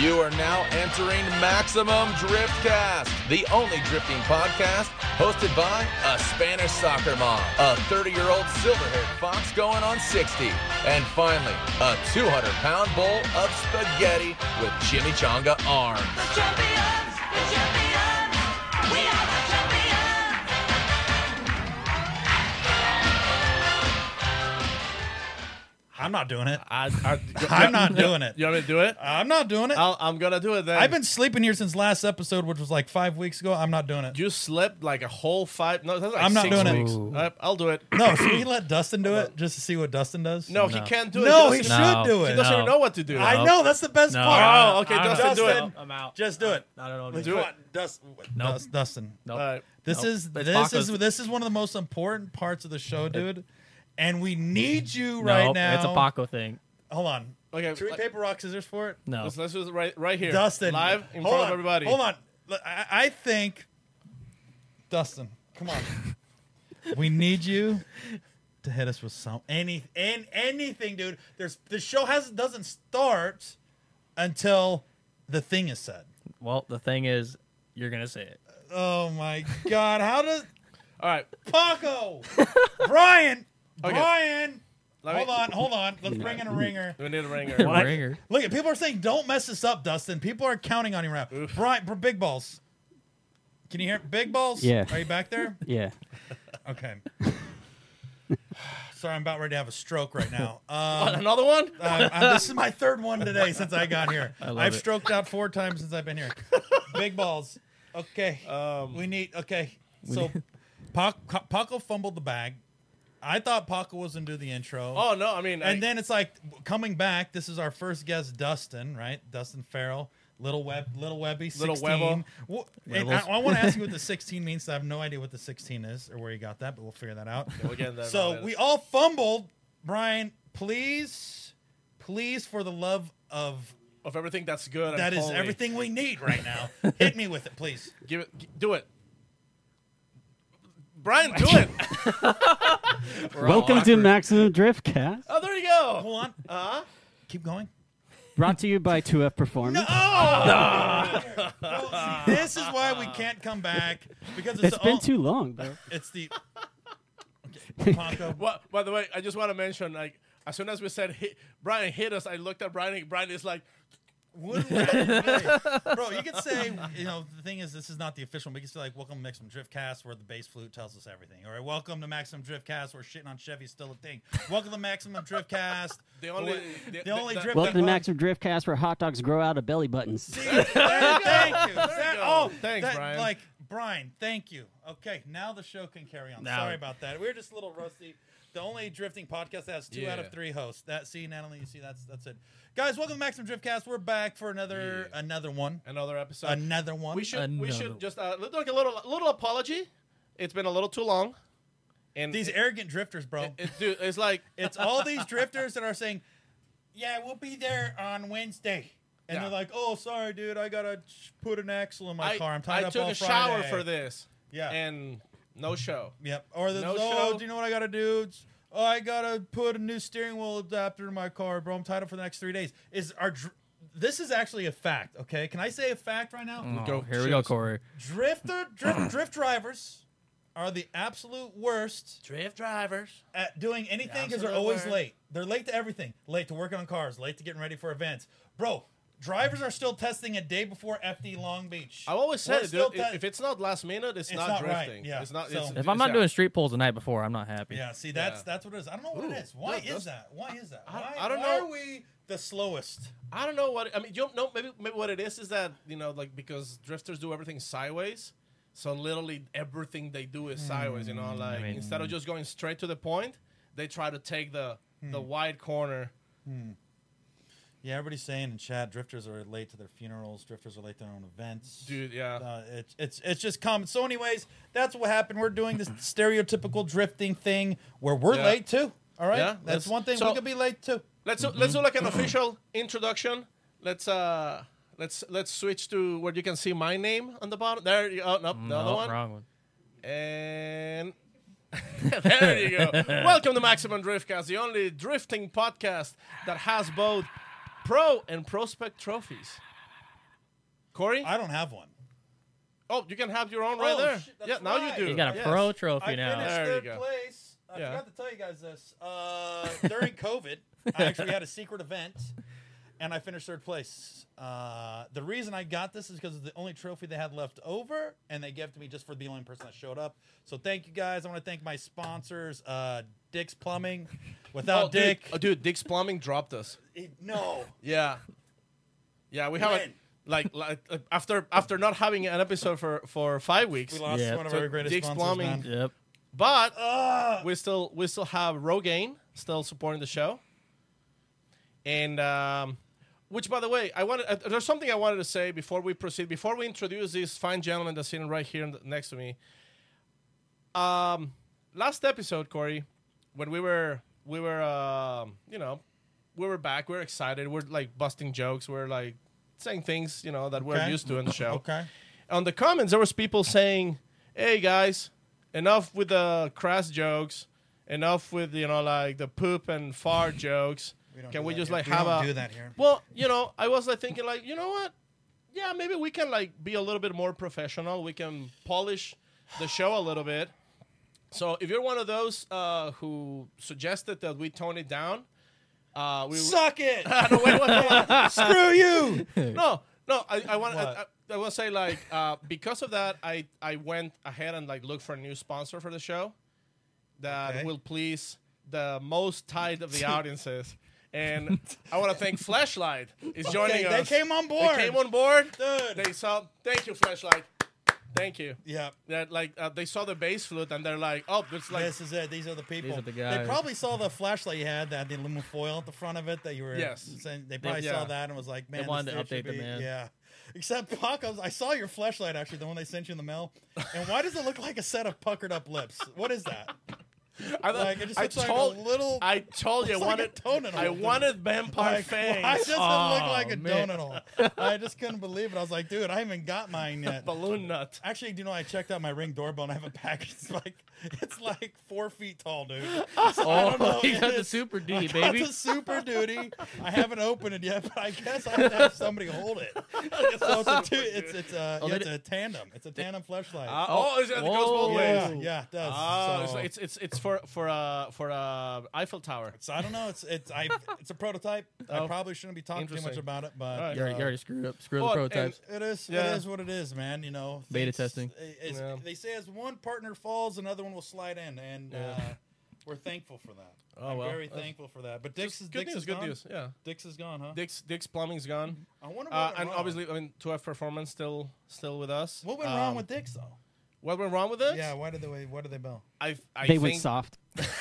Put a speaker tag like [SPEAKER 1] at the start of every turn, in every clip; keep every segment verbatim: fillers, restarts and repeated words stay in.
[SPEAKER 1] You are now entering Maximum Driftcast, the only drifting podcast hosted by a Spanish soccer mom, a thirty-year-old silver-haired fox going on sixty, and finally, a two hundred pound bowl of spaghetti with chimichanga arms.
[SPEAKER 2] The champions, the champions, we are the champions.
[SPEAKER 3] I'm not doing it.
[SPEAKER 4] I, I,
[SPEAKER 3] I'm not doing it.
[SPEAKER 4] You want me to do it?
[SPEAKER 3] I'm not doing it.
[SPEAKER 4] I'll, I'm gonna do it then.
[SPEAKER 3] I've been sleeping here since last episode, which was like five weeks ago. I'm not doing it.
[SPEAKER 4] You slept like a whole five. No, that's like
[SPEAKER 3] I'm not
[SPEAKER 4] six
[SPEAKER 3] doing it.
[SPEAKER 4] weeks.
[SPEAKER 3] Ooh.
[SPEAKER 4] All right, I'll do it.
[SPEAKER 3] No, so we let Dustin do it just to see what Dustin does.
[SPEAKER 4] No, he can't do it.
[SPEAKER 3] No,
[SPEAKER 4] he
[SPEAKER 3] he
[SPEAKER 4] doesn't,
[SPEAKER 3] should
[SPEAKER 5] No.
[SPEAKER 3] do
[SPEAKER 4] he
[SPEAKER 3] it.
[SPEAKER 4] doesn't
[SPEAKER 5] No.
[SPEAKER 4] even know what to do.
[SPEAKER 3] I know that's the best
[SPEAKER 5] No.
[SPEAKER 3] part.
[SPEAKER 4] Oh, okay,
[SPEAKER 5] I'm
[SPEAKER 4] Dustin,
[SPEAKER 5] out.
[SPEAKER 4] do it.
[SPEAKER 3] Dustin,
[SPEAKER 5] I'm out.
[SPEAKER 3] Just do it.
[SPEAKER 5] I don't know.
[SPEAKER 3] Let's
[SPEAKER 4] Do
[SPEAKER 3] go
[SPEAKER 4] it.
[SPEAKER 3] on. Dust,
[SPEAKER 5] Nope.
[SPEAKER 3] Dust- Dustin.
[SPEAKER 5] Nope.
[SPEAKER 4] All right.
[SPEAKER 3] This
[SPEAKER 5] Nope.
[SPEAKER 3] is
[SPEAKER 5] It's
[SPEAKER 3] this
[SPEAKER 5] Paco's-
[SPEAKER 3] is this is one of the most important parts of the show, dude. And we need you right
[SPEAKER 5] Nope,
[SPEAKER 3] now.
[SPEAKER 5] It's a Paco thing.
[SPEAKER 3] Hold on.
[SPEAKER 4] Okay,
[SPEAKER 3] Should we
[SPEAKER 4] like-
[SPEAKER 3] paper rock scissors for it?
[SPEAKER 5] No.
[SPEAKER 4] Let's, let's do it right, right here.
[SPEAKER 3] Dustin,
[SPEAKER 4] live in
[SPEAKER 3] hold
[SPEAKER 4] front
[SPEAKER 3] on,
[SPEAKER 4] of everybody.
[SPEAKER 3] Hold on. Look, I, I think, Dustin, come on. We need you to hit us with some any and anything, dude. There's the show has doesn't start until the thing is said.
[SPEAKER 5] Well, the thing is, you're gonna say it.
[SPEAKER 3] Oh my God! How does
[SPEAKER 4] All right.
[SPEAKER 3] Paco, Brian,
[SPEAKER 4] Okay.
[SPEAKER 3] Brian?
[SPEAKER 4] Let
[SPEAKER 3] Hold
[SPEAKER 4] me-
[SPEAKER 3] on, hold on. Let's bring in a ringer.
[SPEAKER 4] We need a ringer.
[SPEAKER 3] What?
[SPEAKER 5] Ringer.
[SPEAKER 3] Look, at people are saying, "Don't mess this up, Dustin." People are counting on you right now. Brian, br- big balls. Can you hear big balls?
[SPEAKER 6] Yeah.
[SPEAKER 3] Are you back there?
[SPEAKER 6] Yeah.
[SPEAKER 3] Okay. Sorry, I'm about ready to have a stroke right now.
[SPEAKER 4] What,
[SPEAKER 3] Um,
[SPEAKER 4] another one?
[SPEAKER 3] uh, I'm- this is my third one today since I got here.
[SPEAKER 5] I love
[SPEAKER 3] I've
[SPEAKER 5] it.
[SPEAKER 3] stroked out four times since I've been here. Big balls. Okay.
[SPEAKER 4] Um,
[SPEAKER 3] we need. Okay. So, Pac, Paco fumbled the bag. I thought Paco was going to do the intro.
[SPEAKER 4] oh no, I mean, I,
[SPEAKER 3] And then it's like coming back. This is our first guest, Dustin, right? Dustin Farrell, Little Web, Little Webby,
[SPEAKER 4] Little
[SPEAKER 3] sixteen. Well, and I,
[SPEAKER 5] Webbles.
[SPEAKER 3] I want to ask you what the sixteen means. 'Cause I have no idea what the sixteen is or where you got that, but we'll figure that out.
[SPEAKER 4] we'll get there
[SPEAKER 3] So
[SPEAKER 4] later.
[SPEAKER 3] we all fumbled. Brian, please, please, for the love of
[SPEAKER 4] of everything that's good. and
[SPEAKER 3] that is
[SPEAKER 4] holy,
[SPEAKER 3] everything we need right now. Hit me with it, please.
[SPEAKER 4] Give it. g- Do it. Brian, do it.
[SPEAKER 6] Welcome to Maximum Driftcast,
[SPEAKER 4] Oh, there you go.
[SPEAKER 3] Hold on.
[SPEAKER 4] Uh huh.
[SPEAKER 3] Keep going.
[SPEAKER 6] brought to you by two F Performance.
[SPEAKER 3] Oh! Well, see, this is why we can't come back because it's
[SPEAKER 6] It's been
[SPEAKER 3] all,
[SPEAKER 6] too long, bro.
[SPEAKER 3] It's the okay, Paco.
[SPEAKER 4] Well, by the way, I just want to mention, like, as soon as we said hit, Brian hit us, I looked at Brian. And Brian is like,
[SPEAKER 3] Wouldn't that- Bro, you could say, you know, the thing is, this is not the official one, but you could say, like, welcome to Maximum Driftcast, where the bass flute tells us everything. Or welcome to Maximum Driftcast, where shitting on Chevy's still a thing. Welcome to Maximum Driftcast.
[SPEAKER 4] the only,
[SPEAKER 3] where-
[SPEAKER 4] the,
[SPEAKER 3] the only
[SPEAKER 4] the-
[SPEAKER 3] drift-
[SPEAKER 6] Welcome to
[SPEAKER 3] Big
[SPEAKER 6] Maximum Driftcast, where hot dogs grow out of belly buttons.
[SPEAKER 3] See, thank, thank you. That-
[SPEAKER 4] go.
[SPEAKER 3] oh,
[SPEAKER 4] Thanks,
[SPEAKER 3] that-
[SPEAKER 4] Brian.
[SPEAKER 3] Like, Brian, thank you. Okay, now the show can carry on.
[SPEAKER 5] Now-
[SPEAKER 3] Sorry about that. We're just a little rusty. The only drifting podcast that has two out
[SPEAKER 4] Yeah.
[SPEAKER 3] of three hosts. That see, Natalie, you see, that's that's it. Guys, welcome to Maximum Driftcast. We're back for another
[SPEAKER 4] Yeah.
[SPEAKER 3] another one.
[SPEAKER 4] another episode.
[SPEAKER 3] Another one.
[SPEAKER 4] we should we
[SPEAKER 5] Another
[SPEAKER 4] should
[SPEAKER 5] one.
[SPEAKER 4] just uh, look like a little little apology. It's been a little too long. And
[SPEAKER 3] These
[SPEAKER 4] it,
[SPEAKER 3] arrogant drifters, bro.
[SPEAKER 4] it, it, dude, it's like
[SPEAKER 3] It's all these drifters that are saying, "Yeah, we'll be there on Wednesday," and
[SPEAKER 4] Yeah.
[SPEAKER 3] they're like, "Oh, sorry, dude, I gotta ch- put an axle in my
[SPEAKER 4] I,
[SPEAKER 3] car. I'm tied
[SPEAKER 4] I
[SPEAKER 3] up
[SPEAKER 4] took
[SPEAKER 3] all
[SPEAKER 4] a shower
[SPEAKER 3] Friday."
[SPEAKER 4] for this.
[SPEAKER 3] Yeah.
[SPEAKER 4] And no show.
[SPEAKER 3] Yep. Or the
[SPEAKER 4] No
[SPEAKER 3] oh,
[SPEAKER 4] show.
[SPEAKER 3] do you know what I gotta do? It's, oh, I gotta put a new steering wheel adapter in my car, bro. I'm tied up for the next three days. Is our dr- this is actually a fact? Okay, can I say a fact right now?
[SPEAKER 5] Oh,
[SPEAKER 4] Go,
[SPEAKER 5] here we go,
[SPEAKER 4] shoot.
[SPEAKER 5] Corey.
[SPEAKER 3] Drifter drift drift drivers are the absolute worst
[SPEAKER 4] Drift drivers.
[SPEAKER 3] at doing anything because they're
[SPEAKER 4] Absolute
[SPEAKER 3] always
[SPEAKER 4] worst.
[SPEAKER 3] late. They're late to everything. Late to working on cars. Late to getting ready for events. Bro, drivers are still testing a day before F D Long Beach.
[SPEAKER 4] I've always
[SPEAKER 3] We're
[SPEAKER 4] said,
[SPEAKER 3] still
[SPEAKER 4] dude,
[SPEAKER 3] te-
[SPEAKER 4] if it's not last minute, it's,
[SPEAKER 3] It's
[SPEAKER 4] not,
[SPEAKER 3] not right,
[SPEAKER 4] drifting.
[SPEAKER 3] yeah.
[SPEAKER 4] It's not.
[SPEAKER 3] So-
[SPEAKER 4] it's,
[SPEAKER 5] If I'm not
[SPEAKER 4] yeah.
[SPEAKER 5] doing street pulls the night before, I'm not happy.
[SPEAKER 3] Yeah, see, that's
[SPEAKER 4] Yeah.
[SPEAKER 3] that's what it is. I don't know what
[SPEAKER 4] Ooh,
[SPEAKER 3] it is. Why
[SPEAKER 4] yeah,
[SPEAKER 3] is
[SPEAKER 4] that's-
[SPEAKER 3] that? Why is that?
[SPEAKER 4] I-
[SPEAKER 3] Why,
[SPEAKER 4] I don't
[SPEAKER 3] why
[SPEAKER 4] know.
[SPEAKER 3] are we the slowest?
[SPEAKER 4] I don't know what I mean. You don't know maybe maybe what it is is that you know like because drifters do everything sideways, so literally everything they do is sideways. You know, like
[SPEAKER 5] mean-
[SPEAKER 4] instead of just going straight to the point, they try to take the the wide corner.
[SPEAKER 3] Yeah, everybody's saying in chat, drifters are late to their funerals. Drifters are late to their own events.
[SPEAKER 4] Dude, yeah.
[SPEAKER 3] Uh, it's it's it's just common. So, anyways, that's what happened. We're doing this stereotypical drifting thing where we're
[SPEAKER 4] Yeah.
[SPEAKER 3] late too. All right,
[SPEAKER 4] Yeah,
[SPEAKER 3] that's
[SPEAKER 4] let's-
[SPEAKER 3] one thing.
[SPEAKER 4] so-
[SPEAKER 3] we could be late too.
[SPEAKER 4] Let's do, let's do like an official introduction. Let's uh let's let's switch to where you can see my name on the bottom. There you oh no, the
[SPEAKER 5] No,
[SPEAKER 4] other one.
[SPEAKER 5] wrong one.
[SPEAKER 4] And there you go. Welcome to Maximum Driftcast, the only drifting podcast that has both pro and prospect trophies. Corey?
[SPEAKER 3] I don't have one.
[SPEAKER 4] Oh, you can have your own right
[SPEAKER 3] Oh,
[SPEAKER 4] there.
[SPEAKER 3] shit, that's
[SPEAKER 4] yeah, now
[SPEAKER 3] right.
[SPEAKER 4] you do.
[SPEAKER 5] You got a
[SPEAKER 4] Yes.
[SPEAKER 5] pro trophy
[SPEAKER 3] I
[SPEAKER 5] now.
[SPEAKER 3] finished
[SPEAKER 4] There you
[SPEAKER 3] third
[SPEAKER 4] go.
[SPEAKER 3] place. I
[SPEAKER 4] Yeah.
[SPEAKER 3] forgot to tell you guys this. Uh, during COVID, I actually had a secret event, and I finished third place. Uh, the reason I got this is because it's the only trophy they had left over, and they gave it to me just for the only person that showed up. So thank you guys. I want to thank my sponsors, uh, Dick's Plumbing. Without
[SPEAKER 4] Oh,
[SPEAKER 3] Dick,
[SPEAKER 4] Dude, oh, dude, Dick's Plumbing dropped us.
[SPEAKER 3] it- no.
[SPEAKER 4] Yeah. Yeah, we haven't.
[SPEAKER 3] When?
[SPEAKER 4] Like, like uh, after after not having an episode for, for five weeks,
[SPEAKER 3] We lost
[SPEAKER 5] Yeah.
[SPEAKER 3] one of
[SPEAKER 4] So
[SPEAKER 3] our greatest
[SPEAKER 4] Dick's
[SPEAKER 3] sponsors,
[SPEAKER 4] Plumbing-
[SPEAKER 3] man.
[SPEAKER 5] Yep.
[SPEAKER 4] but
[SPEAKER 3] Ugh.
[SPEAKER 4] we still we still have Rogaine still supporting the show, and um, which, by the way, I wanted uh, there's something I wanted to say before we proceed. Before we introduce this fine gentleman that's sitting right here next to me. Um, last episode, Corey, when we were we were um, you know, we were back, we are excited, we're like busting jokes, we're like saying things, you know, that we're
[SPEAKER 3] Okay.
[SPEAKER 4] used to in the show.
[SPEAKER 3] Okay.
[SPEAKER 4] On the comments, there was people saying, "Hey guys, enough with the crass jokes, enough with you know like the poop and fart jokes.
[SPEAKER 3] We don't
[SPEAKER 4] Can
[SPEAKER 3] do
[SPEAKER 4] we
[SPEAKER 3] that
[SPEAKER 4] just
[SPEAKER 3] here.
[SPEAKER 4] like
[SPEAKER 3] we
[SPEAKER 4] have
[SPEAKER 3] don't
[SPEAKER 4] a?"
[SPEAKER 3] do that here.
[SPEAKER 4] Well, you know, I was like thinking like, you know what? Yeah, maybe we can like be a little bit more professional. We can polish the show a little bit. So if you're one of those uh, who suggested that we tone it down, uh, we
[SPEAKER 3] Suck it.
[SPEAKER 4] no, wait, wait, wait, wait.
[SPEAKER 3] Screw you.
[SPEAKER 4] no, no. I, I want. I,
[SPEAKER 3] What?
[SPEAKER 4] I, I want to say like uh, because of that, I I went ahead and like looked for a new sponsor for the show that
[SPEAKER 3] Okay.
[SPEAKER 4] will please the most tight of the audiences. And I want to thank Fleshlight is joining
[SPEAKER 3] Okay,
[SPEAKER 4] us.
[SPEAKER 3] they came on board.
[SPEAKER 4] They came on board.
[SPEAKER 3] Dude.
[SPEAKER 4] They saw. Thank you, Fleshlight. Thank you.
[SPEAKER 3] Yeah.
[SPEAKER 4] That like uh, they saw the bass flute and they're like, oh, it's like
[SPEAKER 3] This is it. These are the people.
[SPEAKER 5] are the
[SPEAKER 3] They
[SPEAKER 5] guys.
[SPEAKER 3] probably saw the flashlight you had that had the aluminum foil at the front of it that you were.
[SPEAKER 4] Yes.
[SPEAKER 3] Saying, they probably
[SPEAKER 4] yeah.
[SPEAKER 3] saw that and was like, "Man,
[SPEAKER 5] wanted
[SPEAKER 3] this
[SPEAKER 5] to
[SPEAKER 3] dude should
[SPEAKER 5] update the
[SPEAKER 3] be-"
[SPEAKER 5] man.
[SPEAKER 3] Yeah. Except Paco's. I saw your flashlight actually, the one they sent you in the mail. And why does it look like a set of puckered up lips? What is that?
[SPEAKER 4] I,
[SPEAKER 3] Like it just
[SPEAKER 4] I
[SPEAKER 3] looks like
[SPEAKER 4] told
[SPEAKER 3] a little.
[SPEAKER 4] I told you I
[SPEAKER 3] looks like a
[SPEAKER 4] wanted
[SPEAKER 3] toenail.
[SPEAKER 4] I wanted vampire
[SPEAKER 3] like,
[SPEAKER 4] fangs.
[SPEAKER 3] why does it look
[SPEAKER 5] Oh,
[SPEAKER 3] like a
[SPEAKER 5] man.
[SPEAKER 3] donut? I just couldn't believe it. I was like, dude, I haven't got mine yet.
[SPEAKER 4] balloon nut.
[SPEAKER 3] Actually, do you know I checked out my Ring doorbell and I have a package. It's like it's like four feet tall, dude. So I don't know.
[SPEAKER 5] Oh, you
[SPEAKER 3] It
[SPEAKER 5] got the
[SPEAKER 3] is-
[SPEAKER 5] super D,
[SPEAKER 3] I got
[SPEAKER 5] baby.
[SPEAKER 3] the super duty. I haven't opened it yet, but I guess I have to have somebody hold it. So it's a two, it's it's a
[SPEAKER 5] Oh,
[SPEAKER 3] yeah,
[SPEAKER 5] they
[SPEAKER 3] it's a tandem. It's a tandem flashlight.
[SPEAKER 4] Uh, oh, it's, it goes
[SPEAKER 5] Whoa.
[SPEAKER 4] both
[SPEAKER 3] yeah,
[SPEAKER 4] ways.
[SPEAKER 3] yeah, it does.
[SPEAKER 4] Oh,
[SPEAKER 3] so,
[SPEAKER 4] it's, it's it's for for uh for uh Eiffel Tower.
[SPEAKER 3] so I don't know. It's it's I it's a prototype. I
[SPEAKER 4] Oh,
[SPEAKER 3] probably shouldn't be talking too much
[SPEAKER 4] interesting.
[SPEAKER 3] about it, but
[SPEAKER 4] All right.
[SPEAKER 5] You already,
[SPEAKER 3] uh,
[SPEAKER 5] you already screwed up. Screw
[SPEAKER 4] Well,
[SPEAKER 5] the
[SPEAKER 4] and-
[SPEAKER 5] prototypes.
[SPEAKER 3] It is.
[SPEAKER 4] Yeah.
[SPEAKER 3] It is what it is, man. You know,
[SPEAKER 5] Beta
[SPEAKER 3] things-
[SPEAKER 5] testing.
[SPEAKER 3] it's-
[SPEAKER 4] Yeah.
[SPEAKER 3] They say as one partner falls, another one will slide in, and
[SPEAKER 4] Yeah.
[SPEAKER 3] uh, we're thankful for that.
[SPEAKER 4] Oh,
[SPEAKER 3] I'm
[SPEAKER 4] well,
[SPEAKER 3] very
[SPEAKER 4] that's-
[SPEAKER 3] thankful for that. But Dick's is
[SPEAKER 4] good
[SPEAKER 3] Dick's
[SPEAKER 4] news.
[SPEAKER 3] is
[SPEAKER 4] Good
[SPEAKER 3] gone.
[SPEAKER 4] news. Yeah.
[SPEAKER 3] Dick's is gone, huh?
[SPEAKER 4] Dick's Dick's Plumbing's gone.
[SPEAKER 3] I wonder what
[SPEAKER 4] Uh,
[SPEAKER 3] went
[SPEAKER 4] and
[SPEAKER 3] wrong.
[SPEAKER 4] obviously, I mean, two F Performance still still with us.
[SPEAKER 3] what went
[SPEAKER 4] Um,
[SPEAKER 3] wrong with Dick's though?
[SPEAKER 4] What went wrong with it?
[SPEAKER 3] Yeah, why did they? Why did they bail?
[SPEAKER 4] I I
[SPEAKER 6] They
[SPEAKER 4] think.
[SPEAKER 6] went soft.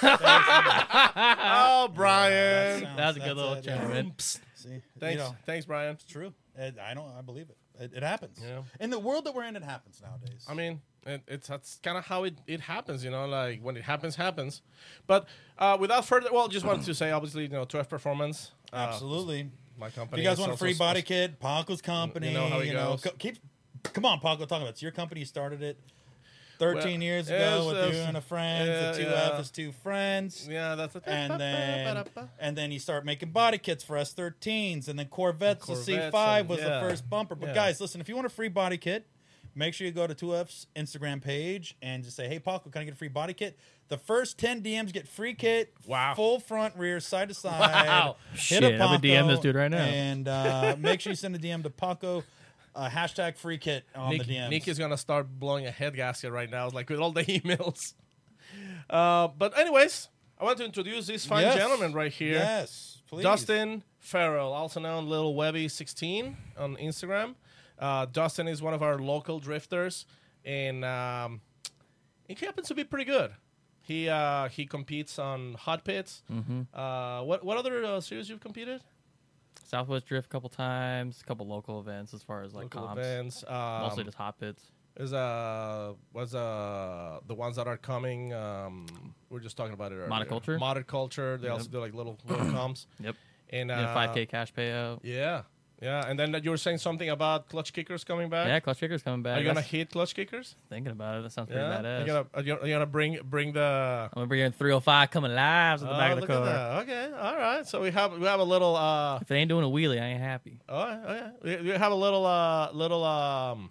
[SPEAKER 4] Oh, Brian.
[SPEAKER 3] sounds-
[SPEAKER 5] That was a good
[SPEAKER 3] that's
[SPEAKER 5] little
[SPEAKER 3] it,
[SPEAKER 5] chat,
[SPEAKER 3] yeah.
[SPEAKER 5] man.
[SPEAKER 3] See,
[SPEAKER 4] Thanks,
[SPEAKER 3] You know,
[SPEAKER 4] thanks, Brian.
[SPEAKER 3] it's true. It, I don't. I believe it. It, it happens.
[SPEAKER 4] Yeah.
[SPEAKER 3] In the world that we're in, it happens nowadays.
[SPEAKER 4] I mean, it, it's that's kind of how it, it happens, you know. Like when it happens, happens. But uh, without further, well, just wanted to say, obviously, you know, two F Performance, uh,
[SPEAKER 3] absolutely.
[SPEAKER 4] my
[SPEAKER 3] If
[SPEAKER 4] company.
[SPEAKER 3] you guys
[SPEAKER 4] is
[SPEAKER 3] want a
[SPEAKER 4] also
[SPEAKER 3] free
[SPEAKER 4] s-
[SPEAKER 3] body kit, Paco's company.
[SPEAKER 4] You know how it goes.
[SPEAKER 3] co- keep. Come on, Paco, talk about it. It's your company. You started it thirteen
[SPEAKER 4] Well,
[SPEAKER 3] years
[SPEAKER 4] yes,
[SPEAKER 3] ago with
[SPEAKER 4] yes.
[SPEAKER 3] you and a friend.
[SPEAKER 4] Yeah,
[SPEAKER 3] the two
[SPEAKER 4] yeah.
[SPEAKER 3] F is two friends.
[SPEAKER 4] Yeah, that's it.
[SPEAKER 3] And then, and then you start making body kits for S thirteens, and then Corvettes. The C
[SPEAKER 4] Corvettes
[SPEAKER 3] five
[SPEAKER 4] and-
[SPEAKER 3] was
[SPEAKER 4] yeah.
[SPEAKER 3] the first bumper. But
[SPEAKER 4] Yeah.
[SPEAKER 3] guys, listen, if you want a free body kit, make sure you go to two F's Instagram page and just say, "Hey, Paco, can I get a free body kit?" The first ten D Ms get free kit.
[SPEAKER 4] Wow.
[SPEAKER 3] Full front, rear, side to side.
[SPEAKER 4] Wow.
[SPEAKER 3] Hit
[SPEAKER 5] Shit,
[SPEAKER 3] a
[SPEAKER 5] I'm gonna D M this
[SPEAKER 3] Paco,
[SPEAKER 5] dude right now.
[SPEAKER 3] And uh, make sure you send a D M to Paco. Uh, hashtag free kit on
[SPEAKER 4] Nick,
[SPEAKER 3] the D Ms.
[SPEAKER 4] Nick is gonna start blowing a head gasket right now, like with all the emails. Uh, but anyways, I want to introduce this fine
[SPEAKER 3] Yes.
[SPEAKER 4] gentleman right here.
[SPEAKER 3] Yes, please.
[SPEAKER 4] Dustin Farrell, also known Little Webby sixteen on Instagram. Uh, Dustin is one of our local drifters, and um, he happens to be pretty good. He uh, he competes on hot pits.
[SPEAKER 5] Mm-hmm.
[SPEAKER 4] Uh, what what other uh, series you've competed?
[SPEAKER 5] Southwest Drift a couple times, a couple local events as far as like
[SPEAKER 4] Local
[SPEAKER 5] comps.
[SPEAKER 4] events. Um,
[SPEAKER 5] Mostly just hot pits.
[SPEAKER 4] Is uh was uh the ones that are coming. Um, we were just talking about it earlier.
[SPEAKER 5] Monoculture?
[SPEAKER 4] Monoculture. They also
[SPEAKER 5] Yep.
[SPEAKER 4] do like little little comps.
[SPEAKER 5] Yep.
[SPEAKER 4] And uh,
[SPEAKER 5] Yeah, five K cash payout.
[SPEAKER 4] Yeah, Yeah, and then you were saying something about clutch kickers coming back.
[SPEAKER 5] Yeah, Clutch Kicker's coming back.
[SPEAKER 4] Are you gonna
[SPEAKER 5] That's-
[SPEAKER 4] hit clutch kickers?
[SPEAKER 5] Thinking about it, that sounds pretty
[SPEAKER 4] Yeah.
[SPEAKER 5] badass.
[SPEAKER 4] Are you gonna, are you, are you gonna bring bring the?
[SPEAKER 5] I'm gonna bring in three oh five coming live at the
[SPEAKER 4] Oh,
[SPEAKER 5] back of the
[SPEAKER 4] look at
[SPEAKER 5] car.
[SPEAKER 4] that. Okay, all right. So we have we have a little. Uh,
[SPEAKER 5] If they ain't doing a wheelie, I ain't happy.
[SPEAKER 4] oh, yeah. We, we have a little uh little um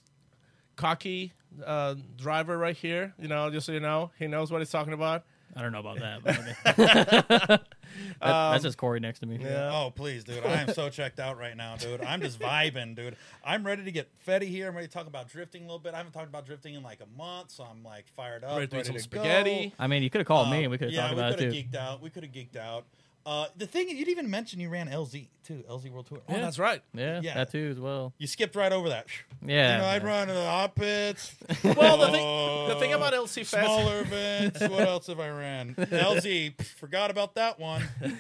[SPEAKER 4] cocky uh driver right here. You know, just so you know, he knows what he's talking about.
[SPEAKER 5] I don't know about that. But okay. That-
[SPEAKER 4] Um,
[SPEAKER 5] that's just Corey next to me.
[SPEAKER 4] Yeah.
[SPEAKER 3] Oh, please, dude. I am so checked out right now, dude. I'm just vibing, dude. I'm ready to get Fetty here. I'm ready to talk about drifting a little bit. I haven't talked about drifting in like a month, so I'm like fired up,
[SPEAKER 4] Ready to eat
[SPEAKER 3] ready
[SPEAKER 4] some
[SPEAKER 3] to
[SPEAKER 4] spaghetti.
[SPEAKER 3] go.
[SPEAKER 5] I mean, you could have called me
[SPEAKER 3] Um,
[SPEAKER 5] and we could have
[SPEAKER 3] yeah,
[SPEAKER 5] talked about it
[SPEAKER 3] we could
[SPEAKER 5] too.
[SPEAKER 3] have geeked out. We could have geeked out. Uh, the thing you didn't even mention, you ran L Z too, L Z World Tour.
[SPEAKER 4] Oh, that's right.
[SPEAKER 5] Yeah,
[SPEAKER 3] Yeah.
[SPEAKER 5] that too as well.
[SPEAKER 3] You skipped right over that.
[SPEAKER 5] Yeah.
[SPEAKER 3] You know, I'd run to the hot pits.
[SPEAKER 4] Well, the thing the thing about L C Fest.
[SPEAKER 3] Smaller events. What else have I ran? L Z. pff, Forgot about that one.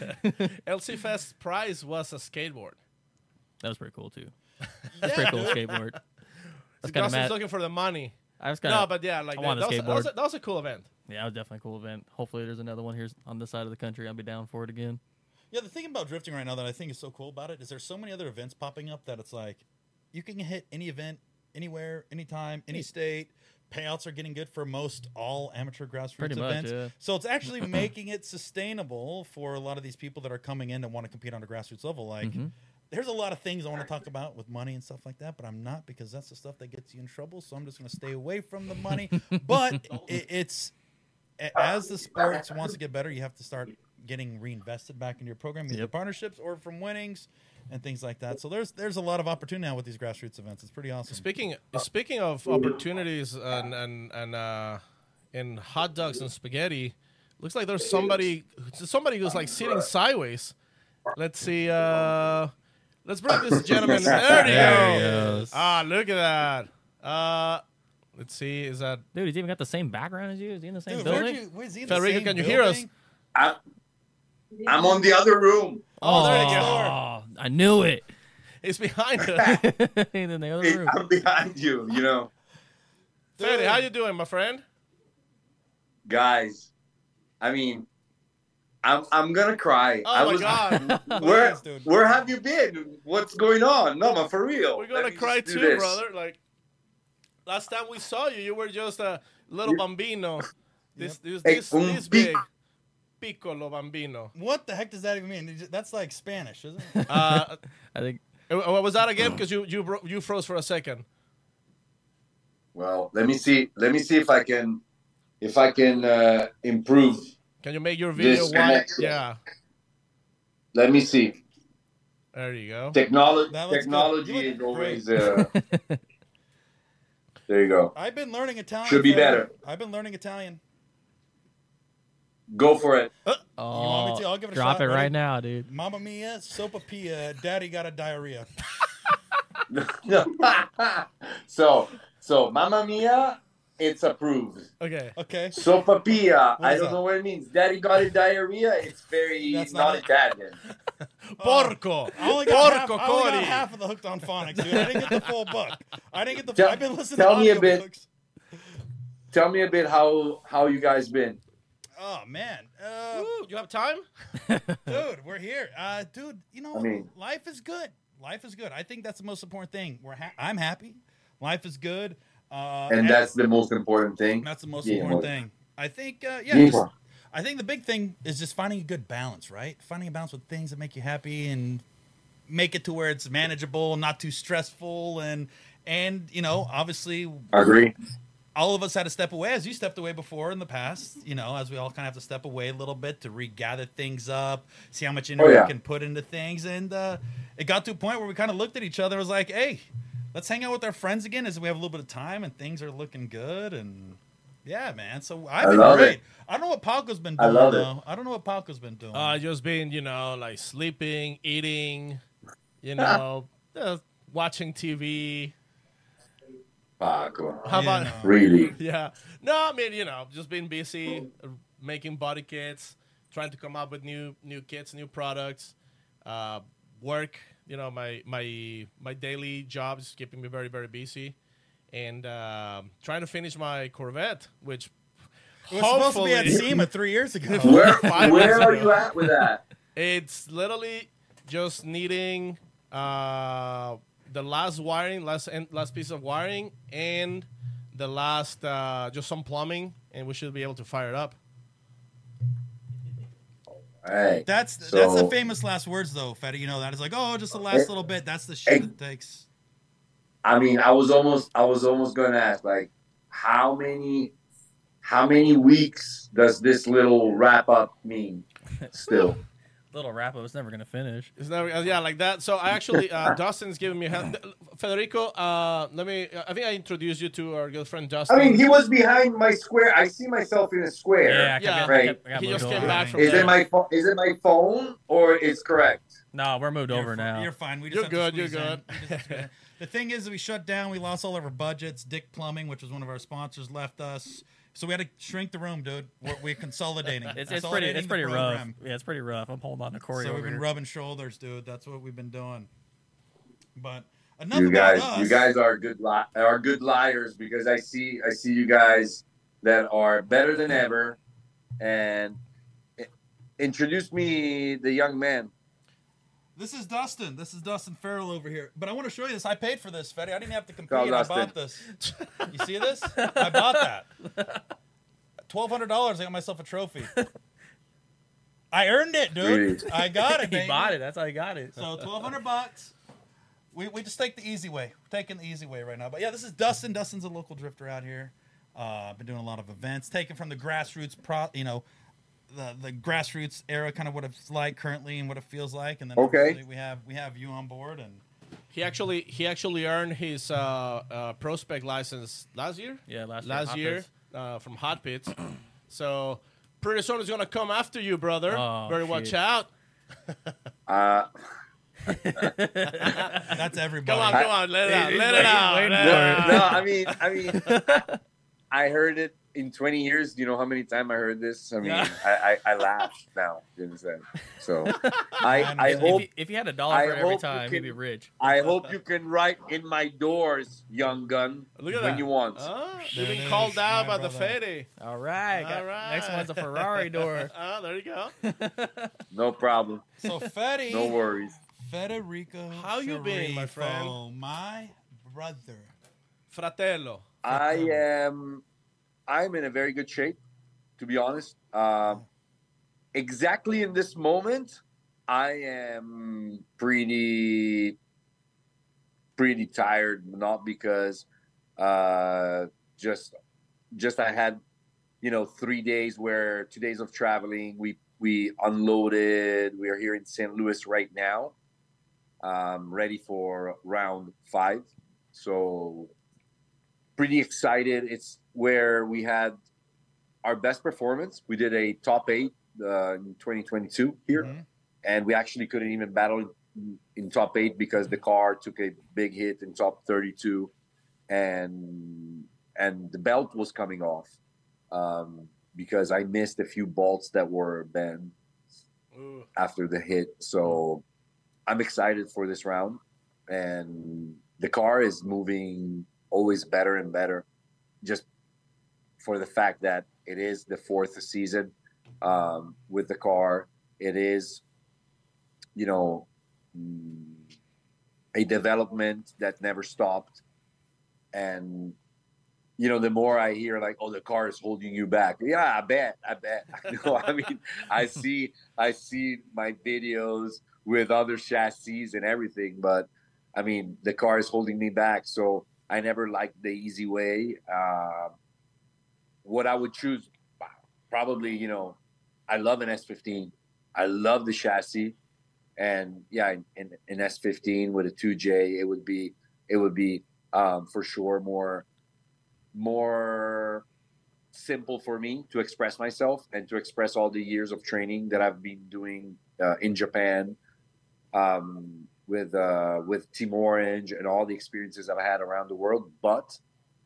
[SPEAKER 4] L C Fest prize was a skateboard.
[SPEAKER 5] That was pretty cool too. That's pretty cool skateboard. That's kind of
[SPEAKER 4] Dustin's
[SPEAKER 5] mad.
[SPEAKER 4] looking for the money.
[SPEAKER 5] I was kind of
[SPEAKER 4] No, but yeah, like
[SPEAKER 5] I
[SPEAKER 4] that,
[SPEAKER 5] want a
[SPEAKER 4] that, was, that, was
[SPEAKER 5] skateboard.
[SPEAKER 4] a, that was a cool event.
[SPEAKER 5] yeah, it was definitely a cool event. Hopefully, there's another one here on this side of the country. I'll be down for it again.
[SPEAKER 3] Yeah, the thing about drifting right now that I think is so cool about it is there's so many other events popping up that it's like you can hit any event, anywhere, anytime, any state. Payouts are getting good for most all amateur grassroots
[SPEAKER 5] Pretty much,
[SPEAKER 3] events.
[SPEAKER 5] yeah.
[SPEAKER 3] So it's actually making it sustainable for a lot of these people that are coming in and want to compete on a grassroots level. Like,
[SPEAKER 5] Mm-hmm.
[SPEAKER 3] there's a lot of things I want to talk about with money and stuff like that, but I'm not because that's the stuff that gets you in trouble. So I'm just going to stay away from the money. But it, it's a- as the sports wants to get better, you have to start getting reinvested back into your program, either
[SPEAKER 5] Yep.
[SPEAKER 3] partnerships or from winnings and things like that. So there's there's a lot of opportunity now with these grassroots events. It's pretty awesome.
[SPEAKER 4] Speaking speaking of opportunities and and and uh, in hot dogs and spaghetti, looks like there's somebody somebody who's like sitting sideways. Let's see. Uh, let's bring this gentleman. There he
[SPEAKER 5] There he
[SPEAKER 4] goes.
[SPEAKER 5] goes.
[SPEAKER 4] Ah, look at that. Uh, let's see. Is that
[SPEAKER 5] Dude, he's even got the same background as you. Is he in the same
[SPEAKER 3] Dude, where'd
[SPEAKER 5] building?
[SPEAKER 3] you, where's he in the
[SPEAKER 4] Federico,
[SPEAKER 3] same
[SPEAKER 4] can you hear us?
[SPEAKER 3] building?
[SPEAKER 7] I, I'm on the other room.
[SPEAKER 4] Oh, there you
[SPEAKER 5] Oh, I knew it.
[SPEAKER 4] He's behind us.
[SPEAKER 5] in the other
[SPEAKER 7] Hey,
[SPEAKER 5] room.
[SPEAKER 7] I'm behind you, you know.
[SPEAKER 4] Fede, how you doing, my friend?
[SPEAKER 7] Guys, I mean, I'm I'm gonna cry.
[SPEAKER 4] Oh
[SPEAKER 7] I
[SPEAKER 4] my
[SPEAKER 7] was,
[SPEAKER 4] God.
[SPEAKER 7] Where
[SPEAKER 3] Please, dude.
[SPEAKER 7] where have you been? What's going on? No, man, for real.
[SPEAKER 4] We're
[SPEAKER 7] Let
[SPEAKER 4] gonna
[SPEAKER 7] me
[SPEAKER 4] cry
[SPEAKER 7] just do
[SPEAKER 4] too,
[SPEAKER 7] this.
[SPEAKER 4] brother. Like last time we saw you, you were just a little bambino. This this
[SPEAKER 7] Hey,
[SPEAKER 4] this,
[SPEAKER 7] un
[SPEAKER 4] this
[SPEAKER 7] pic-
[SPEAKER 4] big, piccolo bambino.
[SPEAKER 3] What the heck does that even mean? That's like Spanish, isn't it?
[SPEAKER 4] Uh,
[SPEAKER 5] I think
[SPEAKER 4] what was that again? Because you you bro- you froze for a second.
[SPEAKER 7] Well, let me see. Let me see if I can if I can uh, improve.
[SPEAKER 4] Can you make your video
[SPEAKER 7] This
[SPEAKER 4] wide?
[SPEAKER 7] connection.
[SPEAKER 4] Yeah,
[SPEAKER 7] Let me see.
[SPEAKER 4] there you go.
[SPEAKER 7] Technology
[SPEAKER 3] That looks good.
[SPEAKER 7] technology
[SPEAKER 3] You look
[SPEAKER 7] is always. Uh, there you go.
[SPEAKER 3] I've been learning Italian.
[SPEAKER 7] Should be
[SPEAKER 3] for-
[SPEAKER 7] better.
[SPEAKER 3] I've been learning Italian.
[SPEAKER 7] Go for it.
[SPEAKER 5] oh,
[SPEAKER 3] want me to? I'll give it a
[SPEAKER 5] drop
[SPEAKER 3] shot.
[SPEAKER 5] it
[SPEAKER 3] Ready?
[SPEAKER 5] right now, dude.
[SPEAKER 3] Mamma mia, sopa pia, daddy got a diarrhea.
[SPEAKER 7] so so, Mamma Mia, it's approved.
[SPEAKER 4] Okay.
[SPEAKER 3] Okay.
[SPEAKER 7] Sopa Pia, I
[SPEAKER 3] is
[SPEAKER 7] don't
[SPEAKER 3] that?
[SPEAKER 7] know what it means. Daddy got a diarrhea. It's very
[SPEAKER 3] That's
[SPEAKER 7] not,
[SPEAKER 3] not it.
[SPEAKER 7] Italian.
[SPEAKER 4] Porco.
[SPEAKER 3] I only got, half,
[SPEAKER 4] Porco
[SPEAKER 3] I only got
[SPEAKER 4] Cori.
[SPEAKER 3] half of the Hooked on Phonics, dude. I didn't get the full book. I didn't get the.
[SPEAKER 7] Tell-
[SPEAKER 3] I've been listening
[SPEAKER 7] tell
[SPEAKER 3] to
[SPEAKER 7] me a bit.
[SPEAKER 3] audiobooks.
[SPEAKER 7] Tell me a bit how how you guys been.
[SPEAKER 3] Oh man, uh,
[SPEAKER 4] Ooh, you have time?
[SPEAKER 3] dude, we're here. Uh, dude, you know,
[SPEAKER 7] I mean-
[SPEAKER 3] life is good. Life is good. I think that's the most important thing. We're ha- I'm happy. Life is good. Uh,
[SPEAKER 7] And that's the most important thing.
[SPEAKER 3] That's the most
[SPEAKER 7] Yeah.
[SPEAKER 3] important thing. I think, uh, yeah,
[SPEAKER 7] Yeah.
[SPEAKER 3] just- I think the big thing is just finding a good balance, right? Finding a balance with things that make you happy and make it to where it's manageable, not too stressful, and and you know, obviously,
[SPEAKER 7] Agree.
[SPEAKER 3] all of us had to step away, as you stepped away before in the past. You know, as we all kind of have to step away a little bit to regather things up, see how much energy
[SPEAKER 7] Oh, yeah.
[SPEAKER 3] we can put into things, and uh, it got to a point where we kind of looked at each other and was like, "Hey, let's hang out with our friends again as we have a little bit of time and things are looking good." And yeah, man. So I've
[SPEAKER 7] I
[SPEAKER 3] been
[SPEAKER 7] love
[SPEAKER 3] great.
[SPEAKER 7] it.
[SPEAKER 3] I don't know what Palco's been
[SPEAKER 7] I
[SPEAKER 3] doing
[SPEAKER 7] love it.
[SPEAKER 3] though. I don't know what Palco's been doing.
[SPEAKER 4] Uh, just been, you know, like sleeping, eating, you know, uh, watching T V.
[SPEAKER 7] Paco.
[SPEAKER 4] How
[SPEAKER 3] Yeah,
[SPEAKER 4] about?
[SPEAKER 3] no.
[SPEAKER 7] Really?
[SPEAKER 4] Yeah. No, I mean, you know, just being busy, uh, making body kits, trying to come up with new new kits, new products, uh, work. You know, my my my daily job is keeping me very very busy, and um trying to finish my Corvette, which
[SPEAKER 3] It was supposed to be at
[SPEAKER 4] hopefully-
[SPEAKER 3] SEMA three years ago.
[SPEAKER 7] Where
[SPEAKER 4] Five
[SPEAKER 7] where
[SPEAKER 4] minutes
[SPEAKER 7] are
[SPEAKER 4] ago.
[SPEAKER 7] you at with that?
[SPEAKER 4] It's literally just needing uh, the last wiring, last en- last piece of wiring, and the last uh, just some plumbing, and we should be able to fire it up.
[SPEAKER 7] All right.
[SPEAKER 3] That's
[SPEAKER 7] So-
[SPEAKER 3] that's the famous last words though, Fetty. You know that is like, oh, just the last
[SPEAKER 7] It-
[SPEAKER 3] little bit. That's the shit
[SPEAKER 7] it-
[SPEAKER 3] it takes.
[SPEAKER 7] I mean, I was almost, I was almost going to ask, like, how many, how many weeks does this little wrap up mean? Still,
[SPEAKER 5] Little wrap up was never gonna finish.
[SPEAKER 4] It's never, uh, yeah, like that. So I actually, uh, Dustin's giving me a hand. Federico, uh, let me. I think I introduced you to our good friend Dustin.
[SPEAKER 7] I mean, he was behind my square. I see myself in a square.
[SPEAKER 5] Yeah, I kept,
[SPEAKER 4] Yeah.
[SPEAKER 5] I
[SPEAKER 7] Right.
[SPEAKER 5] kept- I got
[SPEAKER 4] He
[SPEAKER 5] moved
[SPEAKER 4] just came
[SPEAKER 5] over.
[SPEAKER 4] back from
[SPEAKER 7] Is
[SPEAKER 4] there.
[SPEAKER 7] it my phone? Is it my phone or it's correct?
[SPEAKER 5] No, we're moved
[SPEAKER 3] You're
[SPEAKER 5] over
[SPEAKER 3] fi-
[SPEAKER 5] now.
[SPEAKER 3] You're fine. We just
[SPEAKER 4] You're
[SPEAKER 3] have to
[SPEAKER 4] good, you're
[SPEAKER 3] squeeze in.
[SPEAKER 4] good.
[SPEAKER 3] We just have to squeeze in. The thing is, that we shut down. We lost all of our budgets. Dick Plumbing, which was one of our sponsors, left us. So we had to shrink the room, dude. We're, we're consolidating.
[SPEAKER 5] It's, it's pretty.
[SPEAKER 3] Consolidating
[SPEAKER 5] It's
[SPEAKER 3] the
[SPEAKER 5] pretty rough.
[SPEAKER 3] program.
[SPEAKER 5] Yeah, it's pretty rough. I'm holding on to Corey
[SPEAKER 3] So
[SPEAKER 5] over
[SPEAKER 3] we've been
[SPEAKER 5] here.
[SPEAKER 3] rubbing shoulders, dude. That's what we've been doing. But enough
[SPEAKER 7] You
[SPEAKER 3] about
[SPEAKER 7] guys,
[SPEAKER 3] us.
[SPEAKER 7] you guys are good li- are good liars because I see I see you guys that are better than ever, and i- introduce me the young man.
[SPEAKER 3] This is Dustin. This is Dustin Farrell over here. But I want to show you this. I paid for this, Fetty. I didn't have to compete.
[SPEAKER 7] Call
[SPEAKER 3] I
[SPEAKER 7] Dustin.
[SPEAKER 3] bought this. You see this? I bought that. Twelve hundred dollars. I got myself a trophy. I earned it, dude.
[SPEAKER 7] Really?
[SPEAKER 3] I got it.
[SPEAKER 5] He
[SPEAKER 3] Baby.
[SPEAKER 5] bought it. That's how he got it.
[SPEAKER 3] So twelve hundred bucks. We we just take the easy way. We're taking the easy way right now. But yeah, this is Dustin. Dustin's a local drifter out here. Uh, been doing a lot of events, taken from the grassroots, pro, you know, the the grassroots era, kind of what it's like currently and what it feels like. And then
[SPEAKER 7] Okay.
[SPEAKER 3] obviously we have we have you on board, and
[SPEAKER 4] He actually he actually earned his uh, uh, prospect license last year.
[SPEAKER 5] Yeah, last year,
[SPEAKER 4] last
[SPEAKER 5] Hot
[SPEAKER 4] year
[SPEAKER 5] Pits.
[SPEAKER 4] uh, from Hot Pits. So pretty soon he's gonna come after you, brother.
[SPEAKER 5] Oh,
[SPEAKER 4] Better watch
[SPEAKER 5] shit.
[SPEAKER 4] out.
[SPEAKER 7] Uh,
[SPEAKER 3] that's everybody.
[SPEAKER 4] Come on, come on, let it out,
[SPEAKER 5] He's
[SPEAKER 4] let it
[SPEAKER 5] waiting-
[SPEAKER 4] out.
[SPEAKER 5] waiting
[SPEAKER 4] let it
[SPEAKER 5] for
[SPEAKER 4] out.
[SPEAKER 7] no, I mean, I mean, I heard it in twenty years. Do you know how many times I heard this? I mean,
[SPEAKER 5] Yeah.
[SPEAKER 7] I, I, I laugh now. You understand? So, I, I
[SPEAKER 3] If-
[SPEAKER 7] hope
[SPEAKER 5] if, he, if he had a dollar
[SPEAKER 7] I
[SPEAKER 5] for it every
[SPEAKER 7] hope you
[SPEAKER 5] time, he'd
[SPEAKER 7] can-
[SPEAKER 5] be rich.
[SPEAKER 7] I hope you can write in my doors, young gun,
[SPEAKER 4] Look at
[SPEAKER 7] when
[SPEAKER 4] that.
[SPEAKER 7] you want.
[SPEAKER 4] Ah,
[SPEAKER 3] There
[SPEAKER 4] you've
[SPEAKER 3] it
[SPEAKER 4] been called
[SPEAKER 3] is,
[SPEAKER 4] out
[SPEAKER 3] my
[SPEAKER 4] by the
[SPEAKER 3] brother.
[SPEAKER 4] Fede.
[SPEAKER 5] All right.
[SPEAKER 4] All
[SPEAKER 5] got-
[SPEAKER 4] right.
[SPEAKER 5] Next one's a Ferrari door.
[SPEAKER 4] Ah, there you go.
[SPEAKER 7] No problem.
[SPEAKER 3] So Fetty,
[SPEAKER 7] No worries.
[SPEAKER 3] Federico,
[SPEAKER 4] How you been, my friend?
[SPEAKER 3] Sharifo, my brother.
[SPEAKER 4] Fratello.
[SPEAKER 7] I am. I'm in a very good shape, to be honest. Um, exactly in this moment, I am pretty, pretty tired. Not because, uh, just, just I had, you know, three days where two days of traveling. We we unloaded. We are here in Saint Louis right now, um, ready for round five. So pretty excited. It's where we had our best performance. We did a top eight uh, in twenty twenty-two here,
[SPEAKER 3] Mhm.
[SPEAKER 7] and we actually couldn't even battle in, in top eight because the car took a big hit in top thirty-two, and and the belt was coming off um, because I missed a few bolts that were bent
[SPEAKER 4] Ooh.
[SPEAKER 7] after the hit. So I'm excited for this round, and the car is moving always better and better, just for the fact that it is the fourth season um, with the car. It is, you know, mm, a development that never stopped. And, you know, the more I hear like, oh, the car is holding you back. Yeah, I bet, I bet. No, I mean, I see, I see my videos with other chassis and everything, but I mean, the car is holding me back. So I never liked the easy way. Uh, what I would choose, probably, you know, I love an S fifteen. I love the chassis, and yeah, in, in, in S fifteen with a two J, it would be, it would be um, for sure more, more simple for me to express myself and to express all the years of training that I've been doing uh, in Japan. Um, with uh, with Team Orange and all the experiences I've had around the world, but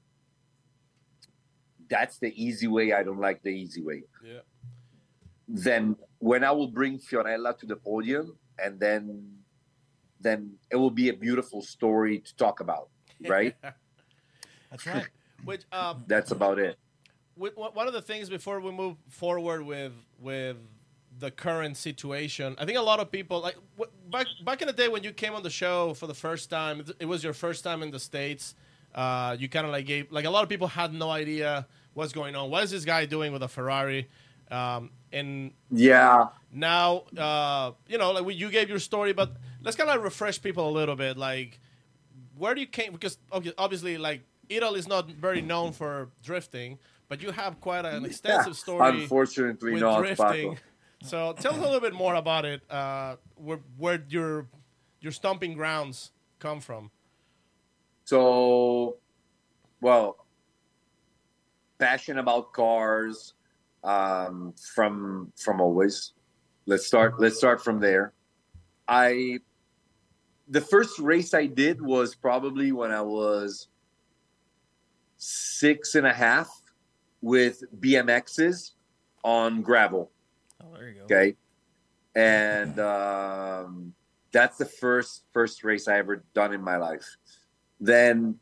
[SPEAKER 7] that's the easy way. I don't like the easy way.
[SPEAKER 4] Yeah.
[SPEAKER 7] Then when I will bring Fiorella to the podium, and then then it will be a beautiful story to talk about, right?
[SPEAKER 3] That's right.
[SPEAKER 4] Which um,
[SPEAKER 7] That's about it.
[SPEAKER 4] with, one of the things before we move forward with with the current situation, I think a lot of people like w- back back in the day when you came on the show for the first time, it was your first time in the States. Uh, you kind of like gave like a lot of people had no idea what's going on. What is this guy doing with a Ferrari? Um, and
[SPEAKER 7] Yeah.
[SPEAKER 4] now, uh, you know, like you gave your story, but let's kind of refresh people a little bit. Like, where do you came? Because obvi- obviously, like Italy is not very known for drifting, but you have quite an extensive story.
[SPEAKER 7] Unfortunately,
[SPEAKER 4] with
[SPEAKER 7] not
[SPEAKER 4] drifting.
[SPEAKER 7] Paco.
[SPEAKER 4] So tell us a little bit more about it. Uh, where where your your stomping grounds come from?
[SPEAKER 7] So, well, passion about cars um, from from always. Let's start. Let's start from there. I the first race I did was probably when I was six and a half with B M Xs on gravel.
[SPEAKER 5] Oh, there you go.
[SPEAKER 7] Okay. And um, that's the first first race I ever done in my life. Then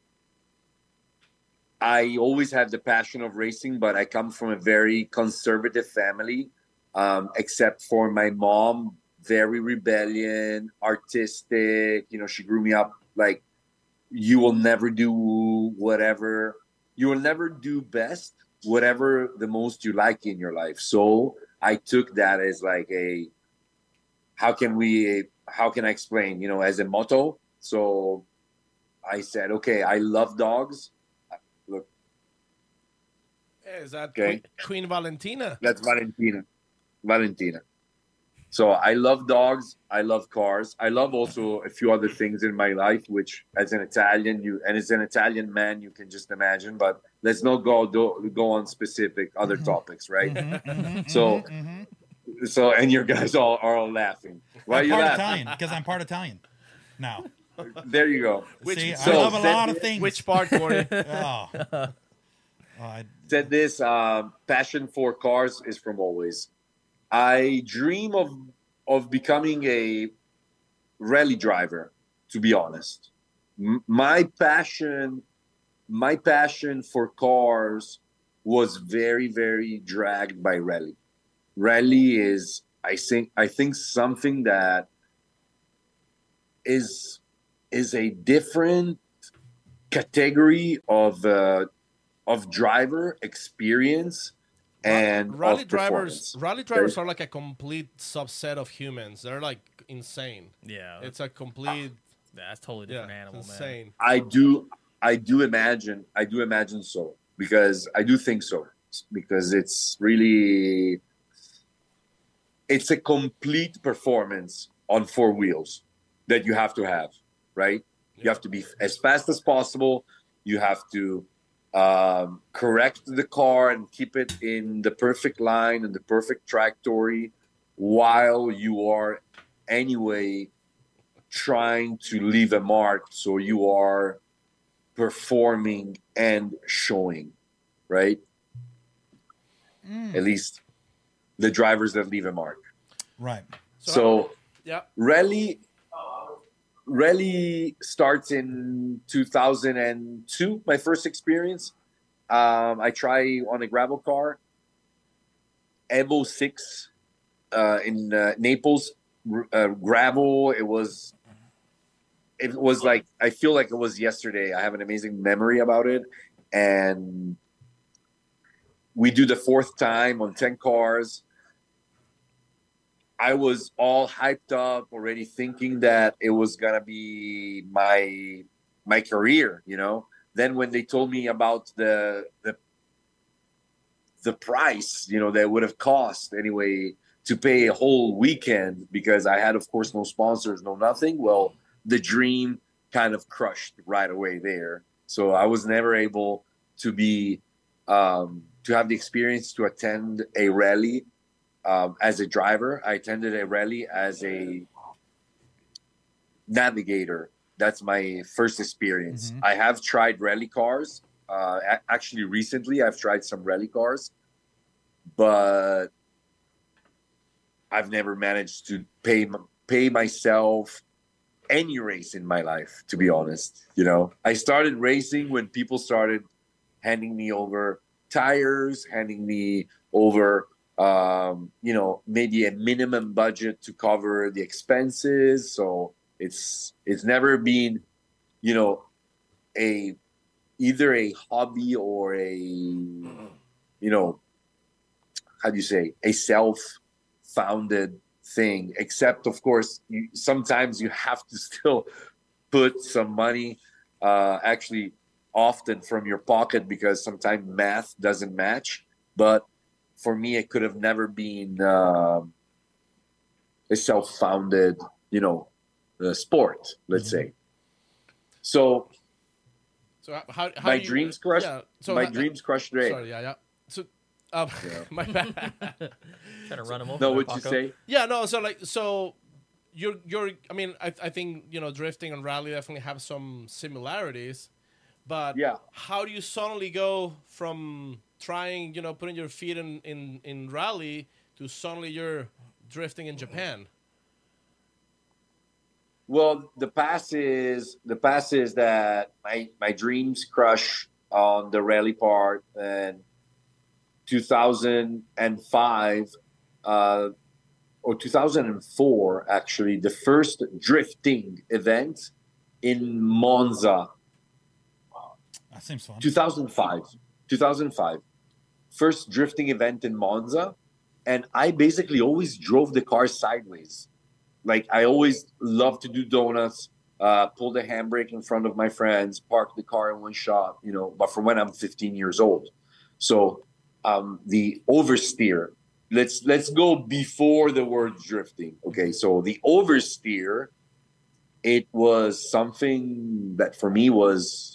[SPEAKER 7] I always had the passion of racing, but I come from a very conservative family, um, except for my mom, very rebellion, artistic. You know, she grew me up like, you will never do whatever. You will never do best, whatever the most you like in your life. So I took that as like a, how can we, how can I explain, you know, as a motto. So I said, okay, I love dogs. Look,
[SPEAKER 4] Yeah, is that
[SPEAKER 7] Okay.
[SPEAKER 4] Queen, Queen Valentina?
[SPEAKER 7] that's Valentina. Valentina. So I love dogs. I love cars. I love also a few other things in my life, which as an Italian, you and as an Italian man, you can just imagine. But let's not go do, go on specific other topics, right? So, so and your guys all are all laughing. Why are
[SPEAKER 3] I'm
[SPEAKER 7] you
[SPEAKER 3] part
[SPEAKER 7] laughing?
[SPEAKER 3] Italian because I'm part Italian now.
[SPEAKER 7] There you go.
[SPEAKER 4] Which-
[SPEAKER 3] See,
[SPEAKER 7] so
[SPEAKER 3] I love a
[SPEAKER 7] said
[SPEAKER 3] lot of
[SPEAKER 7] this-
[SPEAKER 3] things.
[SPEAKER 4] Which part, Corey?
[SPEAKER 3] Oh. Oh, I,
[SPEAKER 7] Said this, um, passion for cars is from always. I dream of of becoming a rally driver, to be honest. M- my passion, my passion for cars was very, very dragged by rally. Rally is, I think, I think something that is is a different category of uh, of driver experience and
[SPEAKER 4] rally
[SPEAKER 7] of
[SPEAKER 4] drivers
[SPEAKER 7] performance.
[SPEAKER 4] rally drivers are like a complete subset of humans. They're like insane.
[SPEAKER 5] Yeah,
[SPEAKER 4] It's a complete
[SPEAKER 5] that's a totally
[SPEAKER 4] yeah,
[SPEAKER 5] different animal,
[SPEAKER 4] it's
[SPEAKER 5] man.
[SPEAKER 4] insane.
[SPEAKER 7] I do, I do imagine, I do imagine so because I do think so because it's really, it's a complete performance on four wheels that you have to have, right? You have to be as fast as possible. You have to um, correct the car and keep it in the perfect line and the perfect trajectory while you are anyway trying to leave a mark. So you are performing and showing, right? At least the drivers that leave a mark.
[SPEAKER 3] right.
[SPEAKER 7] So
[SPEAKER 4] Yeah.
[SPEAKER 7] rally rally starts in two thousand two, my first experience. um I try on a gravel car, Evo six, uh in uh, Naples. uh, gravel. It was it was like, I feel like it was yesterday. I have an amazing memory about it. And we do the fourth time on ten cars. I was all hyped up already, thinking that it was gonna be my my career, you know. Then when they told me about the the the price, you know, that would have cost anyway to pay a whole weekend, because I had, of course, no sponsors, no nothing. Well, the dream kind of crushed right away there. So I was never able to be um, to have the experience to attend a rally. Um, as a driver, I attended a rally as a navigator. That's my first experience.
[SPEAKER 3] Mhm.
[SPEAKER 7] I have tried rally cars. Uh, a- actually, recently, I've tried some rally cars, but I've never managed to pay m- pay myself any race in my life, to be honest. You know, I started racing when people started handing me over tires, handing me over um, you know, maybe a minimum budget to cover the expenses. So it's it's never been, you know, a either a hobby or a, you know, how do you say, a self-founded thing. Except, of course, you, sometimes you have to still put some money, uh, actually, often from your pocket because sometimes math doesn't match. But for me, it could have never been uh, a self-founded, you know, uh, sport, let's say. So,
[SPEAKER 4] So uh, how, how
[SPEAKER 7] my
[SPEAKER 4] you,
[SPEAKER 7] dreams crushed.
[SPEAKER 4] Yeah. So
[SPEAKER 7] my
[SPEAKER 4] how-
[SPEAKER 7] dreams crushed Ray.
[SPEAKER 4] Sorry, yeah, yeah. So, um,
[SPEAKER 7] Yeah.
[SPEAKER 4] my bad.
[SPEAKER 5] Trying to run him over.
[SPEAKER 7] No,
[SPEAKER 5] there,
[SPEAKER 7] what'd you
[SPEAKER 5] Paco.
[SPEAKER 7] say?
[SPEAKER 4] Yeah, no. So like, so you're you're. I mean, I I think you know drifting and rally definitely have some similarities, but
[SPEAKER 7] Yeah.
[SPEAKER 4] how do you suddenly go from trying, you know, putting your feet in in in rally to suddenly you're drifting in Japan?
[SPEAKER 7] Well, the pass is the pass is that my my dreams crush on the rally part, and two thousand five uh, or two thousand four actually, the first drifting event in Monza.
[SPEAKER 3] That seems fun.
[SPEAKER 7] two thousand five two thousand five first drifting event in Monza, and I basically always drove the car sideways. Like I always love to do donuts, uh, pull the handbrake in front of my friends, park the car in one shot, you know, but from when I'm fifteen years old. So um, the oversteer, let's let's go before the word drifting. Okay, so the oversteer, it was something that for me was,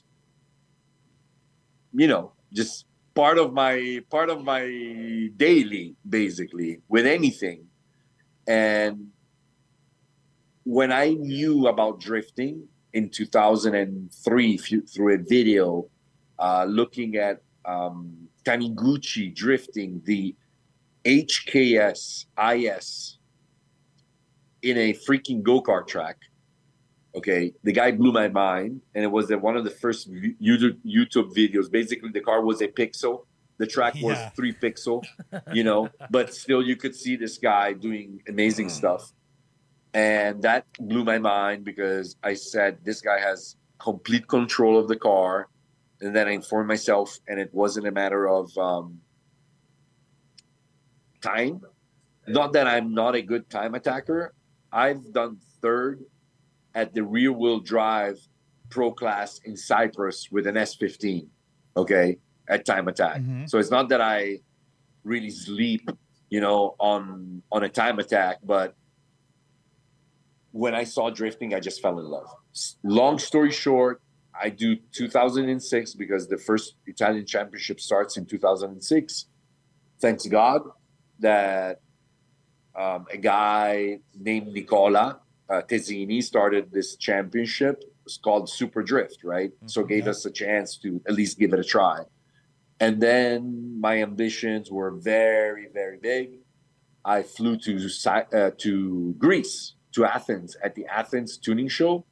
[SPEAKER 7] you know, just part of my part of my daily, basically, with anything. And when I knew about drifting in two thousand three through a video, uh, looking at um, Taniguchi drifting the H K S I S in a freaking go-kart track, okay, the guy blew my mind, and it was the, one of the first v- YouTube, YouTube videos. Basically, the car was a pixel. The track was
[SPEAKER 3] Yeah.
[SPEAKER 7] three pixel, you know, but still you could see this guy doing amazing stuff. And that blew my mind because I said, this guy has complete control of the car. And then I informed myself, and it wasn't a matter of um, time. Not that I'm not a good time attacker. I've done third at the rear wheel drive pro class in Cyprus with an S fifteen, okay, at time attack.
[SPEAKER 3] Mhm.
[SPEAKER 7] So it's not that I really sleep, you know, on on a time attack, but when I saw drifting, I just fell in love. S- Long story short, I do two thousand six because the first Italian championship starts in two thousand six. Thanks God that um, a guy named Nicola uh, Tesini started this championship. It's called Super Drift, right? So gave
[SPEAKER 3] yeah.
[SPEAKER 7] us a chance to at least give it a try. And then my ambitions were very, very big. I flew to Cy- uh, to Greece, to Athens, at the Athens Tuning Show.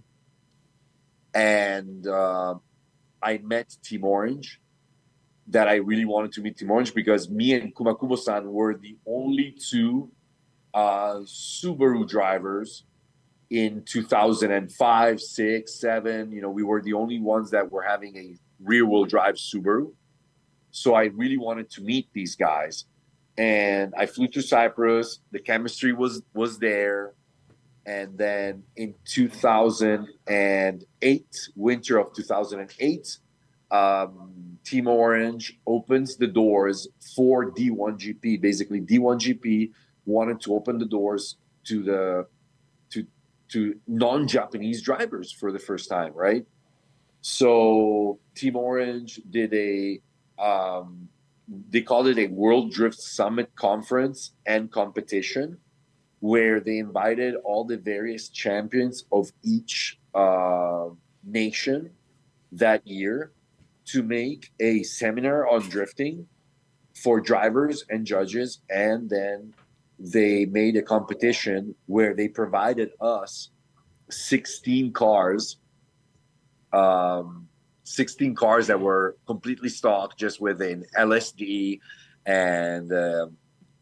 [SPEAKER 7] And uh, I met Team Orange, that I really wanted to meet Team Orange because me and Kumakubo-san were the only two uh, Subaru drivers in two thousand five, six, seven. You know, we were the only ones that were having a rear-wheel drive Subaru. So I really wanted to meet these guys. And I flew to Cyprus. The chemistry was was there. And then in two thousand eight, winter of two thousand eight, um, Team Orange opens the doors for D one G P. Basically, D one G P wanted to open the doors to the to to non-Japanese drivers for the first time, right? So Team Orange did a um, they called it a World Drift Summit conference and competition, where they invited all the various champions of each uh, nation that year to make a seminar on drifting for drivers and judges. And then they made a competition where they provided us sixteen cars, um, sixteen cars that were completely stock, just with an L S D and uh,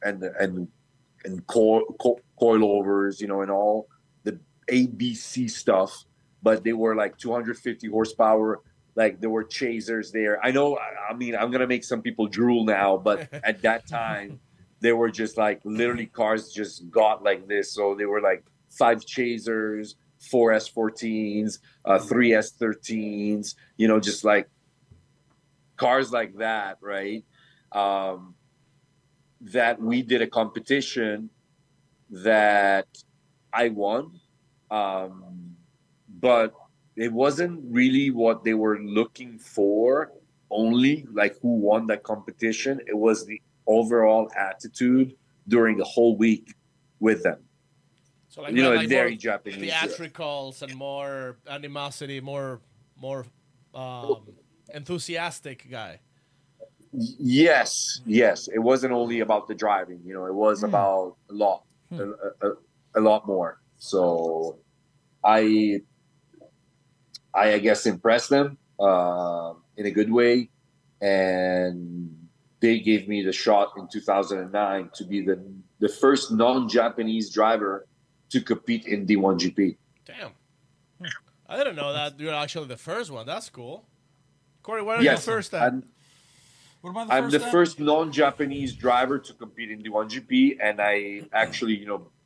[SPEAKER 7] and and and coil, co- coilovers, you know, and all the A B C stuff. But they were like two hundred fifty horsepower. Like there were chasers there. I know. I mean, I'm gonna make some people drool now, but at that time, they were just like literally cars just got like this. So they were like five chasers, four S fourteens, uh, three S thirteens. You know, just like cars like that, right? Um, that we did a competition that I won, um, but it wasn't really what they were looking for only, like who won that competition. It was the overall attitude during the whole week with them.
[SPEAKER 4] So like,
[SPEAKER 7] You know,
[SPEAKER 4] like
[SPEAKER 7] very
[SPEAKER 4] more
[SPEAKER 7] Japanese.
[SPEAKER 4] theatricals and more animosity, more more um, enthusiastic guy.
[SPEAKER 7] Yes, yes. It wasn't only about the driving. You know, it was about a lot, a, a, a lot more. So, I, I, I guess impressed them uh, in a good way, and they gave me the shot in two thousand nine to be the the first non-Japanese driver to compete in D one G P.
[SPEAKER 4] Damn, I didn't know that you're actually the first one. That's cool. Corey, where are
[SPEAKER 7] Yes,
[SPEAKER 4] you first at?
[SPEAKER 7] I'm,
[SPEAKER 3] What about the
[SPEAKER 7] I'm
[SPEAKER 3] first
[SPEAKER 7] the
[SPEAKER 3] step?
[SPEAKER 7] first non-Japanese driver to compete in D one G P, and I actually, you know,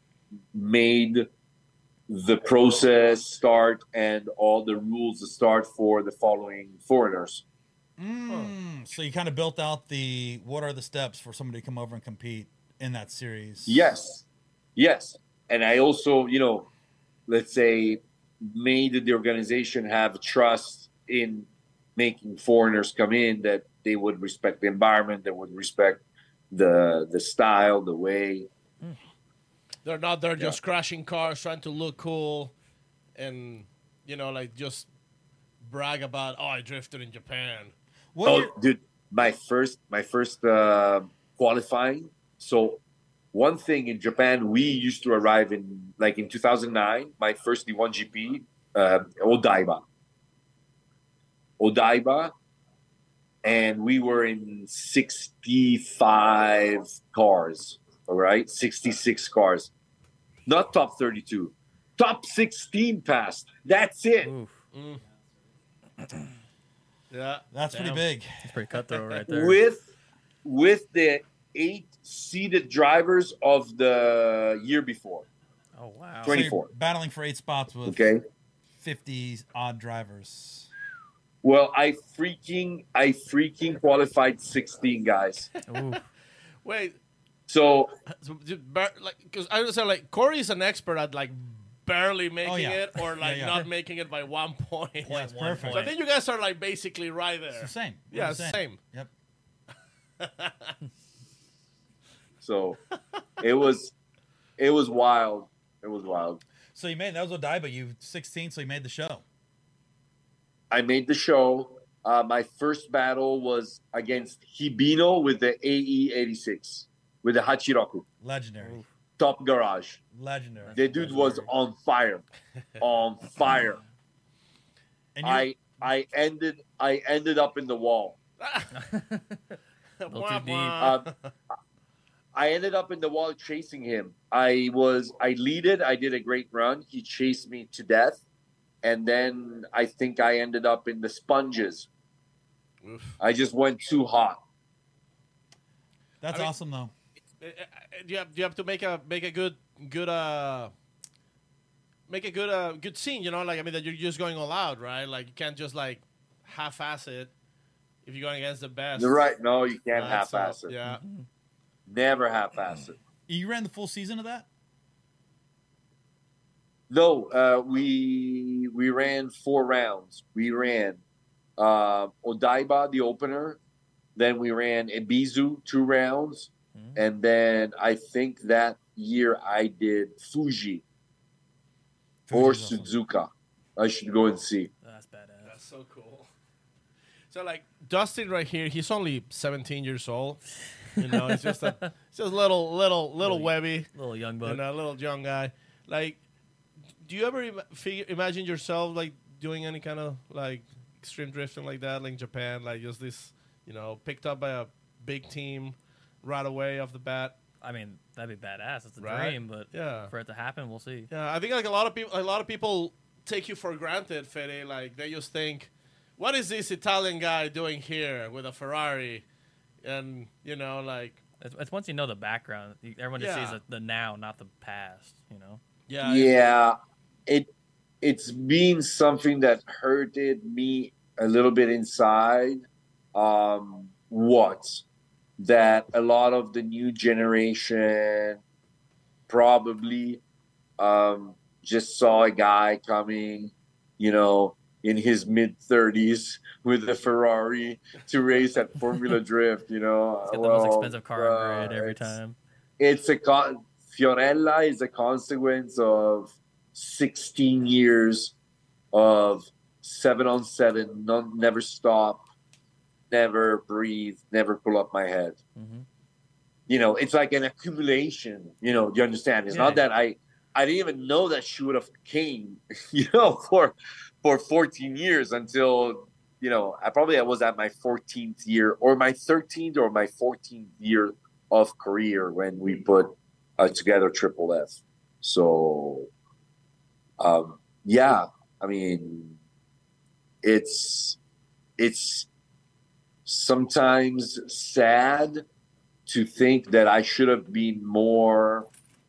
[SPEAKER 7] made the process start and all the rules to start for the following foreigners.
[SPEAKER 3] Mm, so you kind of built out the what are the steps for somebody to come over and compete in that series?
[SPEAKER 7] Yes, yes, and I also, you know, let's say, made the organization have trust in making foreigners come in, that they would respect the environment, they would respect the the style, the way.
[SPEAKER 4] They're not there just crashing cars, trying to look cool, and you know, like just brag about, oh, I drifted in Japan.
[SPEAKER 3] What
[SPEAKER 7] Oh,
[SPEAKER 3] year-
[SPEAKER 7] dude, my first my first uh, qualifying. So one thing in Japan, we used to arrive in like in two thousand nine. My first D one G P, uh, Odaiba, Odaiba, and we were in sixty-five cars. All right, sixty-six cars, not top thirty-two, top sixteen passed. That's it.
[SPEAKER 5] Oof,
[SPEAKER 4] Yeah,
[SPEAKER 3] That's pretty
[SPEAKER 4] damn.
[SPEAKER 3] big.
[SPEAKER 5] that's pretty cutthroat right there.
[SPEAKER 7] with with the eight seated drivers of the year before.
[SPEAKER 5] Oh wow.
[SPEAKER 3] So you're
[SPEAKER 7] twenty-four.
[SPEAKER 3] battling for eight spots with
[SPEAKER 7] Okay.
[SPEAKER 3] fifty odd drivers.
[SPEAKER 7] Well, I freaking I freaking qualified sixteen guys.
[SPEAKER 5] Oof.
[SPEAKER 4] Wait,
[SPEAKER 7] So
[SPEAKER 4] so, just bar- like, because I understand, like Corey is an expert at like barely making
[SPEAKER 3] Oh, yeah.
[SPEAKER 4] it or like
[SPEAKER 3] yeah.
[SPEAKER 4] not making it by one point.
[SPEAKER 3] Yeah, it's perfect.
[SPEAKER 4] So I think you guys are like basically right there.
[SPEAKER 3] It's the same. We're
[SPEAKER 4] Yeah,
[SPEAKER 3] the
[SPEAKER 4] it's the same.
[SPEAKER 3] Yep.
[SPEAKER 7] so it was it was wild. It was wild.
[SPEAKER 3] So you made that was Odaiba. You sixteen, so you made the show.
[SPEAKER 7] I made the show. Uh, my first battle was against Hibino with the A E eighty-six with the Hachiroku
[SPEAKER 3] Legendary.
[SPEAKER 7] top garage.
[SPEAKER 3] Legendary.
[SPEAKER 7] The dude was on fire, on fire.
[SPEAKER 3] And you,
[SPEAKER 7] I I ended I ended up in the wall.
[SPEAKER 5] little
[SPEAKER 4] Wah,
[SPEAKER 5] too deep.
[SPEAKER 4] wah.
[SPEAKER 7] Uh, I ended up in the wall chasing him. I was I leaded. I did a great run. He chased me to death, and then I think I ended up in the sponges.
[SPEAKER 4] Oof.
[SPEAKER 7] I just went too hot.
[SPEAKER 3] that's
[SPEAKER 4] I mean-
[SPEAKER 3] awesome though.
[SPEAKER 4] Uh, uh, you have you have to make a make a good good uh make a good uh good scene, you know, like I mean that you're just going all out, right? Like you can't just like half-ass it if you're going against the best.
[SPEAKER 7] You're right. No, you can't
[SPEAKER 4] Right, so,
[SPEAKER 7] half-ass it.
[SPEAKER 4] Yeah.
[SPEAKER 7] Never half-ass it.
[SPEAKER 3] You ran the full season of that?
[SPEAKER 7] No, uh, we we ran four rounds. We ran uh, Odaiba, the opener. Then we ran Ibizu, two rounds.
[SPEAKER 5] Mhm.
[SPEAKER 7] And then I think that year I did Fuji or
[SPEAKER 3] Fuji's awesome.
[SPEAKER 7] Suzuka. I should go and see.
[SPEAKER 5] That's badass.
[SPEAKER 4] That's so cool. So like Dustin right here, he's only seventeen years old. You know, he's just a he's just a little little little webby
[SPEAKER 5] Little young buck.
[SPEAKER 4] and a little young guy. Like, do you ever Im- figure, imagine yourself like doing any kind of like extreme drifting like that, like in Japan, like just this, you know, picked up by a big team, right away off the bat.
[SPEAKER 5] I mean, that'd be badass. It's a
[SPEAKER 4] Right?
[SPEAKER 5] dream, but
[SPEAKER 4] Yeah.
[SPEAKER 5] for it to happen, we'll see.
[SPEAKER 4] Yeah, I think like a lot of people, a lot of people take you for granted, Fede. Like they just think, what is this Italian guy doing here with a Ferrari? And you know, like
[SPEAKER 5] It's, it's once you know the background, you, everyone just
[SPEAKER 4] Yeah.
[SPEAKER 5] sees the, the now, not the past. You know.
[SPEAKER 4] yeah,
[SPEAKER 7] Yeah, it it's been something that hurted me a little bit inside. Um, what that a lot of the new generation probably um, just saw a guy coming, you know, in his mid thirties with a Ferrari to race at Formula Drift. You know,
[SPEAKER 5] It's got the
[SPEAKER 7] Well,
[SPEAKER 5] most expensive car
[SPEAKER 7] uh,
[SPEAKER 5] in grid every
[SPEAKER 7] it's-
[SPEAKER 5] time.
[SPEAKER 7] It's a con- Fiorella is a consequence of sixteen years of seven on seven, non, never stop, never breathe, never pull up my head.
[SPEAKER 5] Mhm.
[SPEAKER 7] You know, it's like an accumulation. You know, you understand? It's
[SPEAKER 5] Yeah,
[SPEAKER 7] not
[SPEAKER 5] yeah.
[SPEAKER 7] that I I didn't even know that she would have came. You know, for for fourteen years until you know I probably I was at my fourteenth year or my thirteenth or my fourteenth year of career when we put uh, together Triple F. So, um, yeah, I mean, it's it's sometimes sad to think that I should have been more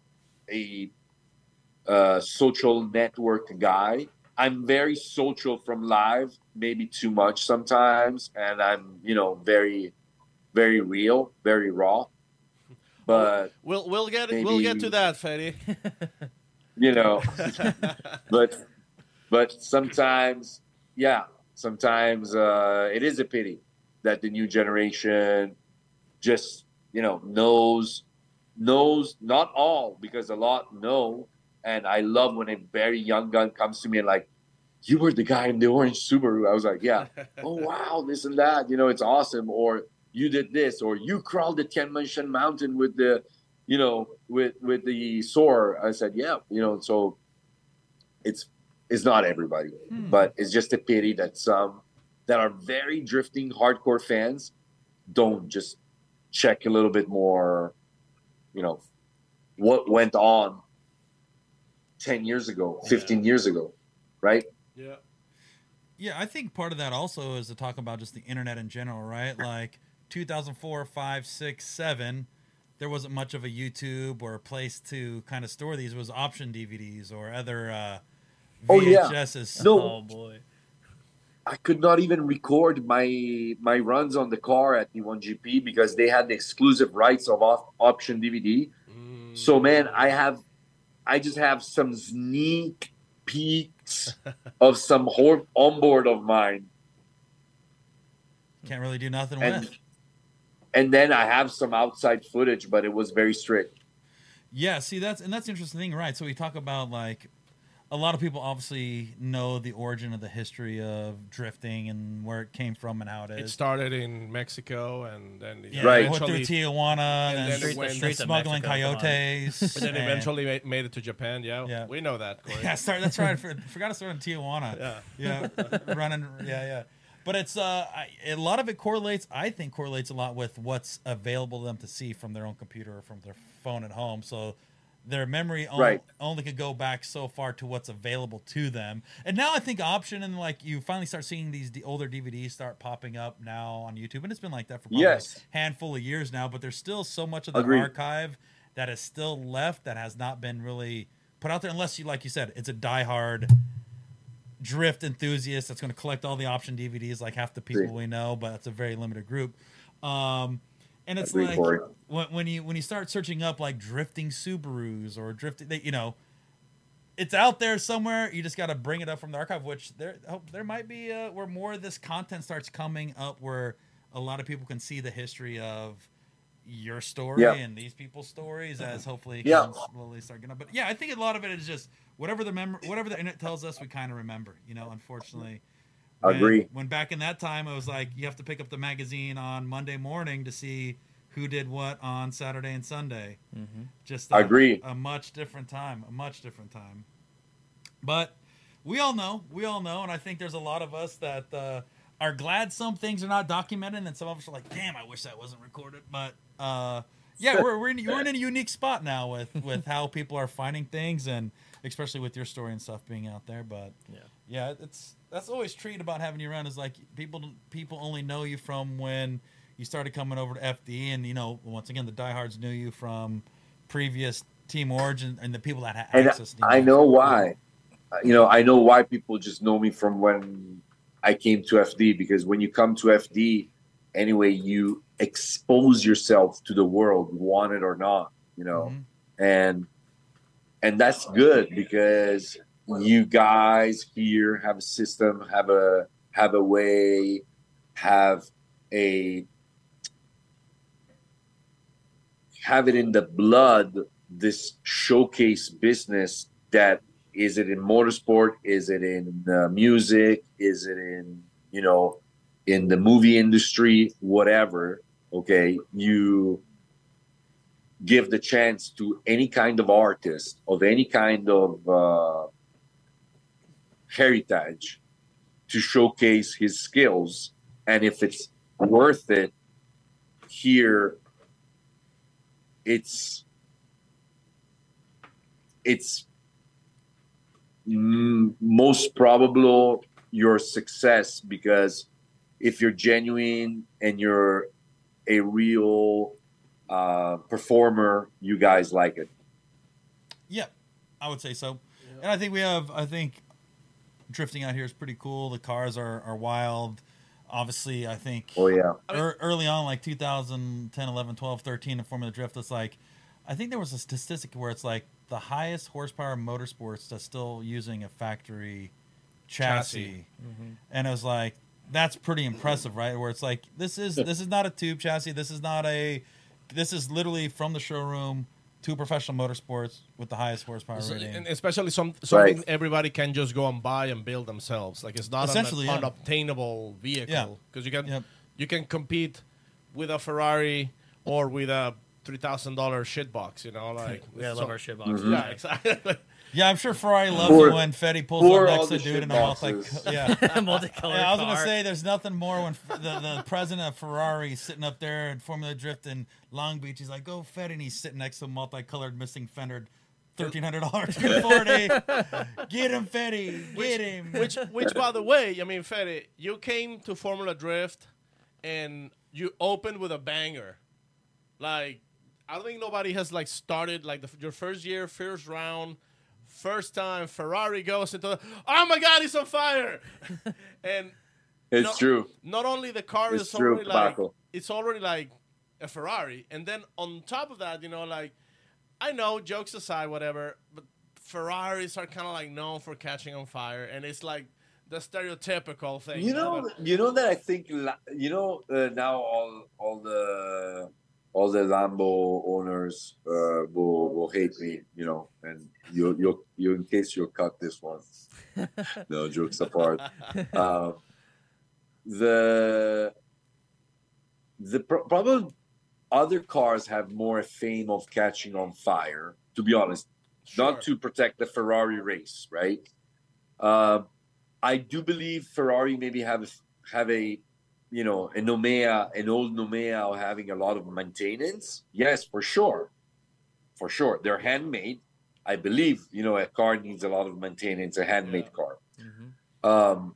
[SPEAKER 7] a uh, social network guy. I'm very social from live, maybe too much sometimes, and I'm you know very, very real, very raw. But
[SPEAKER 4] we'll we'll get we'll get to
[SPEAKER 7] maybe-
[SPEAKER 4] that, Fede.
[SPEAKER 7] you know, but but sometimes, yeah, sometimes uh, it is a pity that the new generation just you know knows knows not all because a lot know. And I love when a very young gun comes to me and like, you were the guy in the orange Subaru. I was like, yeah. Oh, wow, this and that. You know, it's awesome. Or you did this. Or you crawled the Tianmenshan Mountain with the, you know, with with the Soar. I said, yeah. You know, so it's it's not everybody. But it's just a pity that some that are very drifting hardcore fans don't just check a little bit more, you know, what went on ten years ago, fifteen years ago, right?
[SPEAKER 4] Yeah.
[SPEAKER 3] Yeah, I think part of that also is to talk about just the internet in general, right? Like two thousand four, five, six, seven, there wasn't much of a YouTube or a place to kind of store these. It was option D V Ds or other uh,
[SPEAKER 7] Oh, yeah.
[SPEAKER 3] V H Ss.
[SPEAKER 7] No.
[SPEAKER 5] Oh boy.
[SPEAKER 7] I could not even record my my runs on the car at E one G P because they had the exclusive rights of op- option D V D. So man, I have, I just have some sneak peeks of some hor- onboard of mine,
[SPEAKER 3] Can't really do nothing
[SPEAKER 7] and
[SPEAKER 3] with.
[SPEAKER 7] and then I have some outside footage, but it was very strict.
[SPEAKER 3] Yeah, see that's and that's the interesting thing, right? So we talk about like a lot of people obviously know the origin of the history of drifting and where it came from and how it
[SPEAKER 4] It
[SPEAKER 3] is.
[SPEAKER 4] started in Mexico and then it
[SPEAKER 3] Yeah,
[SPEAKER 7] Right.
[SPEAKER 3] it went through
[SPEAKER 4] eventually,
[SPEAKER 3] Tijuana
[SPEAKER 4] and
[SPEAKER 3] and,
[SPEAKER 4] then it
[SPEAKER 3] then
[SPEAKER 4] went-
[SPEAKER 3] the
[SPEAKER 5] Streets of
[SPEAKER 3] smuggling
[SPEAKER 5] Mexico, come on.
[SPEAKER 3] coyotes.
[SPEAKER 4] and then
[SPEAKER 3] and-
[SPEAKER 4] eventually ma- made it to Japan. Yeah,
[SPEAKER 3] Yeah.
[SPEAKER 4] we know that. Corey.
[SPEAKER 3] Yeah, start. That's right. I for- forgot to start in Tijuana.
[SPEAKER 4] Yeah.
[SPEAKER 3] yeah, running. Yeah, yeah. But it's uh, I, a lot of it correlates. I think correlates a lot with what's available to them to see from their own computer or from their phone at home. So their memory only,
[SPEAKER 7] Right.
[SPEAKER 3] only could go back so far to what's available to them. And now I think option and like you finally start seeing these d- older D V Ds start popping up now on YouTube, and it's been like that for probably
[SPEAKER 7] Yes.
[SPEAKER 3] a handful of years now. But there's still so much of the
[SPEAKER 7] Agreed.
[SPEAKER 3] archive that is still left that has not been really put out there, unless you, like you said, it's a diehard drift enthusiast that's going to collect all the option D V Ds, like half the people
[SPEAKER 7] Agreed.
[SPEAKER 3] we know, but it's a very limited group. Um, and it's
[SPEAKER 7] Agreed,
[SPEAKER 3] like
[SPEAKER 7] Corey.
[SPEAKER 3] when, when you when you start searching up like drifting Subarus or drifting, they, you know, it's out there somewhere. You just got to bring it up from the archive, which there oh, there might be uh, where more of this content starts coming up, where a lot of people can see the history of your story
[SPEAKER 7] Yeah.
[SPEAKER 3] and these people's stories as hopefully it
[SPEAKER 7] Yeah.
[SPEAKER 3] can slowly start getting up. But yeah, I think a lot of it is just whatever the mem- whatever the internet tells us, we kind of remember. You know, unfortunately. When,
[SPEAKER 7] Agree.
[SPEAKER 3] When back in that time, it was like you have to pick up the magazine on Monday morning to see who did what on Saturday and Sunday.
[SPEAKER 5] Mm-hmm.
[SPEAKER 3] Just a,
[SPEAKER 7] Agree.
[SPEAKER 3] a much different time, a much different time. But we all know, we all know, and I think there's a lot of us that uh, are glad some things are not documented, and some of us are like, damn, I wish that wasn't recorded. But uh, yeah, we're we're in, we're in a unique spot now with with how people are finding things, and especially with your story and stuff being out there. But
[SPEAKER 5] Yeah.
[SPEAKER 3] yeah, it's that's always treat about having you around is like people people only know you from when you started coming over to F D, and you know once again the diehards knew you from previous Team Origin and the people that had
[SPEAKER 7] And
[SPEAKER 3] access. to
[SPEAKER 7] I
[SPEAKER 3] you.
[SPEAKER 7] know why. You know, I know why people just know me from when I came to F D, because when you come to F D, anyway, you expose yourself to the world, want it or not, you know,
[SPEAKER 3] Mhm.
[SPEAKER 7] and and that's good because you guys here have a system, have a have a way, have a have it in the blood, this showcase business. That is it in motorsport, is it in uh, music, is it in, you know, in the movie industry, whatever. Okay, you give the chance to any kind of artist of any kind of uh, heritage to showcase his skills, and if it's worth it here, it's it's mm, most probable your success, because if you're genuine and you're a real uh, performer, you guys like it.
[SPEAKER 3] Yeah, I would say so. And I think we have, I think drifting out here is pretty cool. The cars are, are wild. Obviously, I think
[SPEAKER 7] Oh yeah,
[SPEAKER 3] er, early on, like two thousand ten, eleven, twelve, thirteen in Formula Drift, it's like, I think there was a statistic where it's like the highest horsepower motorsports that's still using a factory chassis.
[SPEAKER 4] Chassis.
[SPEAKER 3] And it was like, that's pretty impressive, right? Where it's like, this is this is not a tube chassis. This is not a, this is literally from the showroom to professional motorsports with the highest horsepower
[SPEAKER 4] So-
[SPEAKER 3] rating.
[SPEAKER 4] and especially some something
[SPEAKER 7] Right.
[SPEAKER 4] everybody can just go and buy and build themselves. Like it's not an
[SPEAKER 3] Essentially, yeah.
[SPEAKER 4] unobtainable
[SPEAKER 3] Yeah.
[SPEAKER 4] vehicle because you can
[SPEAKER 3] Yep.
[SPEAKER 4] you can compete with a Ferrari or with a three thousand dollar shit box. You know, like
[SPEAKER 5] We gotta
[SPEAKER 4] so-
[SPEAKER 5] love our shit box.
[SPEAKER 4] Yeah, exactly.
[SPEAKER 3] Yeah, I'm sure Ferrari loves
[SPEAKER 7] For-
[SPEAKER 3] it when Fetty pulls
[SPEAKER 7] for
[SPEAKER 3] up
[SPEAKER 7] all
[SPEAKER 3] next to
[SPEAKER 7] the
[SPEAKER 3] the dude
[SPEAKER 7] shit
[SPEAKER 3] in a multi.
[SPEAKER 7] boxes.
[SPEAKER 3] Yeah.
[SPEAKER 5] Multicolored
[SPEAKER 3] Yeah, I was gonna
[SPEAKER 5] car.
[SPEAKER 3] say there's nothing more when f- the, the president of Ferrari is sitting up there in Formula Drift in Long Beach. He's like, "Go Fetty," and he's sitting next to a multicolored missing fender, thirteen hundred dollars two forty. Get him, Fetty. Get him.
[SPEAKER 4] which, which, by the way, I mean, Fede, you came to Formula Drift and you opened with a banger. Like, I don't think nobody has like started like the, your first year, first round, first time Ferrari goes into. The, oh my God, he's on fire! And
[SPEAKER 7] it's
[SPEAKER 4] no-
[SPEAKER 7] true.
[SPEAKER 4] not only the car
[SPEAKER 7] It's
[SPEAKER 4] is
[SPEAKER 7] true,
[SPEAKER 4] already like
[SPEAKER 7] Paco.
[SPEAKER 4] it's already like a Ferrari, and then on top of that, you know, like I know jokes aside, whatever, but Ferraris are kind of like known for catching on fire, and it's like the stereotypical thing.
[SPEAKER 7] You know,
[SPEAKER 4] but-
[SPEAKER 7] you know that I think la- you know uh, now all all the all the Lambo owners uh, will will hate me, you know, and you you you in case you'll cut this one. No, jokes apart. Um, the the pro- problem, other cars have more fame of catching on fire. To be honest, not to protect the Ferrari race, right? Uh, I do believe Ferrari maybe have have a, you know, a Nomea, an old Nomea having a lot of maintenance. Yes, for sure, for sure. They're handmade. I believe, you know, a car needs a lot of maintenance. A handmade car. Um,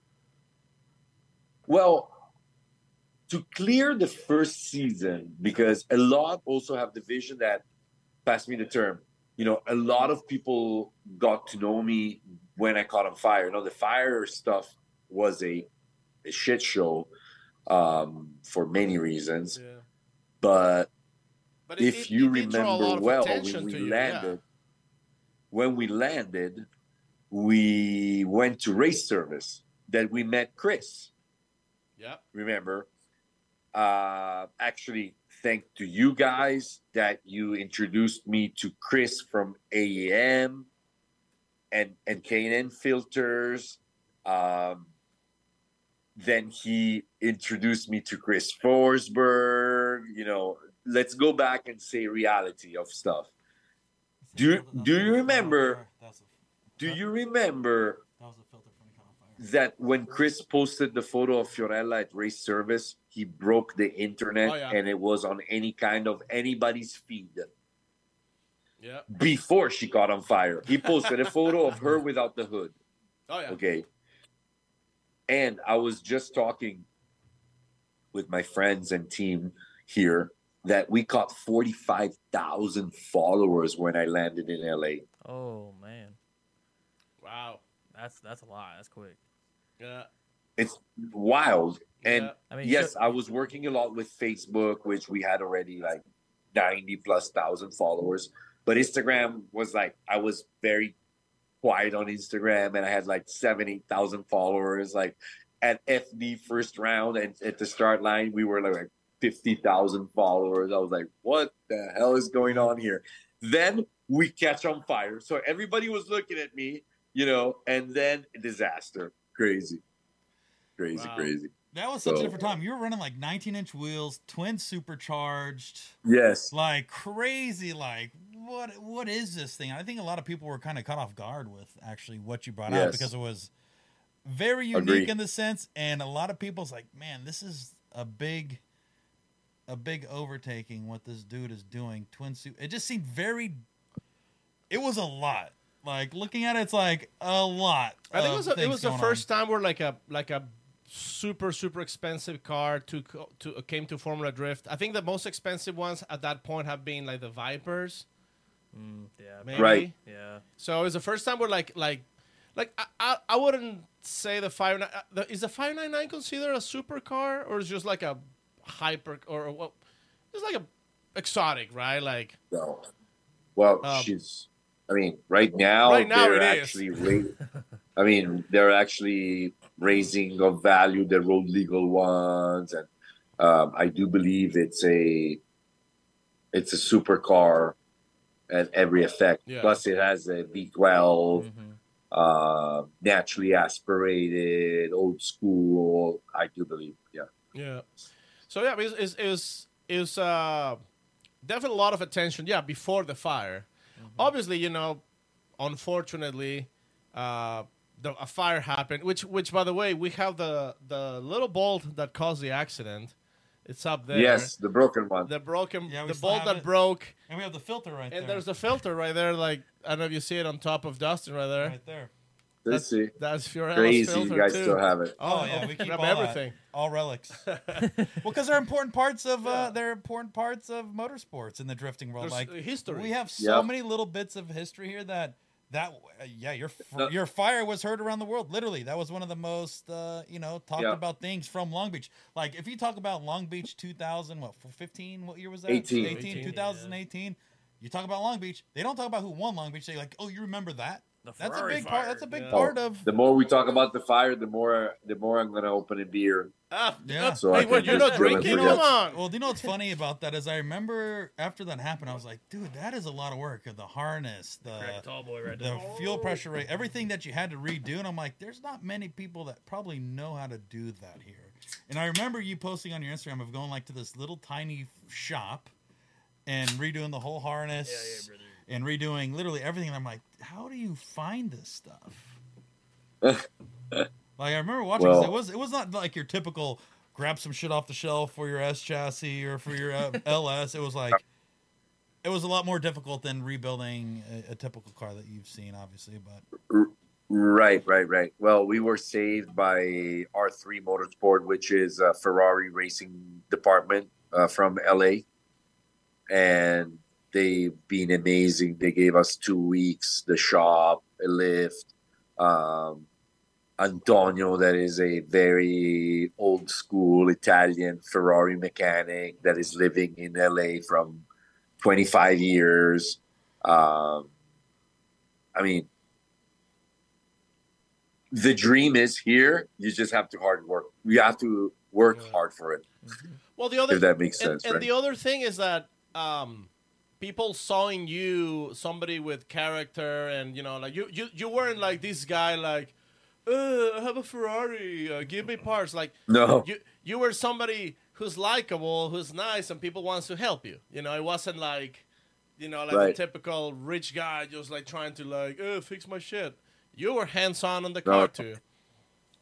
[SPEAKER 7] well, to clear the first season, because a lot also have the vision that, pass me the term, you know, a lot of people got to know me when I caught on fire. You know, the fire stuff was a, a shit show um, for many reasons.
[SPEAKER 4] Yeah.
[SPEAKER 7] But
[SPEAKER 4] But it-
[SPEAKER 7] if
[SPEAKER 4] it-
[SPEAKER 7] you
[SPEAKER 4] it did draw a lot
[SPEAKER 7] remember
[SPEAKER 4] of
[SPEAKER 7] well,
[SPEAKER 4] attention
[SPEAKER 7] when we
[SPEAKER 4] to you, yeah.
[SPEAKER 7] landed, when we landed, we went to race service. That we met Chris.
[SPEAKER 4] Yeah.
[SPEAKER 7] Remember, uh, actually, thank to you guys that you introduced me to Chris from A E M and and K and N Filters. Um, then he introduced me to Chris Forsberg. You know, let's go back and say reality of stuff. Do do you remember? Do you remember
[SPEAKER 3] That was a filter from the car on fire.
[SPEAKER 7] that when Chris posted the photo of Fiorella at race service, he broke the internet
[SPEAKER 4] Oh, yeah.
[SPEAKER 7] and it was on any kind of anybody's feed
[SPEAKER 4] Yeah.
[SPEAKER 7] before she caught on fire. He posted a photo of her without the hood.
[SPEAKER 4] Oh yeah.
[SPEAKER 7] Okay. And I was just talking with my friends and team here that we caught forty-five thousand followers when I landed in L A.
[SPEAKER 5] Oh man,
[SPEAKER 4] Wow.
[SPEAKER 5] that's that's a lot. That's quick.
[SPEAKER 4] Yeah.
[SPEAKER 7] It's wild. And
[SPEAKER 4] Yeah.
[SPEAKER 5] I mean,
[SPEAKER 7] yes,
[SPEAKER 5] so-
[SPEAKER 7] I was working a lot with Facebook, which we had already like ninety plus thousand followers. But Instagram was like, I was very quiet on Instagram and I had like seven, eight thousand followers. Like at F D first round and at the start line, we were like fifty thousand followers. I was like, what the hell is going on here? Then we catch on fire. So everybody was looking at me, you know, and then disaster. Crazy. Crazy,
[SPEAKER 4] Wow.
[SPEAKER 7] crazy.
[SPEAKER 3] That was such
[SPEAKER 7] So-
[SPEAKER 3] a different time. You were running like nineteen inch wheels, twin supercharged,
[SPEAKER 7] Yes.
[SPEAKER 3] like crazy. Like what? What is this thing? I think a lot of people were kind of caught off guard with actually what you brought out
[SPEAKER 7] Yes.
[SPEAKER 3] because it was very unique
[SPEAKER 7] Agree.
[SPEAKER 3] in the sense, and a lot of people's like, man, this is a big, a big overtaking. What this dude is doing, twin suit. It just seemed very. It was a lot. Like looking at it, it's like a lot.
[SPEAKER 4] I think it
[SPEAKER 3] of
[SPEAKER 4] was a, it
[SPEAKER 3] things
[SPEAKER 4] was the
[SPEAKER 3] going
[SPEAKER 4] first
[SPEAKER 3] on.
[SPEAKER 4] time where like a like a super super expensive car to co- to uh, came to Formula Drift. I think the most expensive ones at that point have been like the Vipers,
[SPEAKER 5] Mm, yeah,
[SPEAKER 4] maybe.
[SPEAKER 7] Right.
[SPEAKER 5] yeah.
[SPEAKER 4] So it was the first time where like like like I I, I wouldn't say the five uh, the, is the five ninety-nine considered a supercar or is just like a hyper or what? It's like a exotic, right? Like
[SPEAKER 7] No. Well,
[SPEAKER 4] Um,
[SPEAKER 7] she's. I mean, right now,
[SPEAKER 4] Right now
[SPEAKER 7] they're
[SPEAKER 4] it is.
[SPEAKER 7] actually. Ra- I mean, they're actually raising of value the road legal ones, and um, I do believe it's a. It's a supercar, at every effect.
[SPEAKER 4] Yeah.
[SPEAKER 7] Plus, it has a V twelve,
[SPEAKER 5] Mhm.
[SPEAKER 7] uh, naturally aspirated, old school. I do believe, yeah.
[SPEAKER 4] yeah. So yeah, it was it was, it was, it was uh, definitely a lot of attention. Yeah, before the fire. Obviously, you know, unfortunately, uh, the, a fire happened. Which, which, by the way, we have the the little bolt that caused the accident. It's up there.
[SPEAKER 7] Yes, the broken one.
[SPEAKER 4] The broken,
[SPEAKER 3] Yeah, we
[SPEAKER 4] the
[SPEAKER 3] still
[SPEAKER 4] bolt
[SPEAKER 3] have
[SPEAKER 4] that
[SPEAKER 3] it.
[SPEAKER 4] broke,
[SPEAKER 3] And we have the filter right there.
[SPEAKER 4] and there's the filter right there. Like I don't know if you see it on top of Dustin right there.
[SPEAKER 3] right there.
[SPEAKER 7] Let's see.
[SPEAKER 4] That's Fiorella's
[SPEAKER 7] Crazy,
[SPEAKER 4] filter
[SPEAKER 7] you guys
[SPEAKER 4] too.
[SPEAKER 7] still have it.
[SPEAKER 3] Oh, yeah, we keep
[SPEAKER 4] grab
[SPEAKER 3] all
[SPEAKER 4] everything.
[SPEAKER 3] that. All relics. well, because they're important parts of uh, they're important parts of motorsports in the drifting world.
[SPEAKER 4] There's
[SPEAKER 3] like
[SPEAKER 4] uh, history.
[SPEAKER 3] we have so
[SPEAKER 7] Yep.
[SPEAKER 3] many little bits of history here that that uh, yeah, your f-
[SPEAKER 7] No.
[SPEAKER 3] your fire was heard around the world. Literally, that was one of the most uh, you know talked
[SPEAKER 7] Yeah.
[SPEAKER 3] about things from Long Beach. Like if you talk about Long Beach two thousand, what fifteen? What year was that?
[SPEAKER 7] eighteen.
[SPEAKER 3] eighteen, twenty eighteen. You talk about Long Beach. They don't talk about who won Long Beach. They like, oh, you remember that?
[SPEAKER 5] The
[SPEAKER 3] That's a
[SPEAKER 5] Ferrari
[SPEAKER 3] big part.
[SPEAKER 5] fire.
[SPEAKER 3] That's a big
[SPEAKER 4] Yeah.
[SPEAKER 3] part
[SPEAKER 7] Oh,
[SPEAKER 3] of
[SPEAKER 7] the more we talk about the fire, the more the more I'm gonna open a beer.
[SPEAKER 4] Ah,
[SPEAKER 3] Yeah.
[SPEAKER 4] uh,
[SPEAKER 7] So I
[SPEAKER 4] hey,
[SPEAKER 7] can
[SPEAKER 4] what, you're
[SPEAKER 7] just
[SPEAKER 4] not
[SPEAKER 7] chill and
[SPEAKER 4] drinking?
[SPEAKER 7] forget.
[SPEAKER 4] Come on.
[SPEAKER 3] Well, do you know what's funny about that is I remember after that happened, I was like, dude, that is a lot of work. The harness, the
[SPEAKER 5] Correct, tall boy right
[SPEAKER 3] the
[SPEAKER 5] there.
[SPEAKER 3] fuel pressure rate, everything that you had to redo. And I'm like, there's not many people that probably know how to do that here. And I remember you posting on your Instagram of going like to this little tiny shop and redoing the whole harness
[SPEAKER 5] Yeah, yeah, brother.
[SPEAKER 3] and redoing literally everything. And I'm like, how do you find this stuff? Like I remember watching
[SPEAKER 7] Well-
[SPEAKER 3] this, it was it was not like your typical grab some shit off the shelf for your S chassis or for your uh, L S. It was like it was a lot more difficult than rebuilding a, a typical car that you've seen, obviously. But
[SPEAKER 7] Right, right, right. Well, we were saved by R three Motorsport, which is a Ferrari racing department uh, from L A, and they've been amazing. They gave us two weeks, the shop, a lift. Um, Antonio, that is a very old school Italian Ferrari mechanic that is living in L A from twenty-five years. Um, I mean, the dream is here. You just have to hard work. You have to work
[SPEAKER 4] Yeah.
[SPEAKER 7] hard for it.
[SPEAKER 4] Well, the other
[SPEAKER 7] If that makes
[SPEAKER 4] and,
[SPEAKER 7] sense,
[SPEAKER 4] and
[SPEAKER 7] right?
[SPEAKER 4] the other thing is that um, people saw in you somebody with character, and you know, like you, you, you weren't like this guy, like, uh, I have a Ferrari, uh, give me parts. Like,
[SPEAKER 7] No.
[SPEAKER 4] you, you were somebody who's likable, who's nice, and people wants to help you. You know, it wasn't like, you know, like
[SPEAKER 7] Right.
[SPEAKER 4] the typical rich guy just like trying to like, uh, fix my shit. You were hands on on the
[SPEAKER 7] No.
[SPEAKER 4] car too.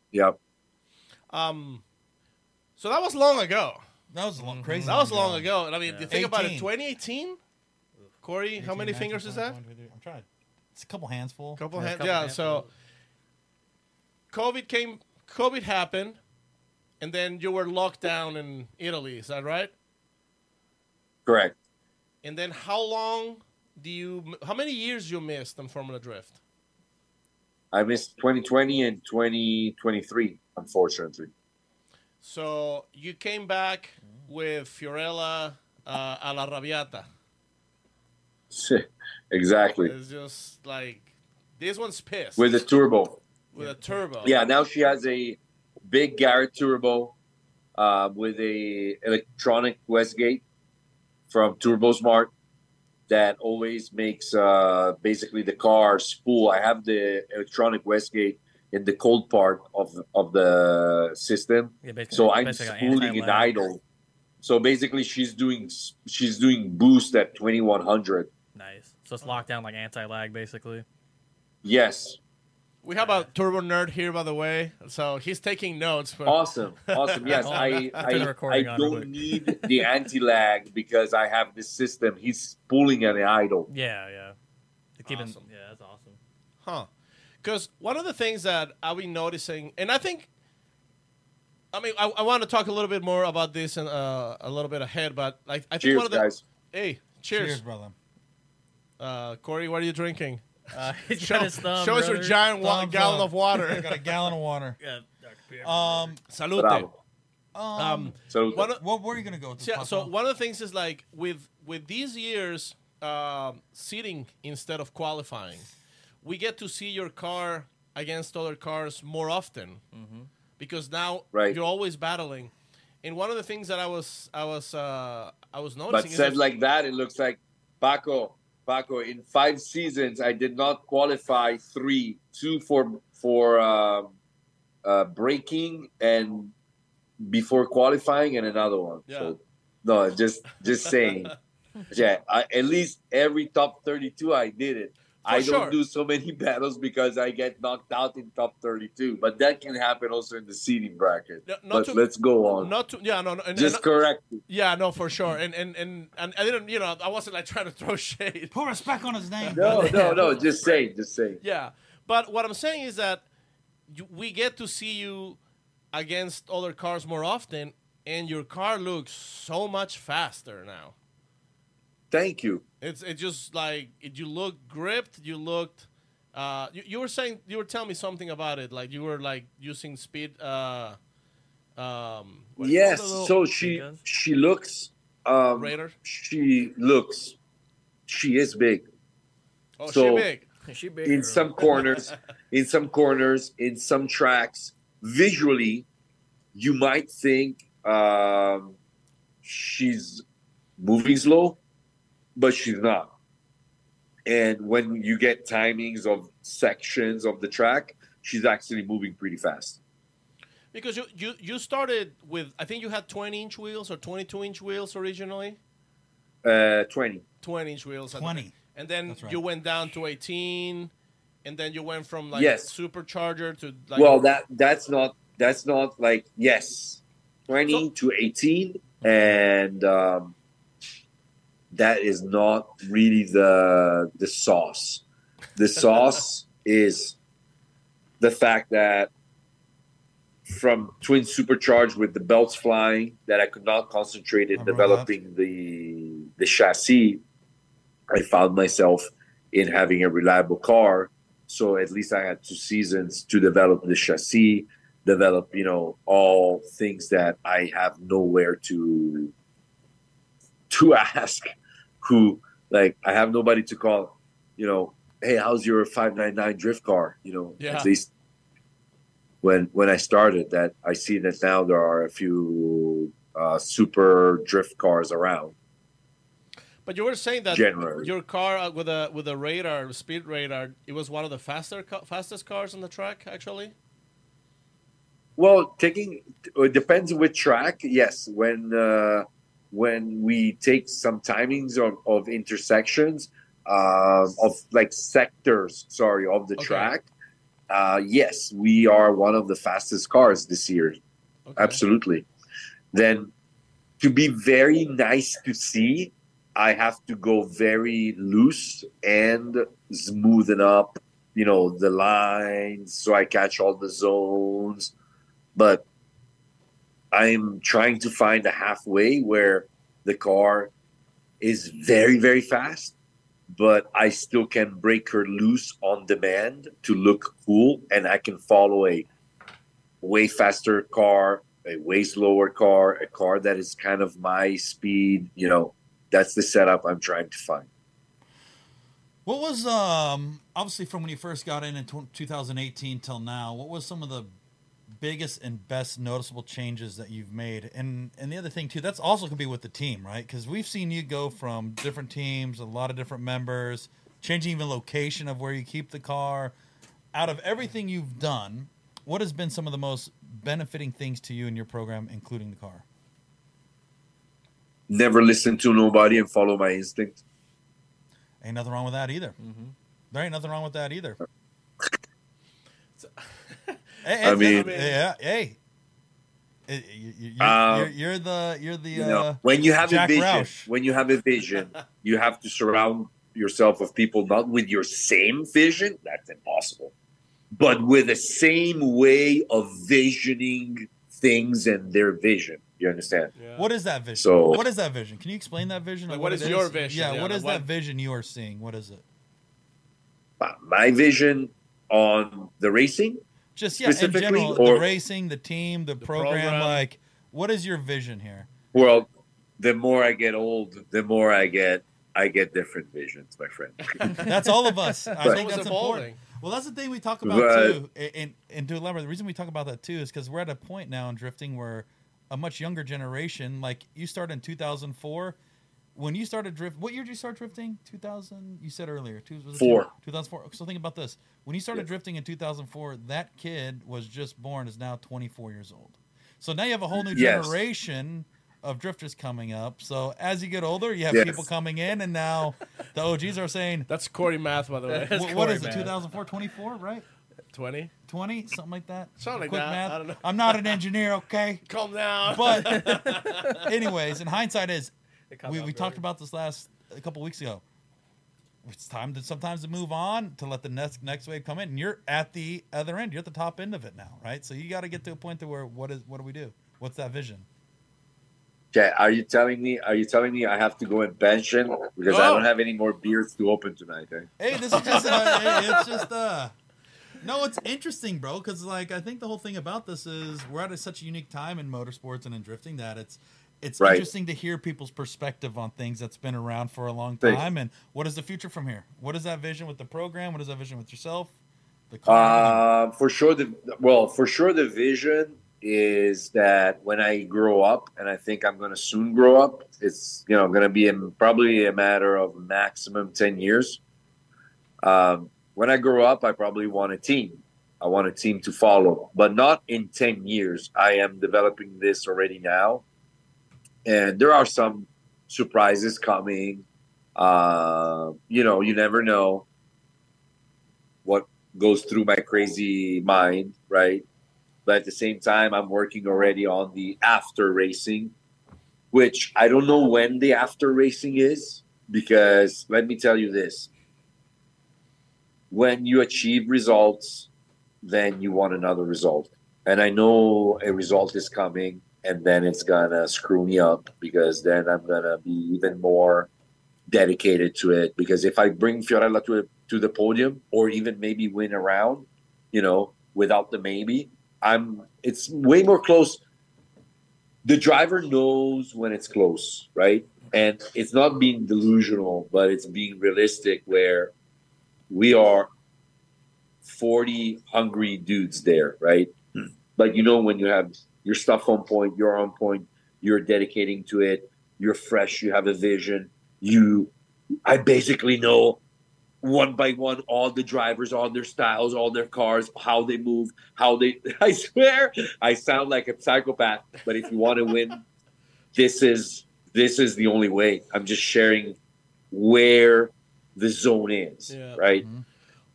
[SPEAKER 7] Yep.
[SPEAKER 4] Um, so that was long ago.
[SPEAKER 3] That was a long, crazy.
[SPEAKER 4] That was long ago. And I mean,
[SPEAKER 5] Yeah.
[SPEAKER 4] you think about it,
[SPEAKER 3] eighteen.
[SPEAKER 4] twenty eighteen? Corey, how many
[SPEAKER 3] eighteen,
[SPEAKER 4] fingers is
[SPEAKER 3] nineteen,
[SPEAKER 4] that?
[SPEAKER 3] twenty, twenty-two. I'm trying. It's a couple handsful.
[SPEAKER 4] Couple
[SPEAKER 5] Yeah,
[SPEAKER 4] hands.
[SPEAKER 5] couple
[SPEAKER 4] Yeah,
[SPEAKER 5] hands.
[SPEAKER 4] so COVID came, COVID happened, and then you were locked down in Italy. Is that right?
[SPEAKER 7] Correct.
[SPEAKER 4] And then how long do you, how many years you missed on Formula Drift?
[SPEAKER 7] I missed twenty twenty and twenty twenty-three, unfortunately.
[SPEAKER 4] So you came back with Fiorella uh, a la Rabiata.
[SPEAKER 7] Exactly.
[SPEAKER 4] It's just like, this one's pissed.
[SPEAKER 7] With the turbo.
[SPEAKER 4] with a turbo.
[SPEAKER 7] Yeah, now she has a big Garrett turbo uh, with a electronic Westgate from Turbo Smart that always makes uh, basically the car spool. I have the electronic Westgate in the cold part of of the system,
[SPEAKER 5] Yeah, basically-
[SPEAKER 7] so I'm
[SPEAKER 5] basically like
[SPEAKER 7] spooling in
[SPEAKER 5] anti-lag.
[SPEAKER 7] idle. So basically, she's doing she's doing boost at twenty-one hundred.
[SPEAKER 5] Nice. So it's locked down like anti-lag, basically.
[SPEAKER 7] Yes,
[SPEAKER 4] We have a turbo nerd here, by the way, so he's taking notes. But
[SPEAKER 7] awesome, awesome. Yes, I
[SPEAKER 5] Turn the
[SPEAKER 7] I, I
[SPEAKER 5] recording on real
[SPEAKER 7] don't
[SPEAKER 5] quick.
[SPEAKER 7] need the anti-lag because I have this system. He's spooling at the idle.
[SPEAKER 5] Yeah, yeah. To keep
[SPEAKER 4] Awesome.
[SPEAKER 5] in, yeah, that's awesome.
[SPEAKER 4] Huh. Because one of the things that I've been noticing, and I think, I mean, I, I want to talk a little bit more about this and uh, a little bit ahead, but like I think
[SPEAKER 7] Cheers,
[SPEAKER 4] one of the
[SPEAKER 7] guys.
[SPEAKER 4] hey, cheers,
[SPEAKER 3] Cheers, brother.
[SPEAKER 4] Uh, Corey, what are you drinking?
[SPEAKER 5] Uh, he's
[SPEAKER 4] Show,
[SPEAKER 5] got his thumb,
[SPEAKER 4] show us your
[SPEAKER 5] brother.
[SPEAKER 4] giant wa-
[SPEAKER 3] Thumbs
[SPEAKER 4] gallon
[SPEAKER 3] up.
[SPEAKER 4] of water.
[SPEAKER 3] I got a gallon of water.
[SPEAKER 5] Yeah, Doctor Pierre.
[SPEAKER 3] Um,
[SPEAKER 4] Salute.
[SPEAKER 7] Bravo.
[SPEAKER 3] um,
[SPEAKER 4] Um,
[SPEAKER 7] So
[SPEAKER 4] one of,
[SPEAKER 3] what were you gonna go with?
[SPEAKER 4] yeah, so one of the things is like with with these years um, seating instead of qualifying, we get to see your car against other cars more often because now
[SPEAKER 7] Right.
[SPEAKER 4] you're always battling. And one of the things that I was I was uh, I was
[SPEAKER 7] but
[SPEAKER 4] noticing
[SPEAKER 7] said
[SPEAKER 4] is
[SPEAKER 7] like that, it looks like Paco. Paco, in five seasons, I did not qualify three, two for for um, uh, braking and before qualifying, and another one.
[SPEAKER 4] Yeah.
[SPEAKER 7] So, no, just just saying. Yeah, I, at least every top thirty-two, I did it. I
[SPEAKER 4] sure.
[SPEAKER 7] don't do so many battles because I get knocked out in top thirty-two, but that can happen also in the seeding bracket.
[SPEAKER 4] No, not
[SPEAKER 7] but
[SPEAKER 4] to-
[SPEAKER 7] let's go on.
[SPEAKER 4] not to yeah no, no and,
[SPEAKER 7] just
[SPEAKER 4] and-
[SPEAKER 7] correct.
[SPEAKER 4] yeah no for sure and, and and and I didn't you know I wasn't like trying to throw shade.
[SPEAKER 3] Put respect on his name.
[SPEAKER 7] No,
[SPEAKER 3] brother.
[SPEAKER 7] no, no. Just say, just say.
[SPEAKER 4] Yeah, but what I'm saying is that you, we get to see you against other cars more often, and your car looks so much faster now.
[SPEAKER 7] Thank you.
[SPEAKER 4] It's it's just like it, you look gripped. You looked. Uh, you, you were saying you were telling me something about it. Like you were like using speed. Uh, um, what do you
[SPEAKER 7] Yes.
[SPEAKER 4] call the little
[SPEAKER 7] So she
[SPEAKER 5] guns?
[SPEAKER 7] she looks. Um,
[SPEAKER 4] Raider.
[SPEAKER 7] she looks. She is big.
[SPEAKER 4] Oh,
[SPEAKER 7] so-
[SPEAKER 4] she big.
[SPEAKER 5] She big,
[SPEAKER 7] In
[SPEAKER 5] girl.
[SPEAKER 7] some corners, in some corners, in some tracks, visually, you might think um, she's moving slow, but she's not. And when you get timings of sections of the track, she's actually moving pretty fast.
[SPEAKER 4] Because you, you you started with I think you had twenty inch wheels or twenty-two inch wheels originally.
[SPEAKER 7] Uh, twenty.
[SPEAKER 4] twenty inch wheels. at the-
[SPEAKER 3] twenty.
[SPEAKER 4] And then
[SPEAKER 3] That's right.
[SPEAKER 4] you went down to eighteen, and then you went from like
[SPEAKER 7] Yes.
[SPEAKER 4] supercharger to like.
[SPEAKER 7] Well, that that's not that's not like yes, twenty
[SPEAKER 4] So-
[SPEAKER 7] to eighteen, and um, that is not really the the sauce. The sauce is the fact that from twin supercharged with the belts flying, that I could not concentrate in
[SPEAKER 3] Remember
[SPEAKER 7] developing the the chassis. I found myself in having a reliable car. So at least I had two seasons to develop the chassis, develop, you know, all things that I have nowhere to to ask. Who like I have nobody to call, you know, hey, how's your five ninety-nine drift car? You know,
[SPEAKER 4] Yeah.
[SPEAKER 7] at least when when I started that, I see that now there are a few uh, super drift cars around.
[SPEAKER 4] But you were saying that
[SPEAKER 7] Generally.
[SPEAKER 4] your car uh, with a with a radar, speed radar, it was one of the faster ca- fastest cars on the track, actually.
[SPEAKER 7] Well, taking it depends which track. Yes, when uh, when we take some timings of, of intersections, uh, of like sectors, sorry, of the
[SPEAKER 4] Okay.
[SPEAKER 7] track, uh, yes, we are one of the fastest cars this year.
[SPEAKER 4] Okay.
[SPEAKER 7] Absolutely. Then to be very nice to see, I have to go very loose and smoothen up, you know, the lines so I catch all the zones. But I'm trying to find a halfway where the car is very, very fast, but I still can break her loose on demand to look cool, and I can follow a way faster car, a way slower car, a car that is kind of my speed, you know. That's the setup I'm trying to find.
[SPEAKER 3] What was um obviously from when you first got in in twenty eighteen till now? What was some of the biggest and best noticeable changes that you've made? And and the other thing too, that's also gonna be with the team, right? Because we've seen you go from different teams, a lot of different members, changing even location of where you keep the car. Out of everything you've done, what has been some of the most benefiting things to you in your program, including the car?
[SPEAKER 7] Never listen to nobody and follow my instinct.
[SPEAKER 3] Ain't nothing wrong with that either. Mm-hmm. There ain't nothing wrong with that either. hey,
[SPEAKER 7] I mean,
[SPEAKER 3] yeah, hey, you, you're,
[SPEAKER 7] uh,
[SPEAKER 3] you're, you're the you're the
[SPEAKER 7] you know,
[SPEAKER 3] uh,
[SPEAKER 7] when you have
[SPEAKER 3] Jack
[SPEAKER 7] a vision,
[SPEAKER 3] Roush.
[SPEAKER 7] when you have a vision, you have to surround yourself with people not with your same vision. That's impossible, but with the same way of visioning things and their vision. You understand?
[SPEAKER 4] Yeah.
[SPEAKER 3] What is that vision?
[SPEAKER 7] So-
[SPEAKER 3] what is that vision? Can you explain that vision?
[SPEAKER 4] Like,
[SPEAKER 3] of
[SPEAKER 4] what
[SPEAKER 3] it
[SPEAKER 4] is your vision?
[SPEAKER 3] Yeah,
[SPEAKER 4] Yeah,
[SPEAKER 3] what
[SPEAKER 4] like
[SPEAKER 3] is
[SPEAKER 4] what-
[SPEAKER 3] that vision you are seeing? What is it?
[SPEAKER 7] Uh, My vision on the racing,
[SPEAKER 3] Just yeah, in
[SPEAKER 7] Specifically,
[SPEAKER 3] general,
[SPEAKER 7] or-
[SPEAKER 3] the racing, the team, the, program,
[SPEAKER 4] program.
[SPEAKER 3] Like, what is your vision here?
[SPEAKER 7] well, the more I get old, the more I get, I get different visions, my friend.
[SPEAKER 3] That's all of us. I
[SPEAKER 7] But-
[SPEAKER 3] think
[SPEAKER 4] It's
[SPEAKER 3] that's
[SPEAKER 4] evolving.
[SPEAKER 3] important. Well, that's the thing we talk about
[SPEAKER 7] But-
[SPEAKER 3] too. And, and to elaborate, the reason we talk about that too is because we're at a point now in drifting where a much younger generation, like you started in two thousand four. When you started drift, what year did you start drifting? two thousand. You said earlier. Two, was it
[SPEAKER 7] Four.
[SPEAKER 3] two thousand four. So think about this. When you started
[SPEAKER 7] Yeah.
[SPEAKER 3] drifting in two thousand four, that kid was just born, is now twenty-four years old. So now you have a whole new
[SPEAKER 7] Yes.
[SPEAKER 3] generation of drifters coming up. So as you get older, you have
[SPEAKER 7] Yes.
[SPEAKER 3] people coming in, and now the O Gs are saying,
[SPEAKER 4] That's Corey math, by the way.
[SPEAKER 3] Wh- what is it, two thousand four, twenty-four, right?
[SPEAKER 4] twenty.
[SPEAKER 3] twenty, something like that.
[SPEAKER 4] Something like
[SPEAKER 3] Quick
[SPEAKER 4] that.
[SPEAKER 3] math.
[SPEAKER 4] I don't know.
[SPEAKER 3] I'm not an engineer, okay?
[SPEAKER 4] Calm down.
[SPEAKER 3] But anyways, in hindsight is
[SPEAKER 4] It comes
[SPEAKER 3] we,
[SPEAKER 4] out
[SPEAKER 3] we talked
[SPEAKER 4] brilliant.
[SPEAKER 3] about this last a couple weeks ago. It's time to sometimes to move on to let the next next wave come in. And you're at the other end. You're at the top end of it now, right? So you got to get to a point to where what is what do we do? What's that vision?
[SPEAKER 7] Okay, are you telling me? Are you telling me I have to go in pension because I
[SPEAKER 4] No.
[SPEAKER 7] don't have any more beers to open tonight? Eh?
[SPEAKER 3] Hey, this is just uh, hey, it's just uh no, it's interesting, bro, because like I think the whole thing about this is we're at a, such a unique time in motorsports and in drifting that it's it's
[SPEAKER 7] Right.
[SPEAKER 3] interesting to hear people's perspective on things that's been around for a long
[SPEAKER 7] Thank-
[SPEAKER 3] time. And what is the future from here? What is that vision with the program? What is that vision with yourself? The car?
[SPEAKER 7] Uh, for sure. The well, for sure, the vision is that when I grow up, and I think I'm going to soon grow up, it's you know going to be in probably a matter of maximum ten years. Um, when I grow up, I probably want a team. I want a team to follow, but not in ten years. I am developing this already now, and there are some surprises coming. Uh, you know, you never know what goes through my crazy mind, right? But at the same time, I'm working already on the after racing, which I don't know when the after racing is, because let me tell you this. When you achieve results, then you want another result. And I know a result is coming, and then it's going to screw me up because then I'm going to be even more dedicated to it. Because if I bring Fiorella to, a, to the podium or even maybe win a round, you know, without the maybe, I'm it's way more close. The driver knows when it's close, right? And it's not being delusional, but it's being realistic where we are forty hungry dudes there, right? But you know when you have your stuff on point, you're on point, you're dedicating to it, you're fresh, you have a vision, you I basically know one by one, all the drivers, all their styles, all their cars, how they move, how they. I swear, I sound like a psychopath. But if you want to win, this is this is the only way. I'm just sharing where the zone is,
[SPEAKER 4] Yeah.
[SPEAKER 7] right?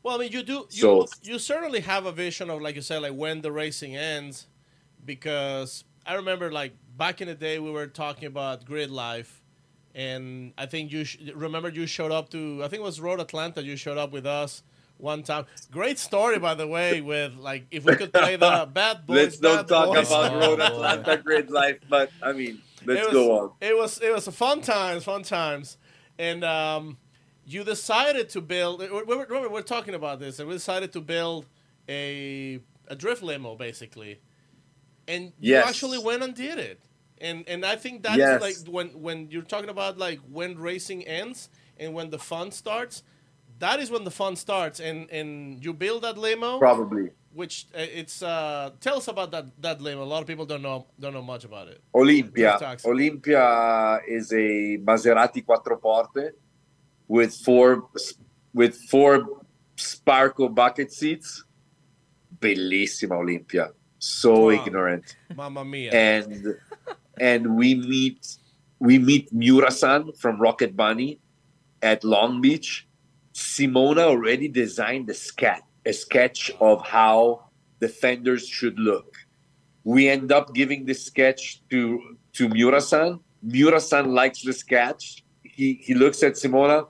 [SPEAKER 4] Well, I mean, you do. You,
[SPEAKER 7] So-
[SPEAKER 4] you certainly have a vision of, like you said, like when the racing ends, because I remember, like back in the day, we were talking about grid life, and I think you sh- remember you showed up to. I think it was Road Atlanta. You showed up with us one time. Great story, by the way. With like, if we could play the Bad Boys.
[SPEAKER 7] Let's don't
[SPEAKER 4] Bad
[SPEAKER 7] talk
[SPEAKER 4] Boys.
[SPEAKER 7] about
[SPEAKER 5] Oh,
[SPEAKER 7] Road
[SPEAKER 5] boy.
[SPEAKER 7] Atlanta grid life, but I mean, let's
[SPEAKER 4] it was,
[SPEAKER 7] go on.
[SPEAKER 4] It was it was a fun times, fun times, and um, you decided to build. We we were, we we're talking about this, and we decided to build a a drift limo, basically, and you
[SPEAKER 7] Yes.
[SPEAKER 4] actually went and did it. And and I think that's
[SPEAKER 7] Yes.
[SPEAKER 4] like when when you're talking about like when racing ends and when the fun starts. That is when the fun starts, and, and you build that limo.
[SPEAKER 7] Probably.
[SPEAKER 4] Which uh, it's uh, tell us about that that limo. A lot of people don't know don't know much about it.
[SPEAKER 7] Olympia.
[SPEAKER 4] Drift taxi.
[SPEAKER 7] Olympia is a Maserati Quattroporte with four with four Sparco bucket seats. Bellissima Olympia. So
[SPEAKER 4] Wow.
[SPEAKER 7] ignorant.
[SPEAKER 4] Mamma mia!
[SPEAKER 7] And and we meet we meet Murasan from Rocket Bunny at Long Beach. Simona already designed a sketch a sketch of how the fenders should look. We end up giving this sketch to to Murasan. Murasan likes the sketch. He he looks at Simona.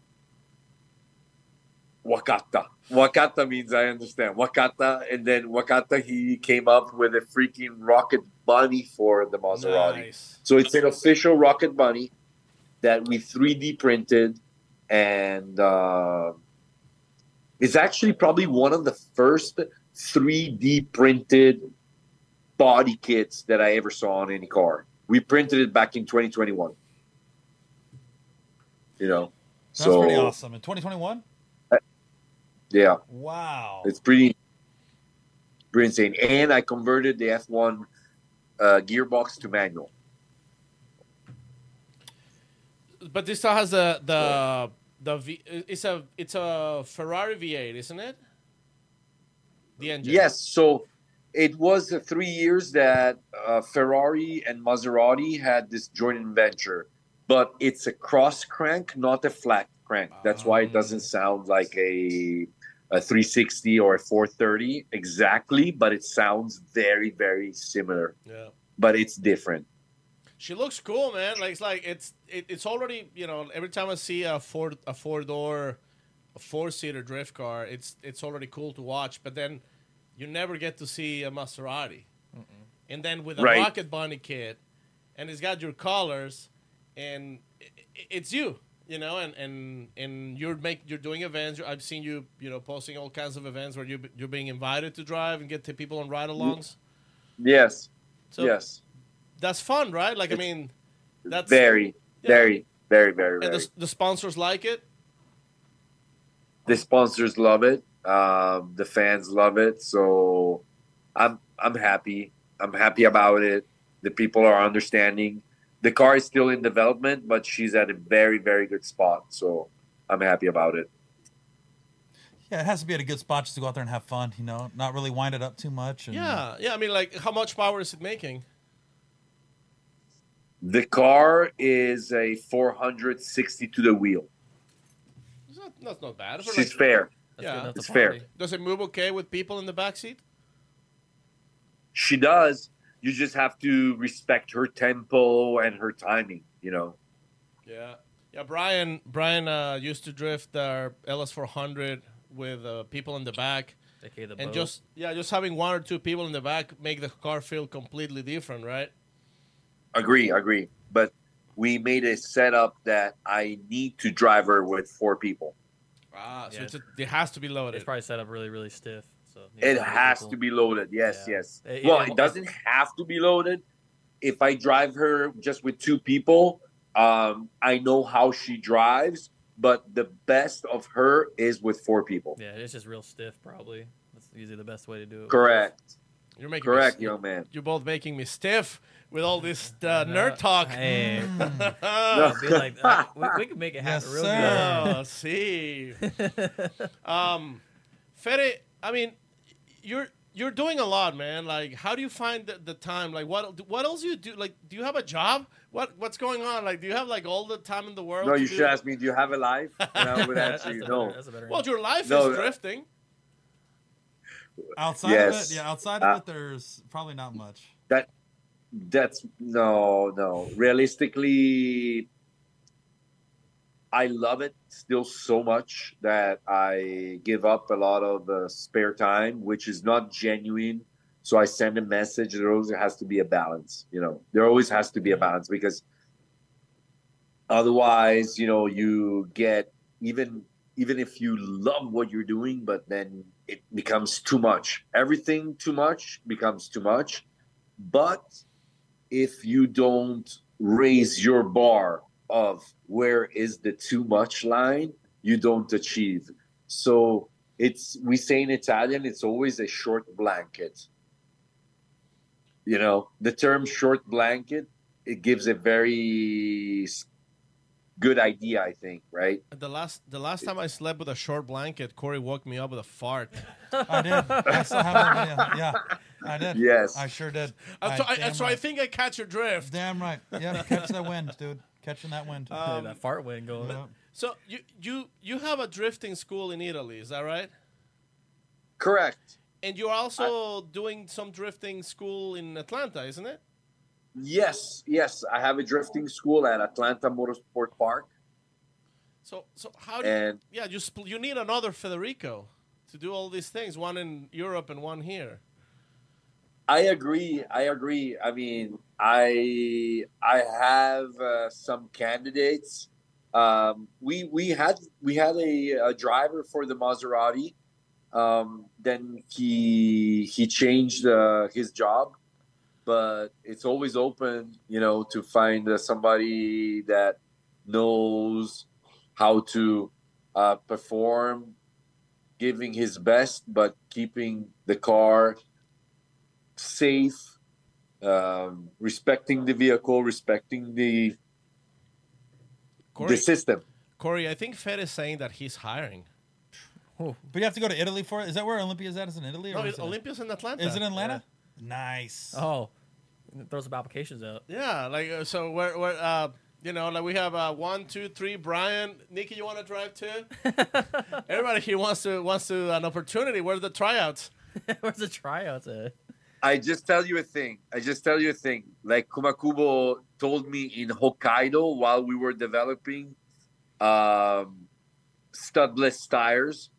[SPEAKER 7] Wakata. Wakata means I understand. Wakata, and then Wakata he came up with a freaking Rocket Bunny for the Maserati.
[SPEAKER 4] Nice.
[SPEAKER 7] So it's an official Rocket Bunny that we three D printed, and uh, it's actually probably one of the first three D printed body kits that I ever saw on any car. We printed it back in twenty twenty-one. You know,
[SPEAKER 3] That's
[SPEAKER 7] so
[SPEAKER 3] pretty awesome. In twenty twenty-one?
[SPEAKER 7] yeah,
[SPEAKER 3] Wow.
[SPEAKER 7] it's pretty, pretty insane. And I converted the F one uh, gearbox to manual.
[SPEAKER 4] But this still has the the the v, it's a it's a Ferrari V eight, isn't it? The engine.
[SPEAKER 7] Yes, so it was the three years that uh, Ferrari and Maserati had this joint venture, but it's a cross crank, not a flat crank. That's why it doesn't sound like a a three sixty or a four thirty exactly, but it sounds very, very similar.
[SPEAKER 4] Yeah.
[SPEAKER 7] But it's different.
[SPEAKER 4] She looks cool, man. Like it's like it's it, it's already, you know, every time I see a four a four door, a four seater drift car, it's it's already cool to watch. But then you never get to see a Maserati, and then with a
[SPEAKER 7] Right.
[SPEAKER 4] Rocket Bunny kit, and it's got your colors, and i i- it's you, you know, and and and you're make you're doing events. I've seen you, you know, posting all kinds of events where you you're being invited to drive and get to people on ride-alongs.
[SPEAKER 7] Yes,
[SPEAKER 4] So
[SPEAKER 7] yes.
[SPEAKER 4] that's fun, right? Like I mean, that's
[SPEAKER 7] Very,
[SPEAKER 4] yeah.
[SPEAKER 7] very, very, very,
[SPEAKER 4] And
[SPEAKER 7] very.
[SPEAKER 4] the, the sponsors like it.
[SPEAKER 7] The sponsors love it. Um, the fans love it. So I'm I'm happy. I'm happy about it. The people are understanding. The car is still in development, but she's at a very, very good spot. So I'm happy about it.
[SPEAKER 3] Yeah, it has to be at a good spot just to go out there and have fun, you know, not really wind it up too much. And
[SPEAKER 4] Yeah, yeah. I mean, like, how much power is it making?
[SPEAKER 7] The car is a four hundred sixty to the wheel.
[SPEAKER 4] It's not, that's not bad. For
[SPEAKER 7] She's
[SPEAKER 4] like-
[SPEAKER 7] fair.
[SPEAKER 5] That's
[SPEAKER 4] Yeah.
[SPEAKER 5] good enough to
[SPEAKER 7] It's fair.
[SPEAKER 5] party.
[SPEAKER 4] Does it move okay with people in the back seat?
[SPEAKER 7] She does. You just have to respect her tempo and her timing, you know.
[SPEAKER 4] Yeah, yeah. Brian, Brian uh, used to drift our L S four hundred with uh, people in the back,
[SPEAKER 5] A K A the
[SPEAKER 4] and
[SPEAKER 5] boat.
[SPEAKER 4] just yeah, just having one or two people in the back make the car feel completely different, right?
[SPEAKER 7] Agree, agree. But we made a setup that I need to drive her with four people.
[SPEAKER 4] Ah, so
[SPEAKER 5] Yeah.
[SPEAKER 4] it's a, it has to be loaded.
[SPEAKER 5] It's probably set up really, really stiff. So
[SPEAKER 7] It has to be loaded. Yes,
[SPEAKER 5] Yeah.
[SPEAKER 7] yes.
[SPEAKER 5] Eh,
[SPEAKER 7] Well,
[SPEAKER 5] yeah.
[SPEAKER 7] it doesn't have to be loaded. If I drive her just with two people, um, I know how she drives, but the best of her is with four people.
[SPEAKER 5] Yeah, it's just real stiff. Probably that's usually the best way to do it.
[SPEAKER 7] Correct.
[SPEAKER 4] You're making
[SPEAKER 7] Correct,
[SPEAKER 4] me,
[SPEAKER 7] young man.
[SPEAKER 4] You're both making me stiff with all this uh, nerd talk.
[SPEAKER 5] Hey,
[SPEAKER 7] No.
[SPEAKER 5] be like that. We, we can make it happen
[SPEAKER 3] Yes,
[SPEAKER 5] real
[SPEAKER 3] sir.
[SPEAKER 4] Oh, see.
[SPEAKER 5] good.
[SPEAKER 4] Um, Fede, I mean, you're you're doing a lot, man. Like, how do you find the, the time? Like, what what else do you do? Like, do you have a job? What what's going on? Like, do you have like all the time in the world?
[SPEAKER 7] No,
[SPEAKER 4] to
[SPEAKER 7] you
[SPEAKER 4] do-
[SPEAKER 7] should ask me, do you have a life? And I would
[SPEAKER 5] That's
[SPEAKER 7] answer
[SPEAKER 5] a
[SPEAKER 7] you,
[SPEAKER 5] better-
[SPEAKER 7] no.
[SPEAKER 5] that's a better
[SPEAKER 4] Well,
[SPEAKER 5] answer.
[SPEAKER 4] your life
[SPEAKER 7] No,
[SPEAKER 4] is
[SPEAKER 7] uh,
[SPEAKER 4] drifting.
[SPEAKER 3] Outside
[SPEAKER 7] Yes.
[SPEAKER 3] of it, yeah, outside of
[SPEAKER 7] Uh,
[SPEAKER 3] it, there's probably not much.
[SPEAKER 7] That that's no, no. Realistically, I love it still so much that I give up a lot of uh, spare time, which is not genuine. So I send a message. There always has to be a balance. You know, there always has to be a balance because otherwise, you know, you get even even if you love what you're doing, but then it becomes too much. Everything too much becomes too much. But if you don't raise your bar of where is the too much line, you don't achieve. So it's, we say in Italian, it's always a short blanket. You know, the term short blanket, it gives a very s- good idea, I think, right?
[SPEAKER 4] The last the last time I slept with a short blanket, Corey woke me up with a fart.
[SPEAKER 3] I did. I still have that video. Yeah, I did.
[SPEAKER 7] Yes.
[SPEAKER 3] I sure did.
[SPEAKER 4] Uh, so I,
[SPEAKER 3] damn
[SPEAKER 4] so I
[SPEAKER 3] right.
[SPEAKER 4] think I catch your drift.
[SPEAKER 3] Damn right. Yeah, catch that wind, dude. Catching that wind.
[SPEAKER 5] Yeah, that fart wind going.
[SPEAKER 3] Yeah.
[SPEAKER 4] So you you you have a drifting school in Italy, is that right?
[SPEAKER 7] Correct.
[SPEAKER 4] And you're also doing some drifting school in Atlanta, isn't it?
[SPEAKER 7] Yes, yes. I have a drifting school at Atlanta Motorsport Park.
[SPEAKER 4] So so how do you,
[SPEAKER 7] And
[SPEAKER 4] yeah you spl- you need another Federico to do all these things, one in Europe and one here.
[SPEAKER 7] I agree. I agree. I mean, I I have uh, some candidates. Um, we we had we had a, a driver for the Maserati. Um, then he he changed uh, his job, but it's always open, you know, to find uh, somebody that knows how to uh, perform, giving his best, but keeping the car safe, um, respecting the vehicle, respecting the
[SPEAKER 4] Corey,
[SPEAKER 7] the system.
[SPEAKER 4] Corey, I think Fed is saying that he's hiring.
[SPEAKER 3] But you have to go to Italy for it. Is that where Olympia's at? Is it in Italy?
[SPEAKER 4] No,
[SPEAKER 3] Or
[SPEAKER 4] it,
[SPEAKER 3] is, it
[SPEAKER 4] Olympia's in Atlanta.
[SPEAKER 3] is it in Atlanta? Nice.
[SPEAKER 5] Oh, throw some applications out.
[SPEAKER 4] Yeah, like uh, so we're, we're uh you know, like we have uh one, two, three, Brian, Nikki, you wanna drive too? Everybody here wants to wants to an opportunity. Where's the tryouts?
[SPEAKER 5] Where's the tryouts at?
[SPEAKER 7] I just tell you a thing. I just tell you a thing. Like Kumakubo told me in Hokkaido while we were developing um, studless tires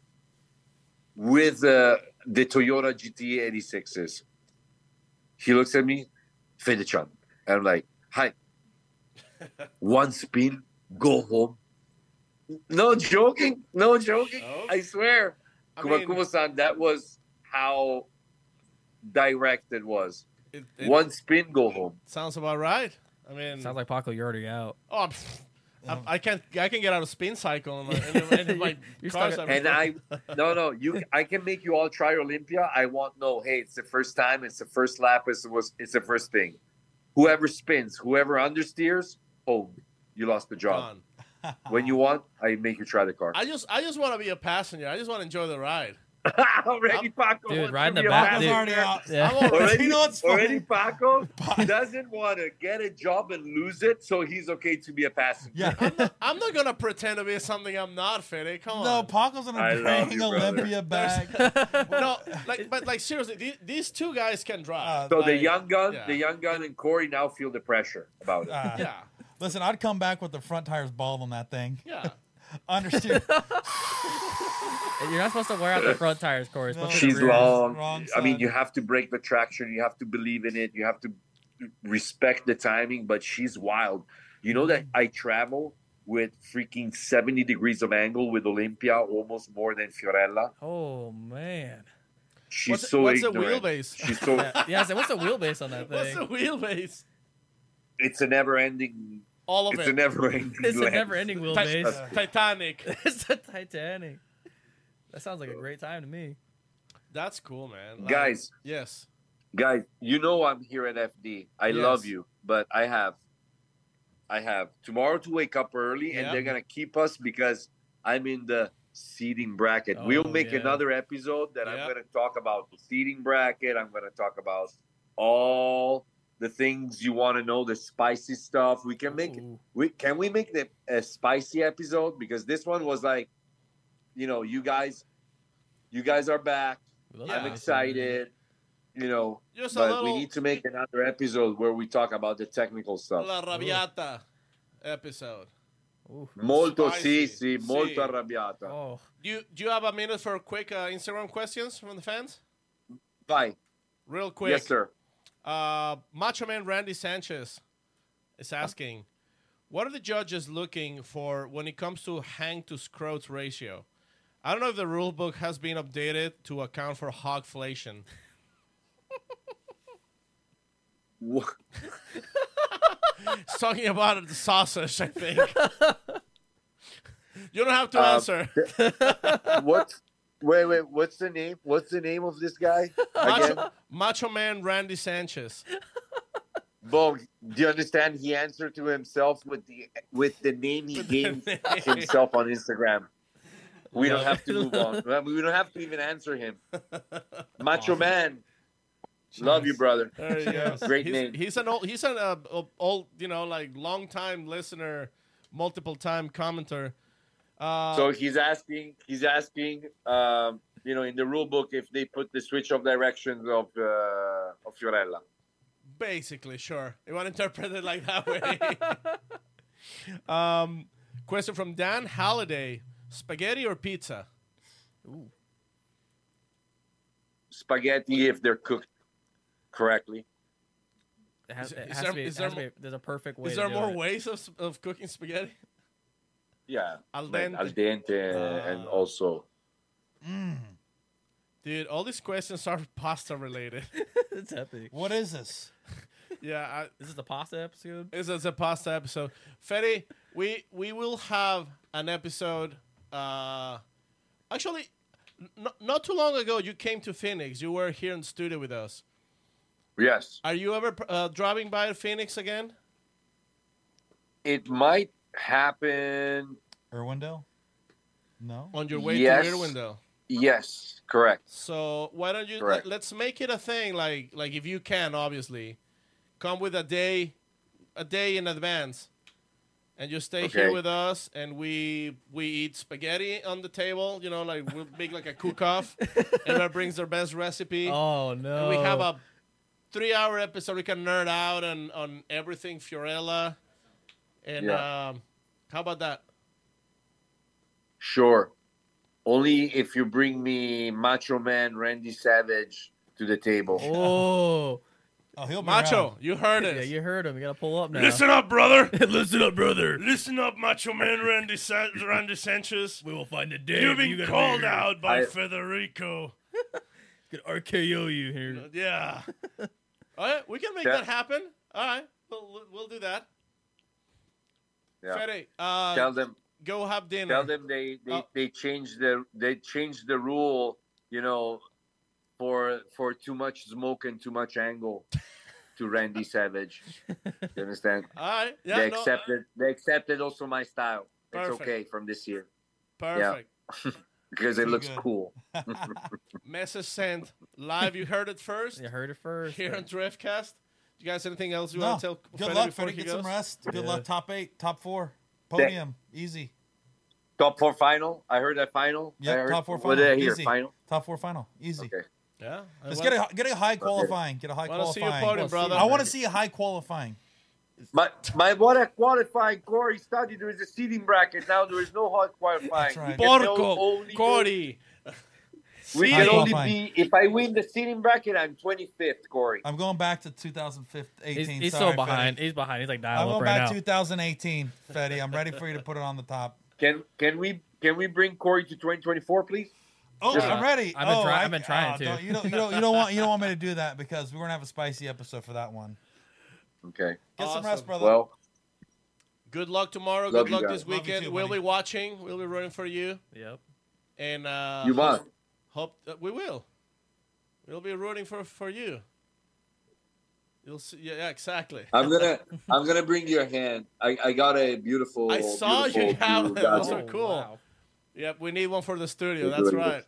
[SPEAKER 7] with uh, the Toyota G T eighty-sixes. He looks at me, Fede-chan. And I'm like, hi. One spin, go home. No joking. No joking.
[SPEAKER 4] Oh.
[SPEAKER 7] I swear.
[SPEAKER 4] I mean-
[SPEAKER 7] Kumakubo-san, that was how direct it was.
[SPEAKER 4] It, it
[SPEAKER 7] One spin, go home.
[SPEAKER 4] sounds about right. I mean,
[SPEAKER 5] Sounds like Paco, you're already out.
[SPEAKER 4] oh, pff, I, I can't I can get out of spin cycle and, my- and, and my
[SPEAKER 5] You're
[SPEAKER 4] cars
[SPEAKER 5] stuck
[SPEAKER 4] are-
[SPEAKER 7] And I, no, no, you, I can make you all try Olympia. I want no. Hey, it's the first time. It's the first lap. It's the was. It's the first thing. Whoever spins, whoever understeers, home. You lost the job.
[SPEAKER 4] gone.
[SPEAKER 7] When you want, I make you try the car.
[SPEAKER 4] I just I just want to be a passenger. I just want to enjoy the ride.
[SPEAKER 7] Already, Paco.
[SPEAKER 5] Dude,
[SPEAKER 7] wants
[SPEAKER 5] riding
[SPEAKER 7] to
[SPEAKER 5] the
[SPEAKER 7] be a
[SPEAKER 5] back-
[SPEAKER 3] Paco's
[SPEAKER 5] dude.
[SPEAKER 3] already out.
[SPEAKER 5] Yeah.
[SPEAKER 4] I'm already,
[SPEAKER 7] Already,
[SPEAKER 3] You know what's funny?
[SPEAKER 7] already Paco doesn't want to get a job and lose it, so he's okay to be a passenger.
[SPEAKER 3] Yeah.
[SPEAKER 4] I'm not gonna pretend to be something I'm not, Fede. Come
[SPEAKER 3] No,
[SPEAKER 4] on.
[SPEAKER 3] Paco's
[SPEAKER 7] I
[SPEAKER 3] gonna
[SPEAKER 7] love
[SPEAKER 3] bring
[SPEAKER 7] you, brother.
[SPEAKER 3] Olympia back.
[SPEAKER 4] no, like, but like seriously, these, these two guys can drive.
[SPEAKER 3] Uh,
[SPEAKER 7] So the
[SPEAKER 4] Like,
[SPEAKER 7] young gun,
[SPEAKER 4] yeah.
[SPEAKER 7] the young gun, and Corey now feel the pressure about it.
[SPEAKER 3] Uh,
[SPEAKER 4] yeah,
[SPEAKER 3] Listen, I'd come back with the front tires bald on that thing.
[SPEAKER 4] yeah.
[SPEAKER 3] Understeer.
[SPEAKER 5] You're not supposed to wear out the front tires, Corey. You're
[SPEAKER 3] No.
[SPEAKER 5] supposed to
[SPEAKER 7] She's
[SPEAKER 5] the rear.
[SPEAKER 7] long.
[SPEAKER 3] Wrong
[SPEAKER 7] I mean,
[SPEAKER 3] side.
[SPEAKER 7] you have to break the traction. You have to believe in it. You have to respect the timing. But she's wild. You know that I travel with freaking seventy degrees of angle with Olympia, almost more than Fiorella.
[SPEAKER 5] Oh man.
[SPEAKER 7] She's
[SPEAKER 4] What's,
[SPEAKER 7] so
[SPEAKER 4] what's the
[SPEAKER 7] ignorant.
[SPEAKER 4] wheelbase?
[SPEAKER 7] She's so.
[SPEAKER 5] Yeah, yeah I said, what's the wheelbase on that
[SPEAKER 4] What's
[SPEAKER 5] thing?
[SPEAKER 4] the wheelbase?
[SPEAKER 7] It's a never-ending.
[SPEAKER 4] All of
[SPEAKER 7] It's
[SPEAKER 4] it.
[SPEAKER 7] a never-ending.
[SPEAKER 5] It's a
[SPEAKER 7] length.
[SPEAKER 5] never-ending
[SPEAKER 4] Ti-
[SPEAKER 5] wheelbase.
[SPEAKER 4] Titanic.
[SPEAKER 5] It's the Titanic. That sounds like a great time to me.
[SPEAKER 4] That's cool, man. Like,
[SPEAKER 7] Guys,
[SPEAKER 4] Yes.
[SPEAKER 7] guys, you know I'm here at F D. I
[SPEAKER 4] Yes.
[SPEAKER 7] love you, but I have, I have tomorrow to wake up early, and
[SPEAKER 4] Yeah.
[SPEAKER 7] they're gonna keep us because I'm in the seating bracket.
[SPEAKER 5] Oh,
[SPEAKER 7] we'll make
[SPEAKER 5] yeah.
[SPEAKER 7] another episode that
[SPEAKER 4] Yeah.
[SPEAKER 7] I'm going to talk about the seating bracket. I'm going to talk about all the things you want to know, the spicy stuff. We can make
[SPEAKER 5] Ooh.
[SPEAKER 7] we can we make the a spicy episode, because this one was like, you know, you guys, you guys are back.
[SPEAKER 5] We love
[SPEAKER 4] Yeah.
[SPEAKER 7] I'm
[SPEAKER 5] that.
[SPEAKER 7] excited. You know,
[SPEAKER 4] Just a
[SPEAKER 7] but
[SPEAKER 4] little
[SPEAKER 7] we need to make another episode where we talk about the technical stuff.
[SPEAKER 4] La Rabiata episode.
[SPEAKER 5] Ooh.
[SPEAKER 7] Molto
[SPEAKER 4] Spicy.
[SPEAKER 7] sì, sì, molto
[SPEAKER 4] Sì.
[SPEAKER 7] arrabbiata.
[SPEAKER 5] Oh.
[SPEAKER 4] Do you, do you have a minute for quick uh, Instagram questions from the fans?
[SPEAKER 7] Vai.
[SPEAKER 4] Real quick.
[SPEAKER 7] Yes, sir.
[SPEAKER 4] Uh, Macho Man Randy Sanchez is asking, what are the judges looking for when it comes to hang to scrotes ratio? I don't know if the rule book has been updated to account for hogflation.
[SPEAKER 7] Wha-
[SPEAKER 4] It's talking about the sausage, I think. You don't have to
[SPEAKER 7] Um,
[SPEAKER 4] answer.
[SPEAKER 7] What? Wait, wait. What's the name? What's the name of this guy again?
[SPEAKER 4] Macho, Macho Man Randy Sanchez.
[SPEAKER 7] Bo, do you understand? He answered to himself with the with the name he gave himself on Instagram. We don't have to move on. We don't have to even answer him. Macho Man, love you, brother.
[SPEAKER 4] There you go.
[SPEAKER 7] Great
[SPEAKER 4] he's,
[SPEAKER 7] name.
[SPEAKER 4] He's an old, he's an uh, old, you know, like long time listener, multiple time commenter. Uh,
[SPEAKER 7] So he's asking, he's asking, um, you know, in the rule book if they put the switch of directions of uh, of Fiorella.
[SPEAKER 4] basically, sure. You want to interpret it like that way? um, question from Dan Halliday: spaghetti or pizza?
[SPEAKER 7] Spaghetti if they're cooked correctly.
[SPEAKER 5] It has,
[SPEAKER 4] Is-
[SPEAKER 5] it
[SPEAKER 4] is
[SPEAKER 5] has
[SPEAKER 4] there-
[SPEAKER 5] to be,
[SPEAKER 4] is
[SPEAKER 5] it has
[SPEAKER 4] there
[SPEAKER 5] to be- there's a perfect way
[SPEAKER 4] Is
[SPEAKER 5] to
[SPEAKER 4] there
[SPEAKER 5] do
[SPEAKER 4] more
[SPEAKER 5] it.
[SPEAKER 4] ways of, s- of cooking spaghetti?
[SPEAKER 7] Yeah,
[SPEAKER 4] Al
[SPEAKER 7] like
[SPEAKER 4] dente.
[SPEAKER 7] al dente, and
[SPEAKER 4] Ah.
[SPEAKER 7] also
[SPEAKER 4] Dude, all these questions are pasta related.
[SPEAKER 5] It's epic.
[SPEAKER 3] What is this?
[SPEAKER 4] yeah, I,
[SPEAKER 5] This is the pasta episode.
[SPEAKER 4] This is a pasta episode. Fede, we we will have an episode. Uh, actually, n- not too long ago, you came to Phoenix. You were here in the studio with us.
[SPEAKER 7] yes,
[SPEAKER 4] Are you ever uh, driving by Phoenix again?
[SPEAKER 7] it might happen.
[SPEAKER 3] Irwindale? No.
[SPEAKER 4] On your way
[SPEAKER 7] Yes.
[SPEAKER 4] to Irwindale?
[SPEAKER 7] Yes, correct.
[SPEAKER 4] So why don't you
[SPEAKER 7] Correct.
[SPEAKER 4] let, let's make it a thing? Like like if you can, obviously, come with a day, a day in advance, and you stay here
[SPEAKER 7] Okay.
[SPEAKER 4] with us, and we we eat spaghetti on the table. You know, like we'll make like a cook-off. Everyone brings their best recipe.
[SPEAKER 5] Oh no.
[SPEAKER 4] And we have a three-hour episode. We can nerd out on on everything Fiorella. And
[SPEAKER 7] Yeah.
[SPEAKER 4] um, how about that?
[SPEAKER 7] Sure. Only if you bring me Macho Man Randy Savage to the table.
[SPEAKER 5] Oh.
[SPEAKER 3] Oh, he'll be
[SPEAKER 4] Macho,
[SPEAKER 3] around.
[SPEAKER 4] you heard it.
[SPEAKER 5] Yeah, you heard him. You gotta pull up now.
[SPEAKER 4] up, brother.
[SPEAKER 5] Listen up, brother.
[SPEAKER 4] Listen up, Macho Man Randy, Sa- Randy Sanchez.
[SPEAKER 5] We will find a day.
[SPEAKER 4] You've been called out by
[SPEAKER 7] I-
[SPEAKER 4] Federico.
[SPEAKER 5] Could R K O you here.
[SPEAKER 4] Yeah. All right, we can make
[SPEAKER 7] Yeah.
[SPEAKER 4] that happen. All right, we'll, we'll do that.
[SPEAKER 7] Yeah.
[SPEAKER 4] Fede, uh,
[SPEAKER 7] Tell them,
[SPEAKER 4] go have dinner.
[SPEAKER 7] tell them they they,
[SPEAKER 4] Oh.
[SPEAKER 7] they changed the they changed the rule. You know, for for too much smoke and too much angle to Randy Savage. You understand?
[SPEAKER 4] All right, yeah,
[SPEAKER 7] they
[SPEAKER 4] no,
[SPEAKER 7] accepted. They accepted also my style. It's
[SPEAKER 4] Perfect.
[SPEAKER 7] okay from this year
[SPEAKER 4] perfect.
[SPEAKER 7] because it
[SPEAKER 3] Pretty
[SPEAKER 7] looks
[SPEAKER 3] good.
[SPEAKER 7] cool.
[SPEAKER 4] Message sent live. You heard it first
[SPEAKER 5] You heard it first.
[SPEAKER 4] here on Driftcast. You guys, anything else you
[SPEAKER 3] No.
[SPEAKER 4] want to tell
[SPEAKER 3] Good
[SPEAKER 4] Fede
[SPEAKER 3] luck,
[SPEAKER 4] before
[SPEAKER 3] Freddie.
[SPEAKER 4] he
[SPEAKER 3] Get
[SPEAKER 4] goes?
[SPEAKER 3] some rest. Good
[SPEAKER 5] Yeah.
[SPEAKER 3] luck. Top eight, top four, podium, easy.
[SPEAKER 7] Top four final. I heard that final. I
[SPEAKER 3] Yep,
[SPEAKER 7] heard,
[SPEAKER 3] top four
[SPEAKER 7] What did I
[SPEAKER 3] final.
[SPEAKER 7] hear?
[SPEAKER 3] Easy.
[SPEAKER 7] Final.
[SPEAKER 3] Top four final, easy.
[SPEAKER 7] Okay.
[SPEAKER 4] Yeah. I
[SPEAKER 3] Let's
[SPEAKER 4] wanna-
[SPEAKER 3] get a get a high qualifying. Get a high
[SPEAKER 4] wanna see your
[SPEAKER 3] qualifying.
[SPEAKER 4] podium,
[SPEAKER 5] Let's see
[SPEAKER 4] brother.
[SPEAKER 3] I want to see a high qualifying.
[SPEAKER 7] My my what a qualifying Corey study. There is a seeding bracket now. There is no hard qualifying.
[SPEAKER 3] That's right.
[SPEAKER 7] We can
[SPEAKER 4] Porco,
[SPEAKER 7] only do-
[SPEAKER 4] Cordy.
[SPEAKER 7] We
[SPEAKER 3] High
[SPEAKER 7] can only
[SPEAKER 3] qualifying.
[SPEAKER 7] be if I win the seeding bracket. I'm twenty-fifth, Corey.
[SPEAKER 3] I'm going back to two thousand eighteen.
[SPEAKER 5] He's, he's
[SPEAKER 3] Sorry,
[SPEAKER 5] still behind.
[SPEAKER 3] Fetty.
[SPEAKER 5] He's behind. He's like
[SPEAKER 3] I'm
[SPEAKER 5] dial up
[SPEAKER 3] going
[SPEAKER 5] right
[SPEAKER 3] back
[SPEAKER 5] now.
[SPEAKER 3] two thousand eighteen, Fetty. I'm ready for you to put it on the top.
[SPEAKER 7] Can can we can we bring Corey to twenty twenty-four, please?
[SPEAKER 3] Oh,
[SPEAKER 5] Yeah.
[SPEAKER 3] I'm ready.
[SPEAKER 5] I've been
[SPEAKER 3] oh,
[SPEAKER 5] try-
[SPEAKER 3] I-
[SPEAKER 5] I've been trying
[SPEAKER 3] oh,
[SPEAKER 5] to.
[SPEAKER 3] Don't, you don't. You don't. You don't want. You don't want me to do that because we're gonna have a spicy episode for that one.
[SPEAKER 7] Okay.
[SPEAKER 3] Get some
[SPEAKER 4] Awesome.
[SPEAKER 3] rest, brother.
[SPEAKER 7] Well,
[SPEAKER 4] Good luck tomorrow.
[SPEAKER 7] Love
[SPEAKER 4] Good
[SPEAKER 7] you
[SPEAKER 4] luck
[SPEAKER 7] guys.
[SPEAKER 4] this
[SPEAKER 3] Love you
[SPEAKER 4] weekend.
[SPEAKER 3] too,
[SPEAKER 4] we'll
[SPEAKER 3] buddy.
[SPEAKER 4] be watching. We'll be rooting for you.
[SPEAKER 5] Yep.
[SPEAKER 4] And uh,
[SPEAKER 7] you
[SPEAKER 4] hope,
[SPEAKER 7] must.
[SPEAKER 4] hope that we will. We'll be rooting for for you. You'll see. Yeah, yeah, exactly.
[SPEAKER 7] I'm gonna I'm gonna bring you a hand. I, I got a beautiful.
[SPEAKER 4] I saw you
[SPEAKER 7] beautiful
[SPEAKER 4] have
[SPEAKER 7] blue
[SPEAKER 4] it. Those
[SPEAKER 7] gadget.
[SPEAKER 4] are cool.
[SPEAKER 5] Wow.
[SPEAKER 4] Yep, we need one for the studio.
[SPEAKER 7] We're
[SPEAKER 4] That's
[SPEAKER 7] doing
[SPEAKER 4] right.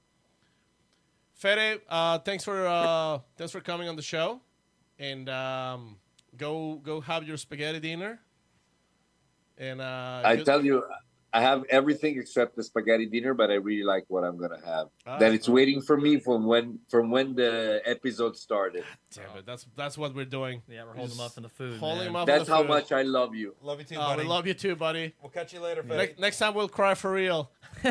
[SPEAKER 4] Fede, uh, thanks for uh, thanks for coming on the show, and um, go go have your spaghetti dinner. And uh,
[SPEAKER 7] I
[SPEAKER 4] you-
[SPEAKER 7] tell you, I have everything except the spaghetti dinner, but I really like what I'm gonna have.
[SPEAKER 4] Ah,
[SPEAKER 7] that it's
[SPEAKER 4] cool.
[SPEAKER 7] waiting for me from when from when the episode started.
[SPEAKER 4] Damn it, that's that's what we're doing.
[SPEAKER 5] Yeah, we're holding them up in the food.
[SPEAKER 4] Holding
[SPEAKER 5] man.
[SPEAKER 4] him up.
[SPEAKER 7] That's
[SPEAKER 4] the
[SPEAKER 7] how
[SPEAKER 4] food.
[SPEAKER 7] much I love you.
[SPEAKER 3] Love you too,
[SPEAKER 4] Oh,
[SPEAKER 3] buddy.
[SPEAKER 4] we love you too, buddy.
[SPEAKER 3] We'll catch you later, Fede.
[SPEAKER 4] Next, next time we'll cry for real. All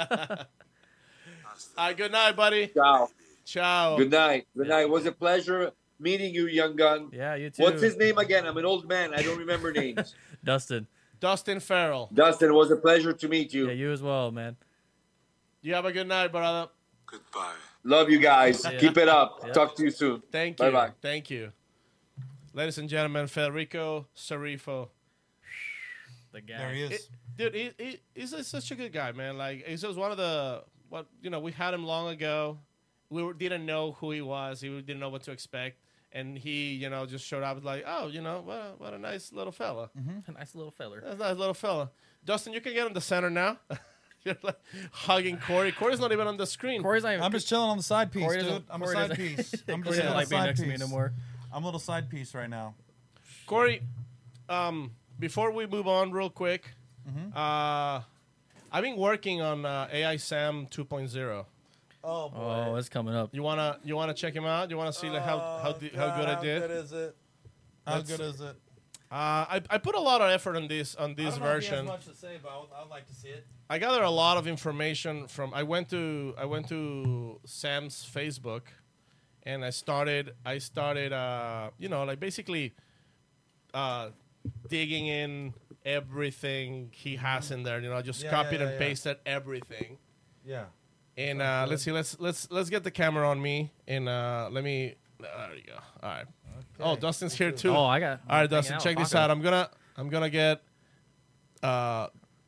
[SPEAKER 4] right, good night, buddy.
[SPEAKER 7] Ciao.
[SPEAKER 4] Ciao.
[SPEAKER 7] Good night. Good night. It was a pleasure meeting you, young gun.
[SPEAKER 5] Yeah, you too.
[SPEAKER 7] What's his name again? I'm an old man. I don't remember names.
[SPEAKER 5] Dustin.
[SPEAKER 4] Dustin Farrell.
[SPEAKER 7] Dustin, it was a pleasure to meet you.
[SPEAKER 5] Yeah, you as well, man.
[SPEAKER 4] You have a good night, brother.
[SPEAKER 2] Goodbye.
[SPEAKER 7] Love you guys.
[SPEAKER 5] Yeah.
[SPEAKER 7] Keep it up.
[SPEAKER 5] Yeah.
[SPEAKER 7] Talk to you soon.
[SPEAKER 4] Thank you.
[SPEAKER 7] Bye-bye.
[SPEAKER 4] Thank you. Ladies and gentlemen, Federico Sarifo.
[SPEAKER 5] The guy.
[SPEAKER 3] There he is.
[SPEAKER 4] It- dude, he, he, he's a- such a good guy, man. Like, he's just one of the, what you know, we had him long ago. We were, didn't know who he was. He didn't know what to expect. And he, you know, just showed up like, oh, you know, what a, what a nice little fella.
[SPEAKER 5] A nice little feller.
[SPEAKER 4] That's a nice little fella. Dustin, you can get in the center now. You're like hugging Corey. Corey's not even on the screen.
[SPEAKER 5] Corey's not even.
[SPEAKER 3] I'm just chilling on the side piece,
[SPEAKER 5] Corey
[SPEAKER 3] dude.
[SPEAKER 5] doesn't-
[SPEAKER 3] I'm
[SPEAKER 5] Corey
[SPEAKER 3] a side
[SPEAKER 5] doesn't-
[SPEAKER 3] piece. I'm
[SPEAKER 5] Corey
[SPEAKER 3] just
[SPEAKER 5] doesn't
[SPEAKER 3] a
[SPEAKER 5] like being
[SPEAKER 3] side
[SPEAKER 5] next
[SPEAKER 3] piece.
[SPEAKER 5] to me no more.
[SPEAKER 3] I'm a little side piece right now.
[SPEAKER 4] Corey, um, before we move on real quick, uh, I've been working on uh, A I Sam two point oh.
[SPEAKER 3] Oh boy.
[SPEAKER 5] Oh, it's coming up.
[SPEAKER 4] You wanna you wanna check him out? You wanna see like, how how,
[SPEAKER 3] Oh,
[SPEAKER 4] di- how good
[SPEAKER 3] God,
[SPEAKER 4] I did?
[SPEAKER 3] How good is it? How
[SPEAKER 4] Let's-
[SPEAKER 3] good is it?
[SPEAKER 4] Uh, I I put a lot of effort on this on
[SPEAKER 3] I
[SPEAKER 4] this
[SPEAKER 3] don't know if he has
[SPEAKER 4] version.
[SPEAKER 3] much to say, but I would, I'd like to see it.
[SPEAKER 4] I gathered a lot of information from. I went to I went to Sam's Facebook, and I started I started uh you know like basically, uh, digging in everything he has in there. You know, just
[SPEAKER 3] Yeah,
[SPEAKER 4] copied
[SPEAKER 3] yeah,
[SPEAKER 4] and
[SPEAKER 3] yeah.
[SPEAKER 4] pasted everything.
[SPEAKER 3] Yeah.
[SPEAKER 4] And uh, let's see, let's let's let's get the camera on me, and uh, let me. There you go. All right. Oh, Dustin's here too.
[SPEAKER 5] Oh, I got.
[SPEAKER 4] All right, Dustin, check this out. I'm gonna I'm gonna get uh,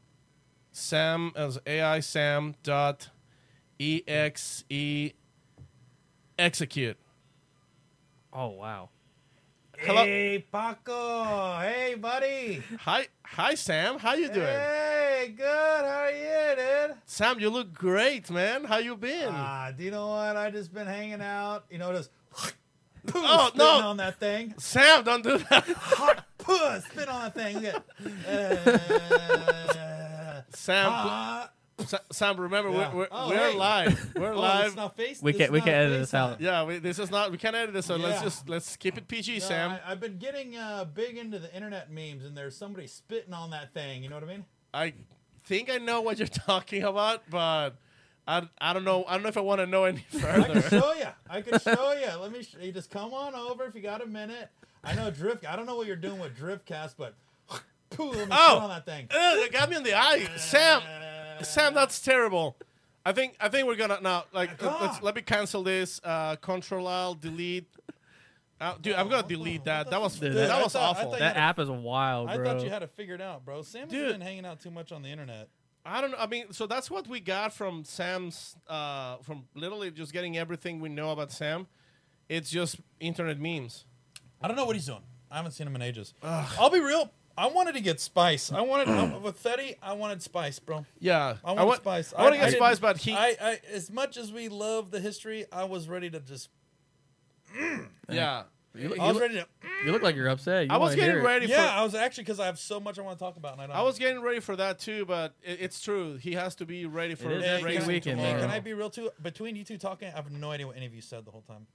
[SPEAKER 4] Sam as A I Sam dot E X E execute.
[SPEAKER 5] Oh wow.
[SPEAKER 4] Hello.
[SPEAKER 3] Hey, Paco. Hey, buddy.
[SPEAKER 4] Hi, hi, Sam. How you doing?
[SPEAKER 3] Hey, good. How are you, dude?
[SPEAKER 4] Sam, you look great, man. How you been?
[SPEAKER 3] Ah, do you know what? I just been hanging out. You know, just
[SPEAKER 4] Oh,
[SPEAKER 3] spitting
[SPEAKER 4] no.
[SPEAKER 3] on that thing.
[SPEAKER 4] Sam, don't do that.
[SPEAKER 3] Hot puss, spit on that thing. Look at- Uh,
[SPEAKER 4] Sam,
[SPEAKER 3] hot.
[SPEAKER 4] Sa- Sam, remember
[SPEAKER 3] Yeah.
[SPEAKER 4] we're we're,
[SPEAKER 3] Oh,
[SPEAKER 4] we're
[SPEAKER 3] hey.
[SPEAKER 4] live. We're
[SPEAKER 3] Oh,
[SPEAKER 4] live.
[SPEAKER 3] it's not face.
[SPEAKER 5] We
[SPEAKER 3] this
[SPEAKER 5] can-
[SPEAKER 3] is
[SPEAKER 5] we
[SPEAKER 3] not
[SPEAKER 5] can edit
[SPEAKER 3] face
[SPEAKER 5] this
[SPEAKER 3] time.
[SPEAKER 5] out.
[SPEAKER 4] Yeah, we, this is not. We can't edit this, so let's
[SPEAKER 3] Yeah.
[SPEAKER 4] just let's keep it P G,
[SPEAKER 3] No,
[SPEAKER 4] Sam.
[SPEAKER 3] I, I've been getting uh, big into the internet memes, and there's somebody spitting on that thing. You know what I mean?
[SPEAKER 4] I think I know what you're talking about, but I, I don't know. I don't know if I want to know any
[SPEAKER 3] I can
[SPEAKER 4] further.
[SPEAKER 3] show you. I can show you. Let me. Sh- you just come on over if you got a minute. I know drift. I don't know what you're doing with Driftcast, but poo, let me
[SPEAKER 4] Oh.
[SPEAKER 3] spit on that thing.
[SPEAKER 4] Ugh, it got me in the eye, Sam. Sam, that's terrible. I think I think we're gonna now like
[SPEAKER 3] God.
[SPEAKER 4] let's, let me cancel this. Uh, Control Alt delete. Uh, dude, I'm gonna delete that. That was
[SPEAKER 5] Dude,
[SPEAKER 4] that
[SPEAKER 3] I
[SPEAKER 4] was
[SPEAKER 3] thought- I
[SPEAKER 4] awful.
[SPEAKER 3] thought-
[SPEAKER 5] That app is wild,
[SPEAKER 3] I
[SPEAKER 5] bro.
[SPEAKER 3] thought you had it figured out, bro. Sam has
[SPEAKER 4] Dude.
[SPEAKER 3] been hanging out too much on the internet.
[SPEAKER 4] I don't know. I mean, so that's what we got from Sam's, uh, from literally just getting everything we know about Sam. It's just internet memes.
[SPEAKER 3] I don't know what he's doing. I haven't seen him in ages. I'll be real. I wanted to get Spice. I wanted I, with Fetty. I wanted Spice, bro.
[SPEAKER 4] Yeah,
[SPEAKER 3] I wanted
[SPEAKER 4] want
[SPEAKER 3] Spice.
[SPEAKER 4] I want to
[SPEAKER 3] I
[SPEAKER 4] get
[SPEAKER 3] didn't-
[SPEAKER 4] Spice, but he.
[SPEAKER 3] I, I, as much as we love the history, I was ready to just.
[SPEAKER 4] yeah,
[SPEAKER 5] You look,
[SPEAKER 3] I
[SPEAKER 5] you
[SPEAKER 3] was
[SPEAKER 5] look-
[SPEAKER 3] ready to.
[SPEAKER 5] you look like you're upset. You
[SPEAKER 4] I was
[SPEAKER 5] wanna
[SPEAKER 4] getting
[SPEAKER 5] hear it.
[SPEAKER 4] ready
[SPEAKER 3] Yeah,
[SPEAKER 4] for.
[SPEAKER 3] I was actually because I have so much I want to talk about, and I don't.
[SPEAKER 4] I was getting ready for that too, but it, it's true. He has to be ready for
[SPEAKER 5] is
[SPEAKER 3] Hey,
[SPEAKER 5] every
[SPEAKER 3] can,
[SPEAKER 4] racing
[SPEAKER 3] I,
[SPEAKER 5] weekend,
[SPEAKER 3] hey,
[SPEAKER 4] tomorrow.
[SPEAKER 3] can I be real too? Between you two talking, I have no idea what any of you said the whole time.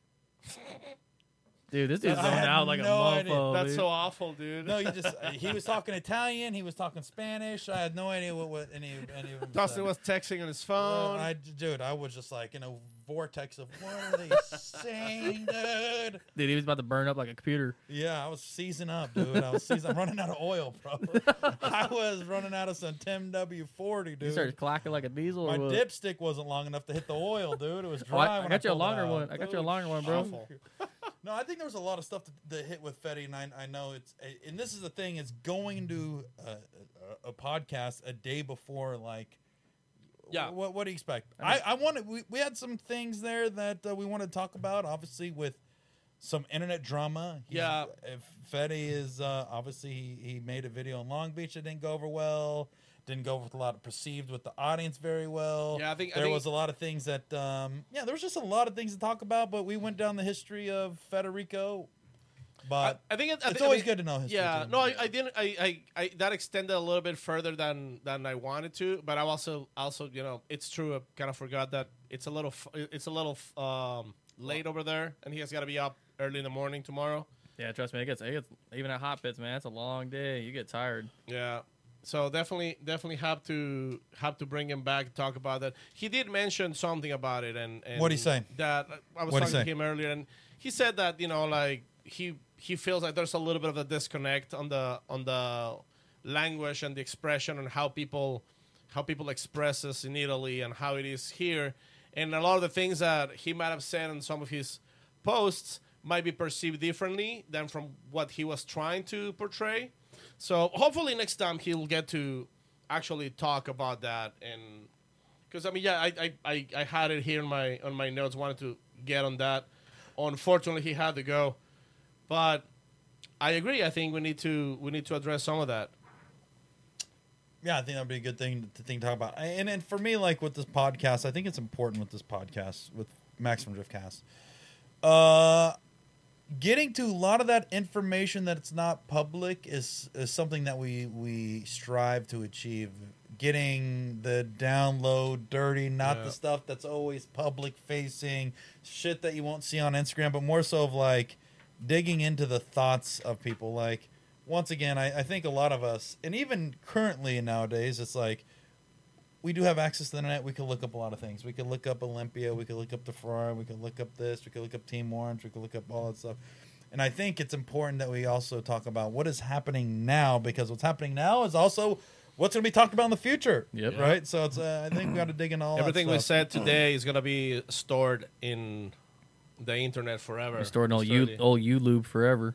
[SPEAKER 5] Dude, this dude's
[SPEAKER 3] I
[SPEAKER 5] going
[SPEAKER 3] had
[SPEAKER 5] out like
[SPEAKER 3] no
[SPEAKER 5] a
[SPEAKER 3] idea.
[SPEAKER 5] mofo.
[SPEAKER 4] That's
[SPEAKER 5] dude.
[SPEAKER 4] so awful, dude.
[SPEAKER 3] No, you just. He was talking Italian. He was talking Spanish. I had no idea what, what any any of them.
[SPEAKER 4] Dustin
[SPEAKER 3] said.
[SPEAKER 4] was texting on his
[SPEAKER 3] Uh,
[SPEAKER 4] phone.
[SPEAKER 3] I, dude, I was just like in a vortex of what are they saying, dude?
[SPEAKER 5] Dude, he was about to burn up like a computer.
[SPEAKER 3] Yeah, I was seizing up, dude. I was seizing. I'm running out of oil, bro. I was running out of some ten W forty,
[SPEAKER 5] You
[SPEAKER 3] dude.
[SPEAKER 5] started clacking like a diesel.
[SPEAKER 3] My
[SPEAKER 5] or what?
[SPEAKER 3] dipstick wasn't long enough to hit the oil, dude. It was
[SPEAKER 5] Oh,
[SPEAKER 3] dry.
[SPEAKER 5] I, I
[SPEAKER 3] when
[SPEAKER 5] got you a
[SPEAKER 3] pulled it
[SPEAKER 5] longer
[SPEAKER 3] out.
[SPEAKER 5] one. I got you a
[SPEAKER 3] Dude,
[SPEAKER 5] longer one, bro.
[SPEAKER 3] awful. No, I think there was a lot of stuff to, to hit with Fetty, and I, I know it's. And this is the thing: it's going to a, a, a podcast a day before, like.
[SPEAKER 4] Yeah.
[SPEAKER 3] What What do you expect? I, I wanted. We, we had some things there that uh, we want to talk about. Obviously, with some internet drama. He's-
[SPEAKER 4] Yeah.
[SPEAKER 3] If Fetty is uh, obviously he, he made a video in Long Beach that didn't go over well. didn't go with a lot of perceived with the audience very well.
[SPEAKER 4] Yeah, I think- I
[SPEAKER 3] there
[SPEAKER 4] think-
[SPEAKER 3] was a lot of things that um, yeah, there was just a lot of things to talk about. But we went down the history of Federico. But
[SPEAKER 4] I think it, I
[SPEAKER 3] it's
[SPEAKER 4] thi- I
[SPEAKER 3] always
[SPEAKER 4] mean,
[SPEAKER 3] good to know history.
[SPEAKER 4] Yeah,
[SPEAKER 3] too.
[SPEAKER 4] no, I, I didn't. I, I, I that extended a little bit further than than I wanted to. But I also, also, you know, it's true. I kind of forgot that it's a little, f- it's a little f- um, late over there, and he has got to be up early in the morning tomorrow.
[SPEAKER 5] Yeah, trust me, it gets, it gets even at hot pits, man. It's a long day. You get tired.
[SPEAKER 4] Yeah. So definitely, definitely have to have to bring him back to talk about that. He did mention something about it, and, and
[SPEAKER 3] What'd he say?
[SPEAKER 4] That I was
[SPEAKER 3] What'd he
[SPEAKER 4] talking to
[SPEAKER 3] say?
[SPEAKER 4] him earlier, and he said that you know, like he he feels like there's a little bit of a disconnect on the on the language and the expression and how people how people express this in Italy and how it is here, and a lot of the things that he might have said in some of his posts might be perceived differently than from what he was trying to portray. So hopefully next time he'll get to actually talk about that, and because I mean, yeah, I, I, I, I had it here in my on my notes. Wanted to get on that. Unfortunately, he had to go, but I agree. I think we need to we need to address some of that.
[SPEAKER 3] Yeah, I think that'd be a good thing to think to talk about. And and for me, like with this podcast, I think it's important with this podcast with Maximum Driftcast. Uh, getting to a lot of that information that it's not public is is something that we we strive to achieve. Getting the download dirty, not
[SPEAKER 4] Yeah.
[SPEAKER 3] the stuff that's always public facing, shit that you won't see on Instagram, but more so of like digging into the thoughts of people. Like, once again, I, I think a lot of us, and even currently nowadays, it's like we do have access to the internet. We can look up a lot of things. We can look up Olympia. We can look up the Ferrari. We can look up this. We can look up Team Orange. We can look up all that stuff. And I think it's important that we also talk about what is happening now, because what's happening now is also what's going to be talked about in the future.
[SPEAKER 5] Yep.
[SPEAKER 3] Right? So it's uh, I think we got to dig in all
[SPEAKER 4] Everything
[SPEAKER 3] that
[SPEAKER 4] we
[SPEAKER 3] stuff.
[SPEAKER 4] said today is gonna be stored in the internet forever.
[SPEAKER 5] We're storing all you
[SPEAKER 4] Surely.
[SPEAKER 5] old U lube forever.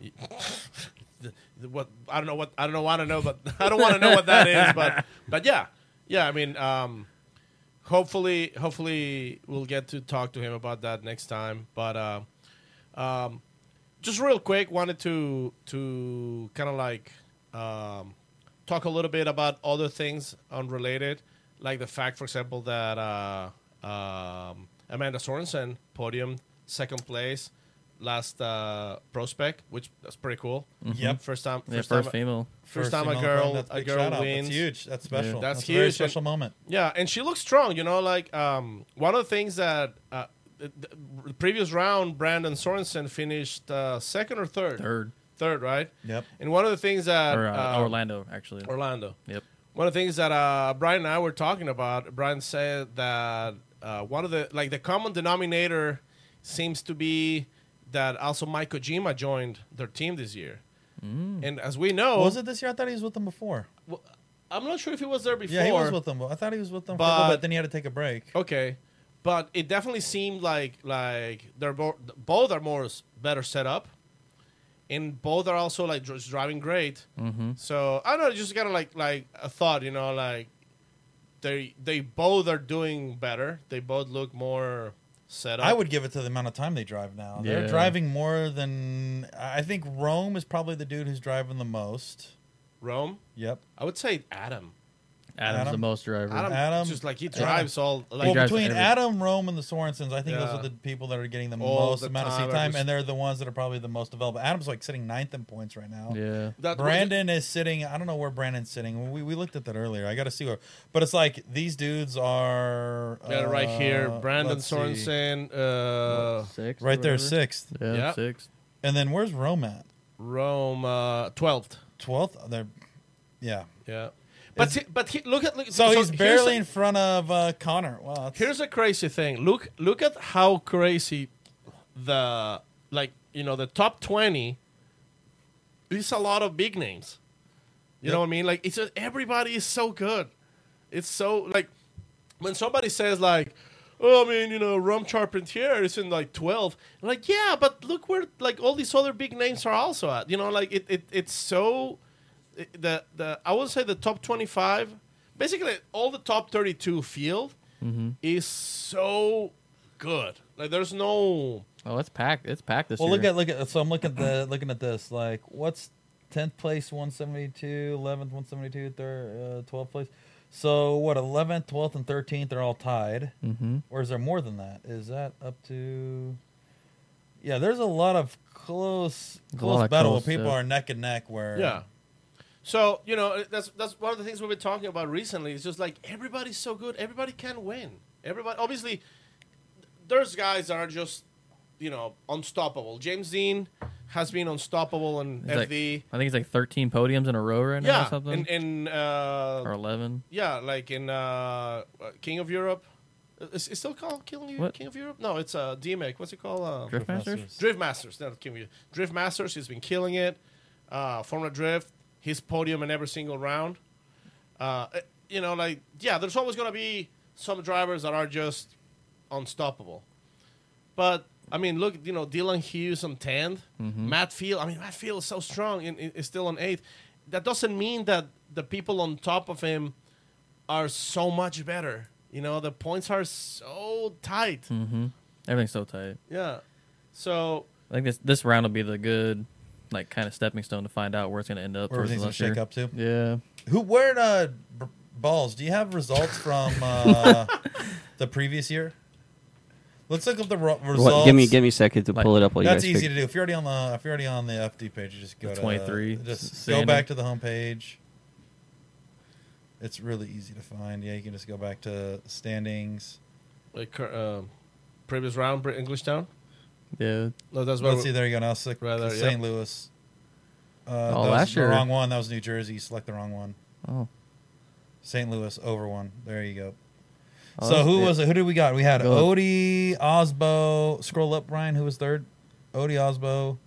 [SPEAKER 4] The- what I don't know what I don't know what to know, but I don't want to know what that is. But but yeah, yeah. I mean, um, hopefully, hopefully we'll get to talk to him about that next time. But uh, um, just real quick, wanted to to kind of like um, talk a little bit about other things unrelated, like the fact, for example, that uh, um, Amanda Sorensen podiumed second place last uh, prospect, which that's pretty cool.
[SPEAKER 3] Yep.
[SPEAKER 4] First time,
[SPEAKER 5] Yeah,
[SPEAKER 4] first,
[SPEAKER 5] first
[SPEAKER 4] time,
[SPEAKER 5] female.
[SPEAKER 4] first time a
[SPEAKER 3] female
[SPEAKER 4] girl,
[SPEAKER 3] that's
[SPEAKER 4] a
[SPEAKER 3] big
[SPEAKER 4] girl
[SPEAKER 3] shout out.
[SPEAKER 4] wins.
[SPEAKER 3] That's huge. That's special.
[SPEAKER 4] That's
[SPEAKER 3] That's a very
[SPEAKER 4] huge.
[SPEAKER 3] special moment.
[SPEAKER 4] Yeah, and she looks strong. You know, like um, one of the things that uh, the, the previous round, Brandon Sorensen finished uh, second or third.
[SPEAKER 5] Third.
[SPEAKER 4] Third, right?
[SPEAKER 3] Yep.
[SPEAKER 4] And one of the things that
[SPEAKER 5] Or uh,
[SPEAKER 4] uh,
[SPEAKER 5] Orlando, actually.
[SPEAKER 4] Orlando.
[SPEAKER 5] Yep.
[SPEAKER 4] One of the things that uh, Brian and I were talking about, Brian said that uh, one of the like the common denominator seems to be that also Mike Kojima joined their team this year. And as we know,
[SPEAKER 3] Was it this year? I thought he was with them before.
[SPEAKER 4] well, I'm not sure if he was there before.
[SPEAKER 3] Yeah, he was with them. I thought he was with them for a
[SPEAKER 4] But-
[SPEAKER 3] little bit. Then he had to take a break.
[SPEAKER 4] Okay, but it definitely seemed like like they're bo- both are more s- better set up, and both are also like just driving great.
[SPEAKER 5] Mm-hmm.
[SPEAKER 4] So I don't know, just kind of like like a thought, you know, like they they both are doing better. They both look more set up.
[SPEAKER 3] I would give it to the amount of time they drive now. They're
[SPEAKER 5] Yeah.
[SPEAKER 3] driving more than I think. Rome is probably the dude who's driving the most.
[SPEAKER 4] Rome.
[SPEAKER 3] Yep.
[SPEAKER 4] I would say Adam.
[SPEAKER 5] Adam's
[SPEAKER 3] Adam?
[SPEAKER 5] the most driver.
[SPEAKER 4] Adam,
[SPEAKER 3] Adam-
[SPEAKER 4] just like he drives all like
[SPEAKER 3] well,
[SPEAKER 5] drives
[SPEAKER 3] between
[SPEAKER 5] every-
[SPEAKER 3] Adam, Rome, and the Sorensens, I think those
[SPEAKER 4] Yeah.
[SPEAKER 3] are the people that are getting the
[SPEAKER 4] All
[SPEAKER 3] most
[SPEAKER 4] the
[SPEAKER 3] amount of
[SPEAKER 4] time,
[SPEAKER 3] seat time,
[SPEAKER 4] every-
[SPEAKER 3] and they're the ones that are probably the most developed. Adam's like sitting ninth in points right now.
[SPEAKER 5] Yeah.
[SPEAKER 4] that.
[SPEAKER 3] Brandon is sitting. I don't know where Brandon's sitting. We, we looked at that earlier. I got to see where. But it's like these dudes are.
[SPEAKER 4] Yeah, right here,
[SPEAKER 3] uh,
[SPEAKER 4] Brandon
[SPEAKER 3] let's see.
[SPEAKER 4] Sorensen. Uh,
[SPEAKER 5] Six.
[SPEAKER 3] Right there, sixth.
[SPEAKER 5] Yeah,
[SPEAKER 4] Yeah.
[SPEAKER 5] six.
[SPEAKER 3] And then where's Rome at?
[SPEAKER 4] Rome uh, twelfth.
[SPEAKER 3] Twelfth. They're. Yeah.
[SPEAKER 4] Yeah, but he, but he, look at look,
[SPEAKER 3] So, he's
[SPEAKER 4] here's
[SPEAKER 3] barely
[SPEAKER 4] a-
[SPEAKER 3] in front of uh, Connor. Wow. That's,
[SPEAKER 4] Here's a crazy thing. Look look at how crazy the like you know the top twenty. It's a lot of big names. You know
[SPEAKER 3] Yep.
[SPEAKER 4] what I mean? Like it's just, everybody is so good. It's so like when somebody says like, "Oh, I mean, you know, Rum Charpentier is in like twelve." I'm like, yeah, but look where like all these other big names are also at. You know, like it, it it's so it- the the I would say the top twenty-five, basically all the top thirty-two field is so good. Like there's no
[SPEAKER 5] Oh, it's packed. It's packed this
[SPEAKER 3] well,
[SPEAKER 5] year.
[SPEAKER 3] look at look at. So I'm looking at the looking at this. Like, what's tenth place one seventy-two, eleventh one seventy-two, third uh, twelfth place. So what? eleventh, twelfth, and thirteenth are all tied.
[SPEAKER 5] Mm-hmm.
[SPEAKER 3] Or is there more than that? Is that up to? Yeah, there's a lot of close,
[SPEAKER 5] There's a
[SPEAKER 3] close
[SPEAKER 5] lot of
[SPEAKER 3] battle
[SPEAKER 5] close,
[SPEAKER 3] where people
[SPEAKER 5] yeah.
[SPEAKER 3] are neck and neck. Where
[SPEAKER 4] Yeah. So, you know, that's that's one of the things we've been talking about recently. It's just like everybody's so good. Everybody can win. Everybody, obviously, there's guys that are just, you know, unstoppable. James Dean has been unstoppable in
[SPEAKER 5] He's
[SPEAKER 4] F
[SPEAKER 5] like-
[SPEAKER 4] D.
[SPEAKER 5] I think it's like thirteen podiums in a row right now or
[SPEAKER 4] yeah.
[SPEAKER 5] something.
[SPEAKER 4] In, in uh,
[SPEAKER 5] or eleven.
[SPEAKER 4] yeah, like in uh, King of Europe. Is it still called King,
[SPEAKER 5] What?
[SPEAKER 4] King of Europe? No, it's uh, D M X. What's it called? Uh,
[SPEAKER 5] Drift Masters?
[SPEAKER 3] Masters.
[SPEAKER 4] Drift Masters, not King of Europe. Drift Masters, he's been killing it. Uh, Formula Drift, his podium in every single round. Uh, you know, like, yeah, there's always going to be some drivers that are just unstoppable. But, I mean, look, you know, Dylan Hughes on tenth.
[SPEAKER 5] Mm-hmm.
[SPEAKER 4] Matt Field, I mean, Matt Field is so strong and is still on eighth. That doesn't mean that the people on top of him are so much better. You know, the points are so tight.
[SPEAKER 5] Mm-hmm. Everything's so tight.
[SPEAKER 4] Yeah. So,
[SPEAKER 5] I think this this round will be the good, like, kind of stepping stone to find out where it's going to end up.
[SPEAKER 3] where
[SPEAKER 5] versus
[SPEAKER 3] everything's gonna
[SPEAKER 5] last
[SPEAKER 3] shake
[SPEAKER 5] year.
[SPEAKER 3] up to.
[SPEAKER 5] Yeah.
[SPEAKER 3] Who? Where? Uh, b- balls. Do you have results from uh, the previous year? Let's look up the ro- results.
[SPEAKER 6] What, give me give me a second to
[SPEAKER 5] Like,
[SPEAKER 6] pull it up while you
[SPEAKER 3] That's
[SPEAKER 6] guys
[SPEAKER 3] easy
[SPEAKER 6] pick.
[SPEAKER 3] to do. If you're already on the if you're already on the F D page, you just go
[SPEAKER 5] The
[SPEAKER 3] to
[SPEAKER 5] twenty-three,
[SPEAKER 3] Just
[SPEAKER 5] standing.
[SPEAKER 3] go back to the homepage. It's really easy to find. Yeah, you can just go back to standings.
[SPEAKER 4] like, uh, previous round, Brit- English Town.
[SPEAKER 5] Yeah.
[SPEAKER 4] No, that's what
[SPEAKER 3] Let's see. There you go. Now select
[SPEAKER 4] Rather,
[SPEAKER 3] Saint
[SPEAKER 4] yep.
[SPEAKER 3] Louis. Uh,
[SPEAKER 5] Oh,
[SPEAKER 3] that was
[SPEAKER 5] last
[SPEAKER 3] the
[SPEAKER 5] year-
[SPEAKER 3] wrong one. That was New Jersey. You select the wrong one.
[SPEAKER 5] Oh.
[SPEAKER 3] Saint Louis over one. There you go.
[SPEAKER 5] Oh,
[SPEAKER 3] so
[SPEAKER 5] that's-
[SPEAKER 3] who
[SPEAKER 5] yeah.
[SPEAKER 3] was it? Who did we got? We had
[SPEAKER 5] Go up.
[SPEAKER 3] Odie Osbo. Scroll up, Brian. Who was third? Odie Osbo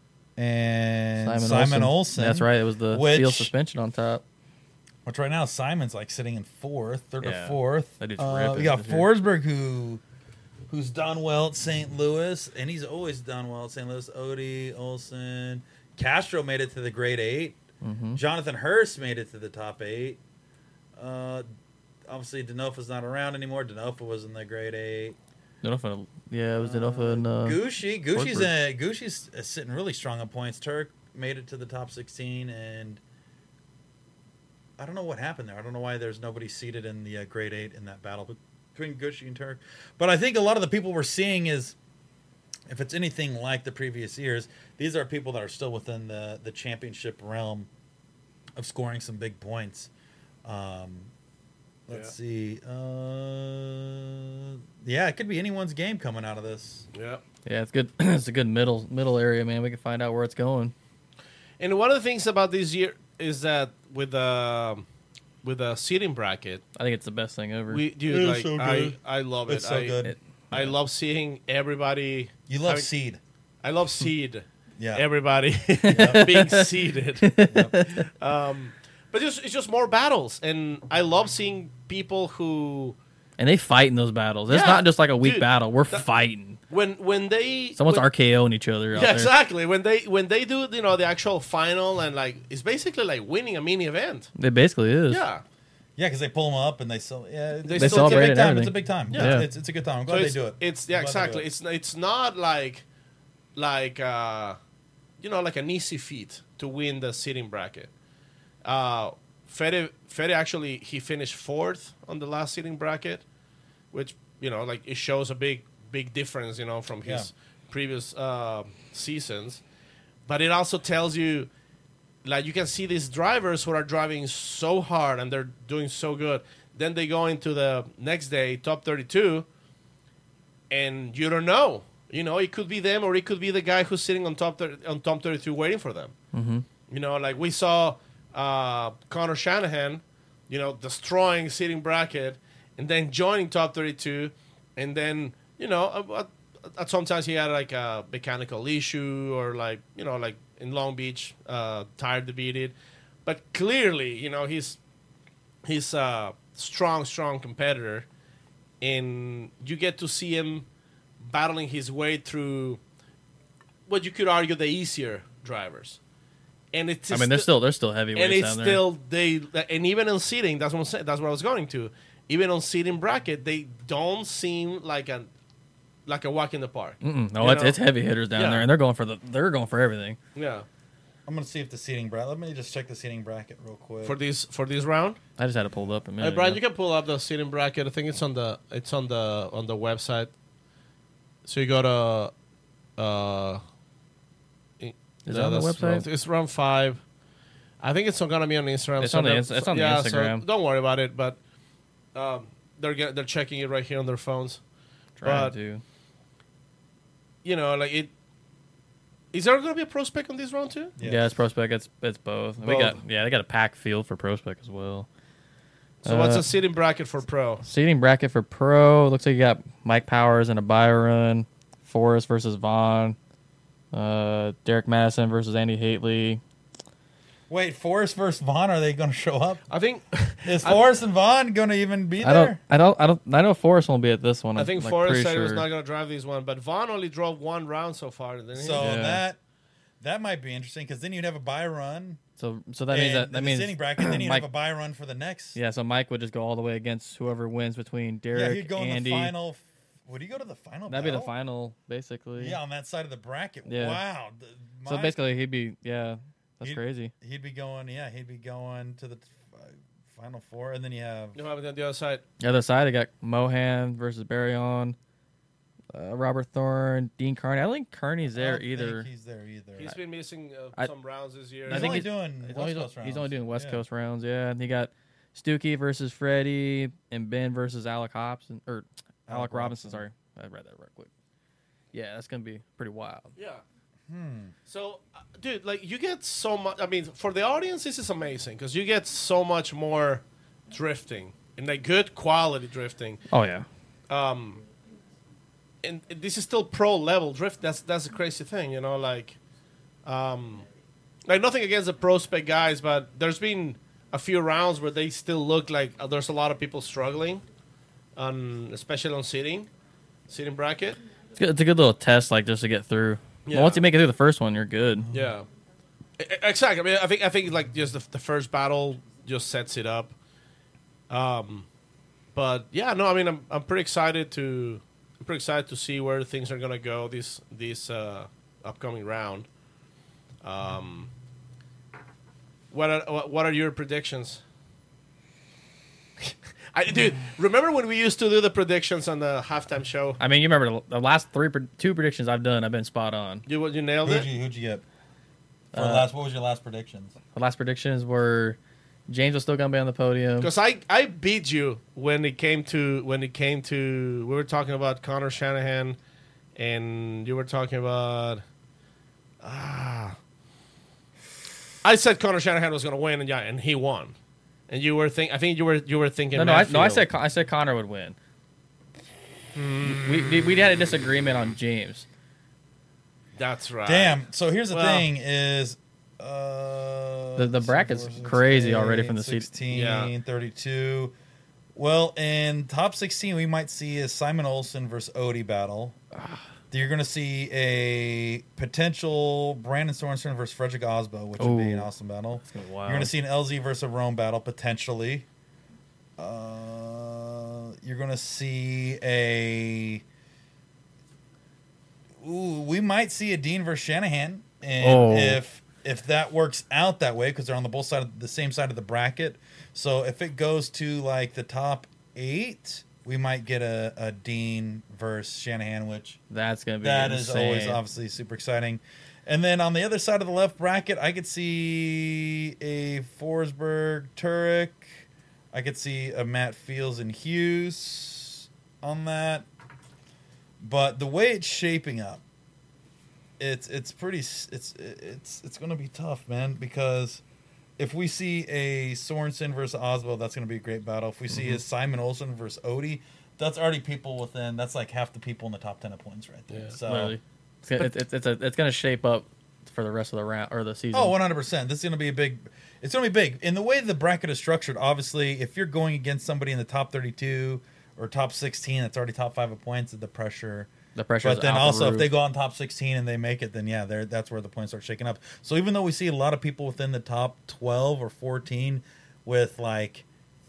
[SPEAKER 3] and Simon, Olsen.
[SPEAKER 5] That's right. It was the
[SPEAKER 3] which-
[SPEAKER 5] field suspension on top.
[SPEAKER 3] Which right now Simon's like sitting in fourth, third
[SPEAKER 5] Yeah.
[SPEAKER 3] or fourth.
[SPEAKER 5] That dude's
[SPEAKER 3] Uh,
[SPEAKER 5] ripping
[SPEAKER 3] we got
[SPEAKER 5] this year.
[SPEAKER 3] Forsberg who who's done well at Saint Louis, and he's always done well at Saint Louis. Odie, Olsen, Castro made it to the grade eight.
[SPEAKER 5] Mm-hmm.
[SPEAKER 3] Jonathan Hurst made it to the top eight. Uh, obviously, Denofa's not around anymore. Denofa was in the grade eight.
[SPEAKER 5] Denofa, yeah, it was Denofa and uh,
[SPEAKER 3] Gucci, Gucci's
[SPEAKER 5] Forsberg.
[SPEAKER 3] a, Gucci's uh, sitting really strong on points. Turk made it to the top sixteen, and I don't know what happened there. I don't know why there's nobody seated in the uh, grade eight in that battle between Gucci and Turk. But I think a lot of the people we're seeing is, if it's anything like the previous years, these are people that are still within the the championship realm of scoring some big points. Um, let's see. Uh, yeah, it could be anyone's game coming out of this.
[SPEAKER 4] Yeah.
[SPEAKER 5] yeah, it's good. It's a good middle middle area, man. We can find out where it's going.
[SPEAKER 4] And one of the things about this year is that with the with the seating bracket,
[SPEAKER 5] I think it's the best thing ever.
[SPEAKER 4] we dude
[SPEAKER 3] It's
[SPEAKER 4] like
[SPEAKER 3] so
[SPEAKER 4] I
[SPEAKER 3] good.
[SPEAKER 4] I love it.
[SPEAKER 3] It's so
[SPEAKER 4] I,
[SPEAKER 3] good.
[SPEAKER 5] It-
[SPEAKER 4] I love seeing everybody.
[SPEAKER 3] You love
[SPEAKER 4] having-
[SPEAKER 3] seed.
[SPEAKER 4] I love seed.
[SPEAKER 3] Yeah.
[SPEAKER 4] Everybody being seated. Um, but it's, it's just more battles, and I love seeing people who
[SPEAKER 5] and they fight in those battles. It's
[SPEAKER 4] Yeah,
[SPEAKER 5] not just like a weak
[SPEAKER 4] dude,
[SPEAKER 5] battle. We're
[SPEAKER 4] that-
[SPEAKER 5] fighting.
[SPEAKER 4] when when they
[SPEAKER 5] Someone's
[SPEAKER 4] when,
[SPEAKER 5] RKOing each other out
[SPEAKER 4] yeah
[SPEAKER 5] there.
[SPEAKER 4] exactly when they when they do you know the actual final and like it's basically like winning a mini event.
[SPEAKER 5] It basically is.
[SPEAKER 4] Yeah.
[SPEAKER 3] Yeah, because they pull them up and they sell. Yeah,
[SPEAKER 4] They
[SPEAKER 3] it's,
[SPEAKER 4] still
[SPEAKER 3] it's a
[SPEAKER 5] celebrate
[SPEAKER 3] big
[SPEAKER 5] and
[SPEAKER 3] time. It's
[SPEAKER 5] everything.
[SPEAKER 3] a big time.
[SPEAKER 5] Yeah.
[SPEAKER 3] It's, it's a good time. I'm
[SPEAKER 4] So
[SPEAKER 3] glad they
[SPEAKER 4] it's,
[SPEAKER 3] do it.
[SPEAKER 4] It's yeah,
[SPEAKER 3] I'm glad they do
[SPEAKER 4] exactly.
[SPEAKER 3] it.
[SPEAKER 4] It's it's not like like uh, you know like an easy feat to win the seating bracket. Uh, Fede Fede actually he finished fourth on the last seating bracket, which you know like it shows a big big difference you know from his previous uh, seasons, but it also tells you. Like you can see these drivers who are driving so hard and they're doing so good. Then they go into the next day, top thirty-two, and you don't know. You know, it could be them or it could be the guy who's sitting on top thirty, on top thirty-two waiting for them.
[SPEAKER 5] Mm-hmm.
[SPEAKER 4] You know, like we saw uh, Connor Shanahan, you know, destroying seating bracket and then joining top thirty-two, and then you know, uh, uh, sometimes he had like a mechanical issue or like you know, like in Long Beach, uh, tire defeated, but clearly, you know, he's he's a strong, strong competitor, and you get to see him battling his way through what you could argue the easier drivers, and it's
[SPEAKER 5] I mean, they're still they're still heavyweights
[SPEAKER 4] and it's
[SPEAKER 5] down there.
[SPEAKER 4] still they and even on seating, that's what I'm saying. That's what I was going to. Even on seating bracket, they don't seem like a like a walk in the park.
[SPEAKER 5] Mm-mm. No,
[SPEAKER 4] you
[SPEAKER 5] it's,
[SPEAKER 4] know?
[SPEAKER 5] it's heavy hitters down
[SPEAKER 4] Yeah.
[SPEAKER 5] there, and they're going for the they're going for everything.
[SPEAKER 4] Yeah.
[SPEAKER 3] I'm gonna see if the seating bracket. Let me just check the seating bracket real quick.
[SPEAKER 4] for this for this round.
[SPEAKER 5] I just had it pulled up a minute
[SPEAKER 4] Hey, Brian,
[SPEAKER 5] ago.
[SPEAKER 4] you can pull up the seating bracket. I think it's on the it's on the on the website. So you go to. Uh,
[SPEAKER 5] Is it on the
[SPEAKER 4] that's
[SPEAKER 5] website?
[SPEAKER 4] round- it's round five. I think it's gonna be on Instagram.
[SPEAKER 5] It's on the
[SPEAKER 4] they're-
[SPEAKER 5] Inst- it's on the
[SPEAKER 4] yeah, so
[SPEAKER 5] Instagram.
[SPEAKER 4] don't worry about it. But um, they're get, they're checking it right here on their phones.
[SPEAKER 5] Trying
[SPEAKER 4] but-
[SPEAKER 5] to.
[SPEAKER 4] You know, like it. Is there gonna be a prospect on this round too?
[SPEAKER 3] Yes.
[SPEAKER 5] Yeah, it's prospect. It's it's both. We
[SPEAKER 4] Both.
[SPEAKER 5] got yeah, they got a packed field for prospect as well.
[SPEAKER 4] So what's
[SPEAKER 5] Uh,
[SPEAKER 4] the seating bracket for pro?
[SPEAKER 5] Seating bracket for pro looks like you got Mike Powers and a Byron, Forrest versus Vaughn, uh, Derek Madison versus Andy Haitley.
[SPEAKER 3] Wait, Forrest versus Vaughn. Are they gonna show up?
[SPEAKER 4] I think
[SPEAKER 3] Is
[SPEAKER 4] I-
[SPEAKER 3] Forrest and Vaughn gonna even be
[SPEAKER 5] I
[SPEAKER 3] there?
[SPEAKER 5] don't, I don't, I don't, I know Forrest won't be at this one.
[SPEAKER 4] I
[SPEAKER 5] I'm,
[SPEAKER 4] think
[SPEAKER 5] like,
[SPEAKER 4] Forrest
[SPEAKER 5] pretty
[SPEAKER 4] said he was
[SPEAKER 5] sure.
[SPEAKER 4] not going to drive these one, but Vaughn only drove one round so far. Didn't he?
[SPEAKER 3] So
[SPEAKER 5] Yeah.
[SPEAKER 3] that that might be interesting because then you'd have a buy run.
[SPEAKER 5] So, so that means
[SPEAKER 3] and
[SPEAKER 5] that that
[SPEAKER 3] in
[SPEAKER 5] means
[SPEAKER 3] the seating bracket. Then you'd
[SPEAKER 5] Mike,
[SPEAKER 3] have a buy run for the next.
[SPEAKER 5] yeah. So Mike would just go all the way against whoever wins between
[SPEAKER 3] yeah.
[SPEAKER 5] Derek,
[SPEAKER 3] He'd go in
[SPEAKER 5] Andy.
[SPEAKER 3] the final. Would he go to the final?
[SPEAKER 5] That'd be the
[SPEAKER 3] battle?
[SPEAKER 5] final, basically.
[SPEAKER 3] Yeah, on that side of the bracket.
[SPEAKER 5] Yeah.
[SPEAKER 3] Wow. The-
[SPEAKER 5] So
[SPEAKER 3] my-
[SPEAKER 5] basically, he'd be yeah. That's
[SPEAKER 3] He'd-
[SPEAKER 5] crazy.
[SPEAKER 3] he'd be going. Yeah, he'd be going to the uh, final four, and then you have.
[SPEAKER 4] You have it on the other side.
[SPEAKER 5] The other side, I got Mohan versus Barryon, uh, Robert Thorne, Dean Carney. I don't think Kearney's
[SPEAKER 3] I
[SPEAKER 5] there
[SPEAKER 3] don't think
[SPEAKER 5] either.
[SPEAKER 3] he's there either.
[SPEAKER 4] He's been missing uh,
[SPEAKER 5] I-
[SPEAKER 4] some rounds this year.
[SPEAKER 3] He's
[SPEAKER 5] I think
[SPEAKER 3] only
[SPEAKER 5] he's-
[SPEAKER 3] doing
[SPEAKER 5] He's
[SPEAKER 3] West
[SPEAKER 5] only,
[SPEAKER 3] Coast rounds.
[SPEAKER 5] he's only doing West
[SPEAKER 3] Yeah.
[SPEAKER 5] Coast rounds, yeah. And he got Stookie versus Freddie and Ben versus Alec Hobson or Alec,
[SPEAKER 3] Alec
[SPEAKER 5] Robinson.
[SPEAKER 3] Robinson.
[SPEAKER 5] Sorry, I read that real quick. Yeah, that's gonna be pretty wild.
[SPEAKER 4] Yeah.
[SPEAKER 3] Hmm.
[SPEAKER 4] So, uh, dude, like you get so much. I mean, for the audience, this is amazing because you get so much more drifting and like good quality drifting.
[SPEAKER 5] Oh yeah,
[SPEAKER 4] Um, and this is still pro level drift. That's that's the crazy thing, you know. Like, um, like nothing against the pro spec guys, but there's been a few rounds where they still look like uh, there's a lot of people struggling, on especially on seating, seating bracket.
[SPEAKER 5] it's, good, it's a good little test, like just to get through.
[SPEAKER 4] Yeah.
[SPEAKER 5] Well, once you make it through the first one, you're good.
[SPEAKER 4] Yeah, E- e- exactly. I mean, I think I think like just the, the first battle just sets it up. Um, but yeah, no, I mean, I'm I'm pretty excited to I'm pretty excited to see where things are gonna go this this uh, upcoming round. Um, what are what what are your predictions? I, dude, remember when we used to do the predictions on the halftime show?
[SPEAKER 5] I mean, you remember the, the last three, pre- two predictions I've done, I've been spot on.
[SPEAKER 4] You you nailed
[SPEAKER 3] Who'd
[SPEAKER 4] it.
[SPEAKER 3] you, who'd you get? For
[SPEAKER 5] Uh,
[SPEAKER 3] last, what was your last predictions?
[SPEAKER 5] The last predictions were James was still gonna be on the podium.
[SPEAKER 4] Because I, I beat you when it came to when it came to we were talking about Connor Shanahan, and you were talking about ah. I said Connor Shanahan was going to win, and yeah, and he won. And you were think I think you were you were thinking
[SPEAKER 5] No, no, I, no. I
[SPEAKER 4] Matfield.
[SPEAKER 5] said Con- I said Connor would win. We, we we had a disagreement on James.
[SPEAKER 4] That's right.
[SPEAKER 3] Damn. So here's the
[SPEAKER 4] Well-
[SPEAKER 3] thing: is uh,
[SPEAKER 5] The- the bracket's crazy already from the seed-
[SPEAKER 3] sixteen,
[SPEAKER 4] Yeah.
[SPEAKER 3] thirty-two. Well, in top sixteen, we might see a Simon Olsen versus Odie battle. You're going to see a potential Brandon Sorensen versus Frederick Osbo, which would be an
[SPEAKER 5] Ooh.
[SPEAKER 3] awesome battle.
[SPEAKER 5] gonna be wild.
[SPEAKER 3] You're going to see an L Z versus a Rome battle potentially. Uh, you're going to see a. Ooh, we might see a Dean versus Shanahan, and
[SPEAKER 5] Oh.
[SPEAKER 3] if if that works out that way, because they're on the both side of the same side of the bracket. So if it goes to like the top eight, we might get a, a Dean versus Shanahan, which
[SPEAKER 5] That's gonna be
[SPEAKER 3] that is
[SPEAKER 5] insane.
[SPEAKER 3] always obviously super exciting. And then on the other side of the left bracket, I could see a Forsberg Turek. I could see a Matt Fields and Hughes on that. But the way it's shaping up, it's it's pretty s- it's it's it's going to be tough, man, because if we see a Sorensen versus Oswald, that's going to be a great battle. If we see
[SPEAKER 5] Mm-hmm.
[SPEAKER 3] a Simon Olsen versus Odie, that's already people within. That's like half the people in the top ten of points right there.
[SPEAKER 4] Yeah.
[SPEAKER 3] So,
[SPEAKER 5] Literally. It's, gonna, it's, it's, it's, a, it's gonna shape up for the rest of the round or the season.
[SPEAKER 3] oh, one hundred percent. This is going to be a big. It's going to be big. In the way the bracket is structured, obviously, if you're going against somebody in the top thirty-two or top sixteen that's already top five of points, the pressure.
[SPEAKER 5] the pressure.
[SPEAKER 3] But then also, if they go on top sixteen and they make it, then yeah, they're, that's where the points start shaking up. So even though we see a lot of people within the top twelve or fourteen with like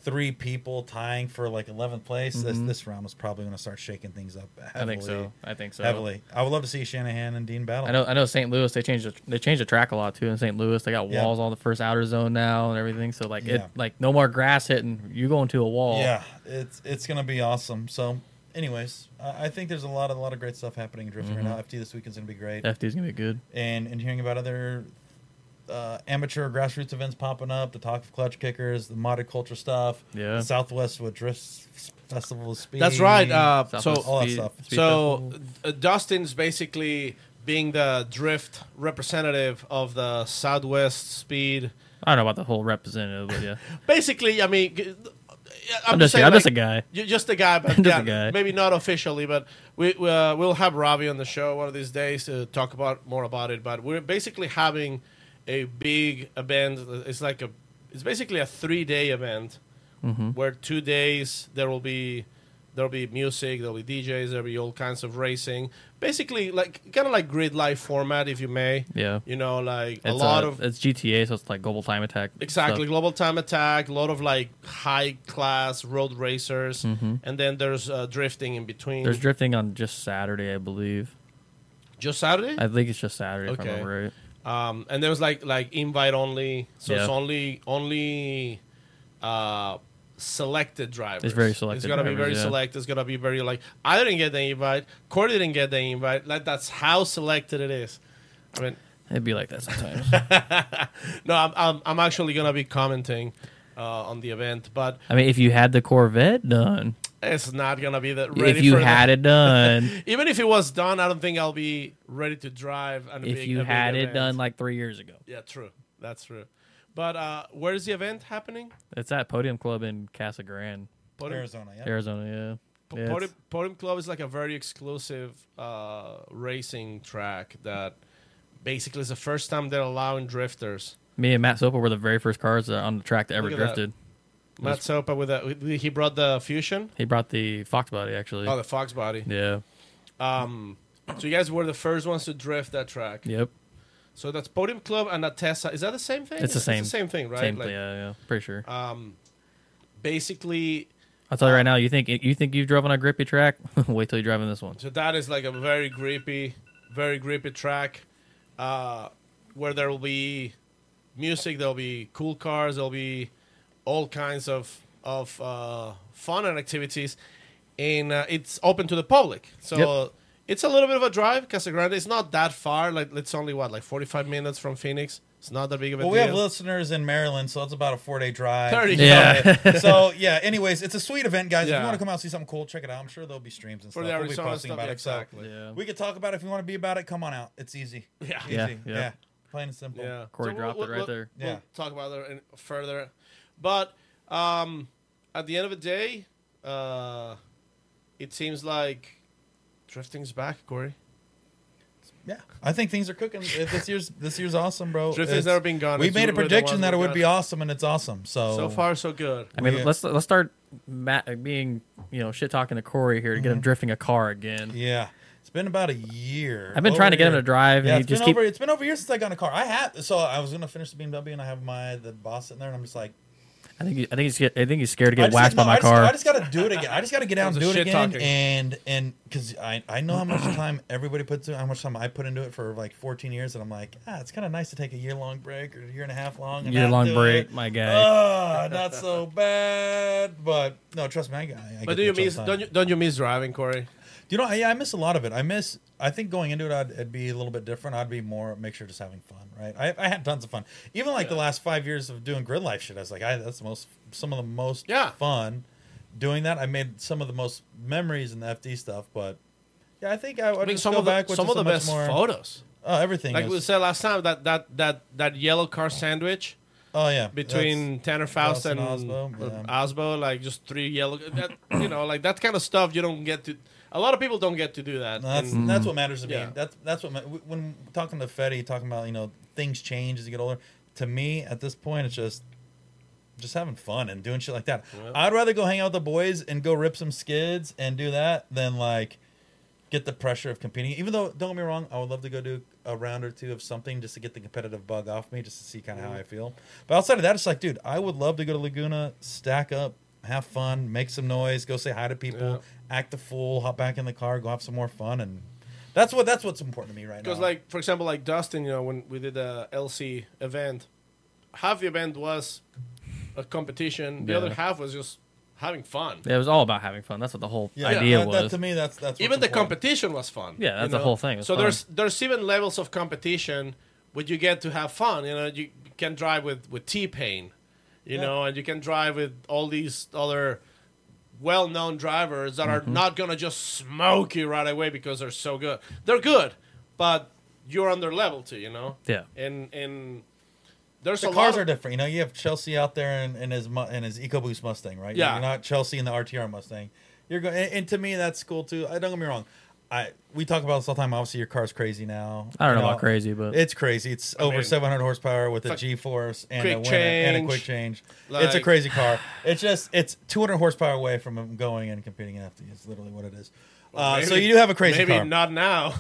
[SPEAKER 3] three people tying for like eleventh place, this this round was probably going to start shaking things up heavily.
[SPEAKER 5] I think so. I think so.
[SPEAKER 3] Heavily. I would love to see Shanahan and Dean battle.
[SPEAKER 5] I know. I know. Saint Louis. They changed. The, they changed the track a lot too. In Saint Louis, they got
[SPEAKER 3] Yeah.
[SPEAKER 5] walls on the first outer zone now and everything. So like
[SPEAKER 3] Yeah.
[SPEAKER 5] it, like no more grass hitting. You go into a wall.
[SPEAKER 3] Yeah, it's it's going to be awesome. So, anyways, I, I think there's a lot of a lot of great stuff happening in drifting
[SPEAKER 5] Mm-hmm.
[SPEAKER 3] right now. F T this weekend's going to be great,
[SPEAKER 5] F D's gonna be good.
[SPEAKER 3] and and hearing about other uh, amateur grassroots events popping up, the Talk of Clutch Kickers, the modded culture stuff,
[SPEAKER 5] Yeah.
[SPEAKER 3] the Southwest with Drift Festival of Speed.
[SPEAKER 4] That's right. Uh,
[SPEAKER 5] Southwest
[SPEAKER 4] so
[SPEAKER 3] all that
[SPEAKER 5] Speed-
[SPEAKER 3] stuff.
[SPEAKER 5] Speed
[SPEAKER 4] So
[SPEAKER 5] Festival.
[SPEAKER 4] uh, Dustin's basically being the drift representative of the Southwest Speed.
[SPEAKER 5] I don't know about the whole representative, but yeah,
[SPEAKER 4] Basically, I mean, g- I'm,
[SPEAKER 5] I'm just,
[SPEAKER 4] saying,
[SPEAKER 5] I'm just a
[SPEAKER 4] like,
[SPEAKER 5] guy.
[SPEAKER 4] You're just a guy, but
[SPEAKER 5] Just
[SPEAKER 4] yeah,
[SPEAKER 5] a guy.
[SPEAKER 4] maybe not officially, but we we, uh, we'll have Robbie on the show one of these days to talk about more about it. But we're basically having a big event. It's like a, it's basically a three day event
[SPEAKER 5] Mm-hmm.
[SPEAKER 4] where two days there will be there'll be music, there'll be D Js, there'll be all kinds of racing. Basically, like kind of like grid life format, if you may.
[SPEAKER 5] Yeah,
[SPEAKER 4] You know, like
[SPEAKER 5] it's
[SPEAKER 4] a lot
[SPEAKER 5] uh,
[SPEAKER 4] of
[SPEAKER 5] it's G T A, so it's like Global Time Attack.
[SPEAKER 4] Exactly,
[SPEAKER 5] stuff.
[SPEAKER 4] global time attack, a lot of like high class road racers, and then there's uh, drifting in between.
[SPEAKER 5] Mm-hmm. There's drifting on just Saturday, I believe.
[SPEAKER 4] just Saturday,
[SPEAKER 5] I think it's just Saturday, if I
[SPEAKER 4] Okay.
[SPEAKER 5] remember right.
[SPEAKER 4] um, and there's like like invite only, so it's
[SPEAKER 5] Yeah.
[SPEAKER 4] only only uh, selected drivers.
[SPEAKER 5] It's very selected
[SPEAKER 4] It's gonna be
[SPEAKER 5] drivers,
[SPEAKER 4] very
[SPEAKER 5] yeah.
[SPEAKER 4] select. It's gonna be very like I didn't get the invite, Corey didn't get the invite. Like that's how selected it is. I mean,
[SPEAKER 5] It'd be like that sometimes.
[SPEAKER 4] no, I'm I'm, I'm actually gonna be commenting uh, on the event, but
[SPEAKER 5] I mean, if you had the Corvette done,
[SPEAKER 4] it's not gonna be that ready.
[SPEAKER 5] if you
[SPEAKER 4] for the-
[SPEAKER 5] had it done,
[SPEAKER 4] Even if it was done, I don't think I'll be ready to drive. And
[SPEAKER 5] if you had it done like three years ago,
[SPEAKER 4] yeah, true, that's true. But uh, where is the event happening?
[SPEAKER 5] it's at Podium Club in Casa Grande,
[SPEAKER 4] Podium,
[SPEAKER 3] Arizona. Yeah.
[SPEAKER 5] Arizona. Yeah, yeah
[SPEAKER 4] Podium,
[SPEAKER 5] it's-
[SPEAKER 4] Podium Club is like a very exclusive uh, racing track that basically is the first time they're allowing drifters.
[SPEAKER 5] me and Matt Sopa were the very first cars that- on the track that ever
[SPEAKER 4] Look at that.
[SPEAKER 5] drifted.
[SPEAKER 4] Matt Sopa with a he brought the Fusion.
[SPEAKER 5] He brought the Fox body actually.
[SPEAKER 4] Oh, the Fox body.
[SPEAKER 5] Yeah.
[SPEAKER 4] Um, so you guys were the first ones to drift that track.
[SPEAKER 5] Yep.
[SPEAKER 4] So that's Podium Club and Atessa. Is that the same thing?
[SPEAKER 5] It's the same.
[SPEAKER 4] It's the same thing, right?
[SPEAKER 5] Same
[SPEAKER 4] Like,
[SPEAKER 5] thing. Yeah, yeah. Pretty sure.
[SPEAKER 4] Um, basically,
[SPEAKER 5] I'll tell you right now. You think you think you've driven on a grippy track? Wait till you drive on this one.
[SPEAKER 4] so that is like a very grippy, very grippy track, uh, where there will be music, there'll be cool cars, there'll be all kinds of of uh, fun and activities, and uh, it's open to the public. So
[SPEAKER 5] Yep.
[SPEAKER 4] it's a little bit of a drive. Casa Grande. It's not that far. Like it's only what like forty-five minutes from Phoenix. It's not that big of a
[SPEAKER 3] Well, we
[SPEAKER 4] deal.
[SPEAKER 3] have listeners in Maryland, so it's about a four day drive.
[SPEAKER 4] thirty.
[SPEAKER 5] Yeah.
[SPEAKER 3] So yeah. Anyways, it's a sweet event, guys. If
[SPEAKER 4] Yeah.
[SPEAKER 3] you want to come out and see something cool, check it out. I'm sure there'll be streams and
[SPEAKER 4] For
[SPEAKER 3] stuff.
[SPEAKER 4] the
[SPEAKER 3] We'll be
[SPEAKER 4] Arizona
[SPEAKER 3] posting
[SPEAKER 4] stuff,
[SPEAKER 3] about
[SPEAKER 4] yeah,
[SPEAKER 3] it. So
[SPEAKER 4] exactly.
[SPEAKER 5] Yeah.
[SPEAKER 3] we could talk about it if you want to be about it. Come on out. It's easy.
[SPEAKER 4] Yeah.
[SPEAKER 3] Easy.
[SPEAKER 5] Yeah,
[SPEAKER 3] Yeah.
[SPEAKER 5] yeah.
[SPEAKER 3] Plain and simple.
[SPEAKER 4] Yeah,
[SPEAKER 5] Corey dropped it right there.
[SPEAKER 4] We'll
[SPEAKER 3] Yeah.
[SPEAKER 4] talk about that in- further, but um, at the end of the day, uh, it seems like drifting's back, Corey.
[SPEAKER 3] Yeah. I think things are cooking. Uh, This year's this year's awesome, bro.
[SPEAKER 4] Drifting's
[SPEAKER 3] It's-
[SPEAKER 4] never been gone.
[SPEAKER 3] We
[SPEAKER 4] It's
[SPEAKER 3] made a
[SPEAKER 4] we're the
[SPEAKER 3] prediction
[SPEAKER 4] ones
[SPEAKER 3] that it
[SPEAKER 4] who
[SPEAKER 3] would
[SPEAKER 4] got
[SPEAKER 3] be awesome, and it's awesome. So
[SPEAKER 4] So far, so good.
[SPEAKER 5] I mean,
[SPEAKER 3] We-
[SPEAKER 5] let's let's start Matt being you know shit talking to Corey here to get him drifting a car again.
[SPEAKER 3] yeah, it's been about a year.
[SPEAKER 5] I've been
[SPEAKER 3] Over
[SPEAKER 5] trying to
[SPEAKER 3] a
[SPEAKER 5] get him
[SPEAKER 3] year.
[SPEAKER 5] to drive,
[SPEAKER 3] Yeah,
[SPEAKER 5] and he
[SPEAKER 3] it's been
[SPEAKER 5] just keep.
[SPEAKER 3] over. It's been over a year since I got in a car. I have. So I was gonna finish the B M W, and I have my the boss sitting there, and I'm just like,
[SPEAKER 5] I think he, I think he's get, I think he's scared to
[SPEAKER 3] I
[SPEAKER 5] get
[SPEAKER 3] just
[SPEAKER 5] waxed
[SPEAKER 3] got-
[SPEAKER 5] by
[SPEAKER 3] no,
[SPEAKER 5] my
[SPEAKER 3] I just,
[SPEAKER 5] car.
[SPEAKER 3] I just got to do it again. I just got to get out and
[SPEAKER 4] That was
[SPEAKER 3] do
[SPEAKER 4] a
[SPEAKER 3] it
[SPEAKER 4] shit
[SPEAKER 3] again,
[SPEAKER 4] talking.
[SPEAKER 3] and and because I I know how much time everybody puts in, how much time I put into it for like fourteen years, and I'm like, ah, it's kind of nice to take a year long break or a year and a half long, and
[SPEAKER 5] Year
[SPEAKER 3] not
[SPEAKER 5] long
[SPEAKER 3] do
[SPEAKER 5] break,
[SPEAKER 3] it.
[SPEAKER 5] my guy.
[SPEAKER 3] Ah, not so bad, but no, trust me, I, I, I
[SPEAKER 4] But
[SPEAKER 3] get
[SPEAKER 4] do you
[SPEAKER 3] the
[SPEAKER 4] miss?
[SPEAKER 3] chill time.
[SPEAKER 4] Don't you? Don't you miss driving, Corey?
[SPEAKER 3] You know, yeah, I miss a lot of it. I miss. I think going into it, I'd, it'd be a little bit different. I'd be more make sure just having fun, right? I, I had tons of fun. Even like the last five years of doing grid life shit, I was like, I that's the most some of the most
[SPEAKER 4] Yeah.
[SPEAKER 3] fun doing that. I made some of the most memories in the F D stuff, but yeah, I think I would
[SPEAKER 4] I mean,
[SPEAKER 3] just
[SPEAKER 4] some
[SPEAKER 3] go
[SPEAKER 4] of the
[SPEAKER 3] back with
[SPEAKER 4] some of
[SPEAKER 3] just
[SPEAKER 4] the
[SPEAKER 3] a much
[SPEAKER 4] best
[SPEAKER 3] more.
[SPEAKER 4] photos.
[SPEAKER 3] Oh, everything.
[SPEAKER 4] Like
[SPEAKER 3] is-
[SPEAKER 4] we said last time, that that that that yellow car sandwich
[SPEAKER 3] oh yeah,
[SPEAKER 4] between Tanner Faust
[SPEAKER 3] Faust and
[SPEAKER 4] and
[SPEAKER 3] Osbo,
[SPEAKER 4] uh,
[SPEAKER 3] yeah.
[SPEAKER 4] Osbo, like just three yellow. That, you know, like that kind of stuff. You don't get to. A lot of people don't get to do that.
[SPEAKER 3] That's
[SPEAKER 4] And-
[SPEAKER 3] that's what matters to me.
[SPEAKER 4] Yeah.
[SPEAKER 3] That's that's what ma- when talking to Fetty, talking about you know things change as you get older. To me, at this point, it's just just having fun and doing shit like that.
[SPEAKER 4] Yeah.
[SPEAKER 3] I'd rather go hang out with the boys and go rip some skids and do that than like get the pressure of competing. Even though, don't get me wrong, I would love to go do a round or two of something just to get the competitive bug off me, just to see kind of how I feel. But outside of that, it's like, dude, I would love to go to Laguna, stack up, have fun, make some noise, go say hi to people,
[SPEAKER 4] Yeah.
[SPEAKER 3] act a fool, hop back in the car, go have some more fun, and that's what that's what's important to me right now.
[SPEAKER 4] Because, like, for example, like Dustin, you know, when we did the L C event, half the event was a competition. The
[SPEAKER 5] Yeah.
[SPEAKER 4] other half was just having fun.
[SPEAKER 5] It was all about having fun. That's what the whole
[SPEAKER 3] yeah,
[SPEAKER 5] idea
[SPEAKER 3] that, that-
[SPEAKER 5] was.
[SPEAKER 3] to me, that's that's what's
[SPEAKER 4] Even the
[SPEAKER 3] important.
[SPEAKER 4] competition was fun.
[SPEAKER 5] Yeah,
[SPEAKER 4] you
[SPEAKER 5] that's the
[SPEAKER 4] know?
[SPEAKER 5] whole thing. It was
[SPEAKER 4] So
[SPEAKER 5] fun.
[SPEAKER 4] there's there's even levels of competition where you get to have fun. You know, you can drive with with T-Pain, you
[SPEAKER 3] Yeah.
[SPEAKER 4] know, and you can drive with all these other well-known drivers that are
[SPEAKER 5] Mm-hmm.
[SPEAKER 4] not gonna just smoke you right away because they're so good. They're good, but you're on their level too. You know.
[SPEAKER 5] Yeah.
[SPEAKER 4] And and there's
[SPEAKER 3] The
[SPEAKER 4] a
[SPEAKER 3] cars
[SPEAKER 4] lot
[SPEAKER 3] are
[SPEAKER 4] of,
[SPEAKER 3] different. You know, you have Chelsea out there in, in his mu- in his EcoBoost Mustang, right?
[SPEAKER 4] Yeah.
[SPEAKER 3] You're not Chelsea in the R T R Mustang. You're going, and, and to me, that's cool too. I don't get me wrong. I we talk about this all the time. Obviously, your car's crazy now.
[SPEAKER 5] I don't
[SPEAKER 3] You
[SPEAKER 5] know about crazy, but
[SPEAKER 3] It's crazy. It's over
[SPEAKER 4] mean,
[SPEAKER 3] seven hundred horsepower with a
[SPEAKER 4] fuck-
[SPEAKER 3] G-force and
[SPEAKER 4] quick
[SPEAKER 3] a winner and a
[SPEAKER 4] change,
[SPEAKER 3] quick change. it's a
[SPEAKER 4] like-
[SPEAKER 3] crazy car. It's just it's two hundred horsepower away from him going and competing in F D. It's literally what it is. Uh, so
[SPEAKER 4] maybe-
[SPEAKER 3] you do have a crazy
[SPEAKER 4] maybe
[SPEAKER 3] car.
[SPEAKER 4] not now.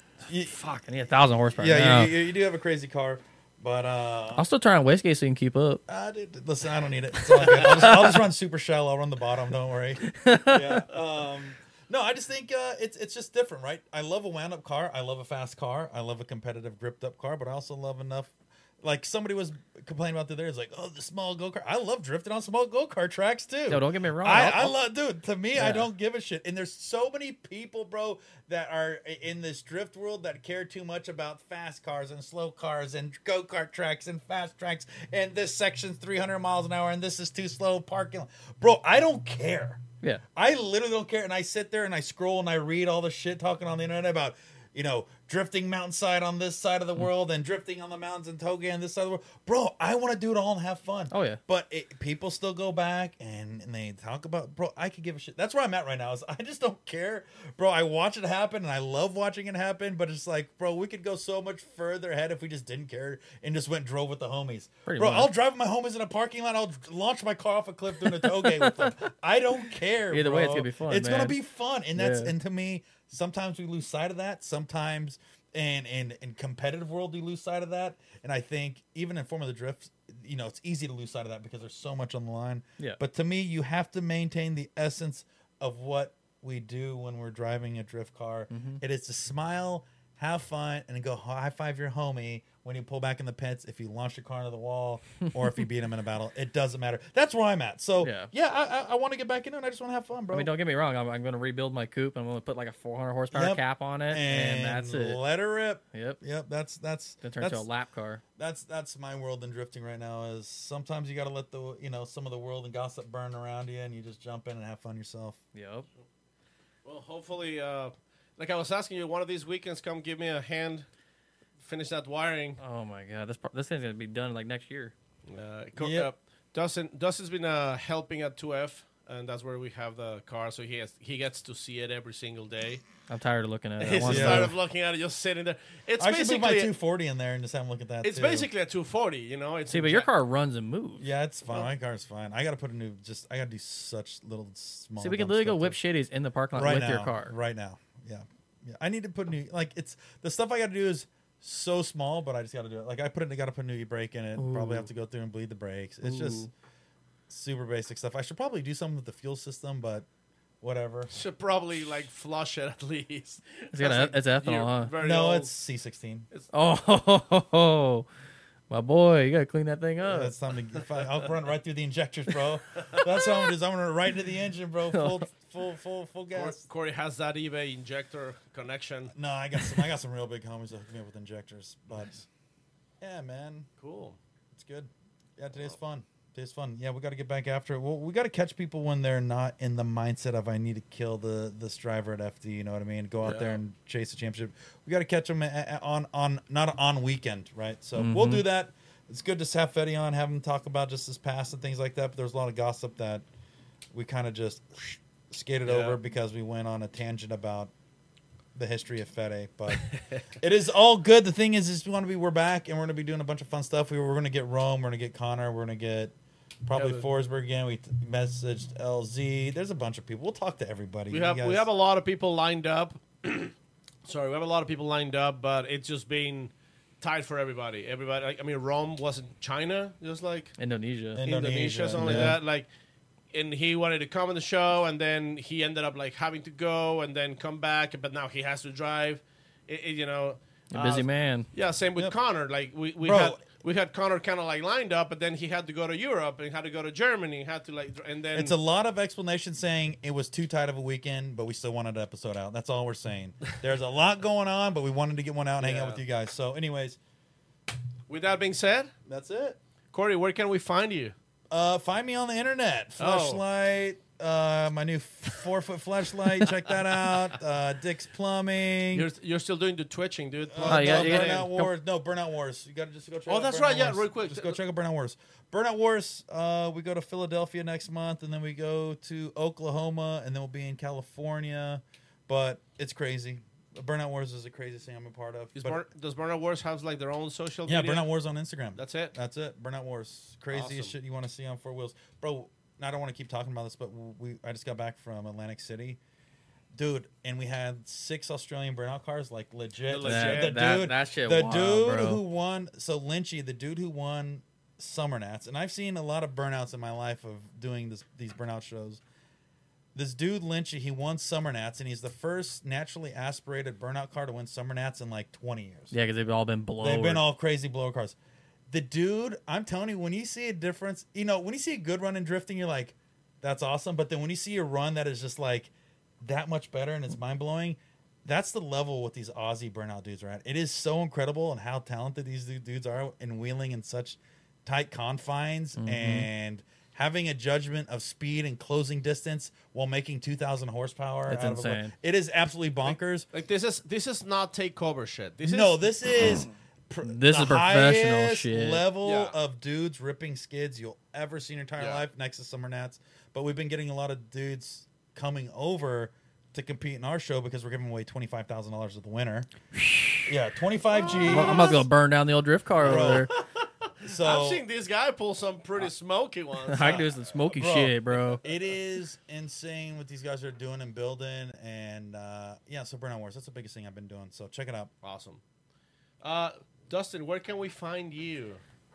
[SPEAKER 5] fuck, I need a thousand horsepower.
[SPEAKER 3] yeah,
[SPEAKER 5] now.
[SPEAKER 3] you, you, you do have a crazy car, but uh,
[SPEAKER 5] I'll still try on wastegate so you can keep up.
[SPEAKER 3] Uh, dude, listen, I don't need it. It's all good. I'll, just, I'll just run super shallow. I'll run the bottom. Don't worry. Yeah. Um, no, I just think uh, it's it's just different, right? I love a wound up car. I love a fast car. I love a competitive gripped up car. But I also love enough. Like somebody was complaining about the other. It's like, oh, the small go kart. I love drifting on small go kart tracks too.
[SPEAKER 5] Yo, don't get me wrong.
[SPEAKER 3] I,
[SPEAKER 5] I'll-
[SPEAKER 3] I
[SPEAKER 5] I'll-
[SPEAKER 3] love, dude. To me, I
[SPEAKER 5] Yeah.
[SPEAKER 3] don't give a shit. And there's so many people, bro, that are in this drift world that care too much about fast cars and slow cars and go kart tracks and fast tracks. And this section's three hundred miles an hour and this is too slow parking. Bro, I don't care.
[SPEAKER 5] yeah.
[SPEAKER 3] I literally don't care. And I sit there and I scroll and I read all the shit talking on the internet about, you know, drifting mountainside on this side of the world and drifting on the mountains in Toga on this side of the world. Bro, I want to do it all and have fun.
[SPEAKER 5] Oh, yeah.
[SPEAKER 3] But it, people still go back and, and they talk about, bro, I could give a shit. That's where I'm at right now. Is I just don't care. Bro, I watch it happen and I love watching it happen. But it's like, bro, we could go so much further ahead if we just didn't care and just went and drove with the homies.
[SPEAKER 5] Pretty
[SPEAKER 3] bro,
[SPEAKER 5] much.
[SPEAKER 3] I'll drive with my homies in a parking lot. I'll launch my car off a cliff doing a toge with them. I don't care.
[SPEAKER 5] Either way, it's
[SPEAKER 3] bro.
[SPEAKER 5] gonna be fun,
[SPEAKER 3] It's gonna
[SPEAKER 5] man.
[SPEAKER 3] be fun. And that's,
[SPEAKER 5] Yeah.
[SPEAKER 3] and to me, sometimes we lose sight of that. Sometimes and in in competitive world you lose sight of that. And I think even in Formula Drift, you know, it's easy to lose sight of that because there's so much on the line.
[SPEAKER 5] Yeah.
[SPEAKER 3] But to me, you have to maintain the essence of what we do when we're driving a drift car.
[SPEAKER 5] Mm-hmm.
[SPEAKER 3] It is to smile, have fun, and go high five your homie when you pull back in the pits, if you launch your car into the wall, or if you beat him in a battle. It doesn't matter. That's where I'm at. So
[SPEAKER 5] Yeah.
[SPEAKER 3] yeah, I, I, I want to get back in it. And I just want to have fun, bro.
[SPEAKER 5] I mean, don't get me wrong. I'm, I'm going to rebuild my coupe. I'm going to put like a four hundred horsepower
[SPEAKER 3] Yep.
[SPEAKER 5] cap on it, and,
[SPEAKER 3] and
[SPEAKER 5] that's it.
[SPEAKER 3] let her rip.
[SPEAKER 5] Yep.
[SPEAKER 3] Yep, that's that's
[SPEAKER 5] Then turn
[SPEAKER 3] that's,
[SPEAKER 5] into a lap car.
[SPEAKER 3] that's that's my world in drifting right now. Is sometimes you got to let the you know some of the world and gossip burn around you, and you just jump in and have fun yourself.
[SPEAKER 5] Yep.
[SPEAKER 4] Well, hopefully, uh, like I was asking you, one of these weekends, come give me a hand, finish that wiring.
[SPEAKER 5] Oh my god, this part, this thing's gonna be done like next year.
[SPEAKER 4] Uh, co-
[SPEAKER 3] Yep.
[SPEAKER 4] uh, Dustin, Dustin's been uh, helping at two F, and that's where we have the car, so he has he gets to see it every single day.
[SPEAKER 5] I'm tired of looking at it. I
[SPEAKER 4] He's
[SPEAKER 5] want
[SPEAKER 4] just
[SPEAKER 5] to
[SPEAKER 3] Yeah.
[SPEAKER 4] tired of looking at it, just sitting there. It's
[SPEAKER 3] I should put my
[SPEAKER 4] basically
[SPEAKER 3] two forty in there and just have them look at that.
[SPEAKER 4] it's
[SPEAKER 3] too.
[SPEAKER 4] basically a two forty, you know. It's
[SPEAKER 5] see,
[SPEAKER 4] a
[SPEAKER 5] but your
[SPEAKER 4] ja-
[SPEAKER 5] car runs and moves.
[SPEAKER 3] Yeah, it's fine. My car's fine. I got to put a new. Just I got to do such little small.
[SPEAKER 5] See, we can
[SPEAKER 3] dumb
[SPEAKER 5] literally go
[SPEAKER 3] stuff
[SPEAKER 5] whip
[SPEAKER 3] to-
[SPEAKER 5] shitties in the parking lot
[SPEAKER 3] right
[SPEAKER 5] with
[SPEAKER 3] now.
[SPEAKER 5] your car.
[SPEAKER 3] Right now, yeah, yeah. I need to put a new like it's the stuff I got to do is so small, but I just got to do it. Like I put it, got to put a new e-brake in it. Probably have to go through and bleed the brakes. It's just
[SPEAKER 5] Ooh.
[SPEAKER 3] super basic stuff. I should probably do something with the fuel system, but whatever.
[SPEAKER 4] should probably like flush it at least.
[SPEAKER 5] It's got a- it's ethanol,
[SPEAKER 4] You're
[SPEAKER 5] huh?
[SPEAKER 4] very
[SPEAKER 3] No,
[SPEAKER 4] old.
[SPEAKER 3] it's C sixteen.
[SPEAKER 5] Oh, my boy, you gotta clean that thing up.
[SPEAKER 3] That's time to. If I, I'll run right through the injectors, bro. That's how I'm gonna do. is I'm gonna run right into the engine, bro. Full, full, full, full
[SPEAKER 4] Cor-
[SPEAKER 3] gas.
[SPEAKER 4] Corey has that eBay injector connection.
[SPEAKER 3] No, I got some. I got some real big homies that hook me up with injectors. But yeah, man,
[SPEAKER 4] Cool.
[SPEAKER 3] it's good. Yeah, today's fun. Today's fun. Yeah, we got to get back after it. Well, we got to catch people when they're not in the mindset of I need to kill the this driver at F D. You know what I mean? Go out there
[SPEAKER 4] Yeah.
[SPEAKER 3] and chase the championship. We got to catch them a- a- on on not on weekend, right? So we'll do that. It's good to have Fetty on, have him talk about just his past and things like that. But there's a lot of gossip that we kind of just skated
[SPEAKER 4] Yeah.
[SPEAKER 3] over because we went on a tangent about the history of Fede, but it is all good. The thing is, is we want to be, we're back and we're going to be doing a bunch of fun stuff. We were, we're going to get Rome, we're going to get Connor, we're going to get probably
[SPEAKER 4] Yeah, the-
[SPEAKER 3] Forsberg again. We t- messaged L Z. There's a bunch of people. We'll talk to everybody.
[SPEAKER 4] We
[SPEAKER 3] You
[SPEAKER 4] have
[SPEAKER 3] guys-
[SPEAKER 4] we have a lot of people lined up. sorry, we have a lot of people lined up, but it's just been tight for everybody. Everybody, like, I mean, Rome wasn't China, just like
[SPEAKER 5] Indonesia.
[SPEAKER 3] Indonesia,
[SPEAKER 4] Indonesia, something like
[SPEAKER 3] yeah.
[SPEAKER 4] that. Like, and he wanted to come on the show, and then he ended up like having to go and then come back, but now he has to drive. It, it, you know,
[SPEAKER 5] A busy
[SPEAKER 4] uh,
[SPEAKER 5] man.
[SPEAKER 4] Yeah, same with
[SPEAKER 3] Yep.
[SPEAKER 4] Connor. Like we, we
[SPEAKER 3] Bro.
[SPEAKER 4] had we had Connor kind of like lined up, but then he had to go to Europe and had to go to Germany. Had to like, and then
[SPEAKER 3] It's a lot of explanation saying it was too tight of a weekend, but we still wanted an episode out. That's all we're saying. There's a lot going on, but we wanted to get one out and hang out
[SPEAKER 4] Yeah.
[SPEAKER 3] with you guys. So, anyways,
[SPEAKER 4] with that being said,
[SPEAKER 3] that's it.
[SPEAKER 4] Corey, where can we find you?
[SPEAKER 3] Uh, find me on the internet.
[SPEAKER 4] Oh.
[SPEAKER 3] Fleshlight. Uh, my new four foot flashlight. Check that out. Uh, Dick's Plumbing.
[SPEAKER 4] You're you're still doing the twitching, dude.
[SPEAKER 3] Uh,
[SPEAKER 5] Oh, you
[SPEAKER 3] no,
[SPEAKER 5] got- you got-
[SPEAKER 3] Burnout Wars. No, Burnout Wars. You got to just go check
[SPEAKER 4] Oh,
[SPEAKER 3] out
[SPEAKER 4] that's
[SPEAKER 3] Burnout
[SPEAKER 4] right, yeah,
[SPEAKER 3] Wars.
[SPEAKER 4] real quick.
[SPEAKER 3] Just go check out Burnout Wars. Burnout Wars, uh, we go to Philadelphia next month, and then we go to Oklahoma, and then we'll be in California. But it's crazy. Burnout Wars is the craziest thing I'm a part of.
[SPEAKER 4] Is
[SPEAKER 3] But-
[SPEAKER 4] Burn, does Burnout Wars have like their own social
[SPEAKER 3] yeah,
[SPEAKER 4] media?
[SPEAKER 3] Burnout Wars on Instagram.
[SPEAKER 4] That's it.
[SPEAKER 3] That's it. Burnout Wars. Craziest
[SPEAKER 4] Awesome.
[SPEAKER 3] shit you want to see on four wheels. Bro, I don't want to keep talking about this, but we I just got back from Atlantic City. Dude, and we had six Australian burnout cars, like legit.
[SPEAKER 4] The legit.
[SPEAKER 3] The
[SPEAKER 5] That-
[SPEAKER 3] dude,
[SPEAKER 5] that shit
[SPEAKER 3] the
[SPEAKER 5] wild,
[SPEAKER 3] dude
[SPEAKER 5] bro.
[SPEAKER 3] who won. So Lynchy, the dude who won Summer Nats, and I've seen a lot of burnouts in my life of doing this these burnout shows. This dude Lynchy, he won Summer Nats, and he's the first naturally aspirated burnout car to win Summer Nats in like twenty years.
[SPEAKER 5] Yeah, because they've all been blown.
[SPEAKER 3] They've been all crazy blower cars. The dude, I'm telling you, when you see a difference, you know, when you see a good run in drifting, you're like, that's awesome. But then when you see a run that is just like that much better and it's mind blowing, that's the level what these Aussie burnout dudes are at. It is so incredible and how talented these du- dudes are in wheeling in such tight confines and having a judgment of speed and closing distance while making two thousand horsepower.
[SPEAKER 5] It's
[SPEAKER 3] out of a-
[SPEAKER 5] insane.
[SPEAKER 3] it is absolutely bonkers.
[SPEAKER 4] Like this is this is not takeover shit. This
[SPEAKER 3] no,
[SPEAKER 4] is
[SPEAKER 3] this is pr-
[SPEAKER 5] This
[SPEAKER 3] the
[SPEAKER 5] is professional
[SPEAKER 3] highest
[SPEAKER 5] shit.
[SPEAKER 3] level
[SPEAKER 4] Yeah.
[SPEAKER 3] of dudes ripping skids you'll ever see in your entire
[SPEAKER 4] Yeah.
[SPEAKER 3] life next to Summer Nats. But we've been getting a lot of dudes coming over to compete in our show because we're giving away twenty-five thousand dollars to the winner. Yeah, twenty-five G.
[SPEAKER 5] I'm about to go burn down the old drift car over
[SPEAKER 3] Bro.
[SPEAKER 5] there.
[SPEAKER 3] So
[SPEAKER 4] I've seen this guy pull some pretty smoky ones.
[SPEAKER 5] I can do some smoky
[SPEAKER 3] Bro.
[SPEAKER 5] shit, bro.
[SPEAKER 3] it is insane what these guys are doing and building. And uh, yeah, so Burnout Wars, that's the biggest thing I've been doing. So check it out.
[SPEAKER 4] Awesome. Uh, Dustin, where can we find you?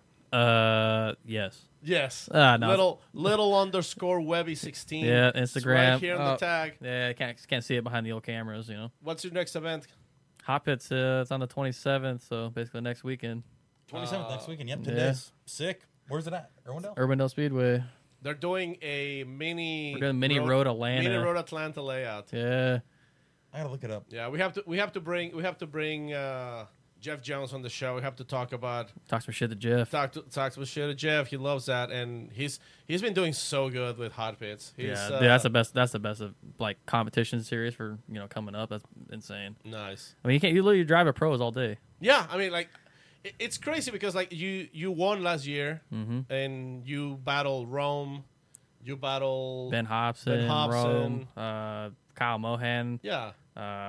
[SPEAKER 5] Uh, yes.
[SPEAKER 4] Yes.
[SPEAKER 5] Ah, no.
[SPEAKER 4] Little little underscore Webby sixteen.
[SPEAKER 5] Yeah,
[SPEAKER 4] It's
[SPEAKER 5] Instagram.
[SPEAKER 4] right here on
[SPEAKER 5] Oh.
[SPEAKER 4] the tag.
[SPEAKER 5] Yeah, I can't can't see it behind the old cameras, you know.
[SPEAKER 4] What's your next event?
[SPEAKER 5] Hot Pits, uh, it's on the twenty-seventh, so basically next weekend.
[SPEAKER 3] twenty-seventh
[SPEAKER 4] Uh,
[SPEAKER 3] next weekend. Yep, ten
[SPEAKER 5] yeah.
[SPEAKER 3] days. Sick. Where's it at? Irwindale?
[SPEAKER 5] Urbandale Speedway.
[SPEAKER 4] They're doing a mini.
[SPEAKER 5] We're doing mini road Atlanta.
[SPEAKER 4] Mini road Atlanta layout.
[SPEAKER 5] Yeah.
[SPEAKER 3] I gotta look it up.
[SPEAKER 4] Yeah, we have to we have to bring we have to bring uh, Jeff Jones on the show. We have to talk about
[SPEAKER 5] Talk some shit to Jeff.
[SPEAKER 4] talk to, talk some shit to Jeff. He loves that, and he's he's been doing so good with hot pits. He's,
[SPEAKER 5] yeah,
[SPEAKER 4] uh,
[SPEAKER 5] dude, that's the best. That's the best of like competition series for you know coming up. That's insane.
[SPEAKER 4] nice.
[SPEAKER 5] I mean, you can't you literally drive a pros all day.
[SPEAKER 4] Yeah, I mean, like, it, it's crazy because like you you won last year,
[SPEAKER 5] Mm-hmm.
[SPEAKER 4] and you battle Rome, you battle
[SPEAKER 5] Ben Hobson,
[SPEAKER 4] Ben Hobson.
[SPEAKER 5] Rome, uh, Kyle Mohan.
[SPEAKER 4] Yeah,
[SPEAKER 5] Uh,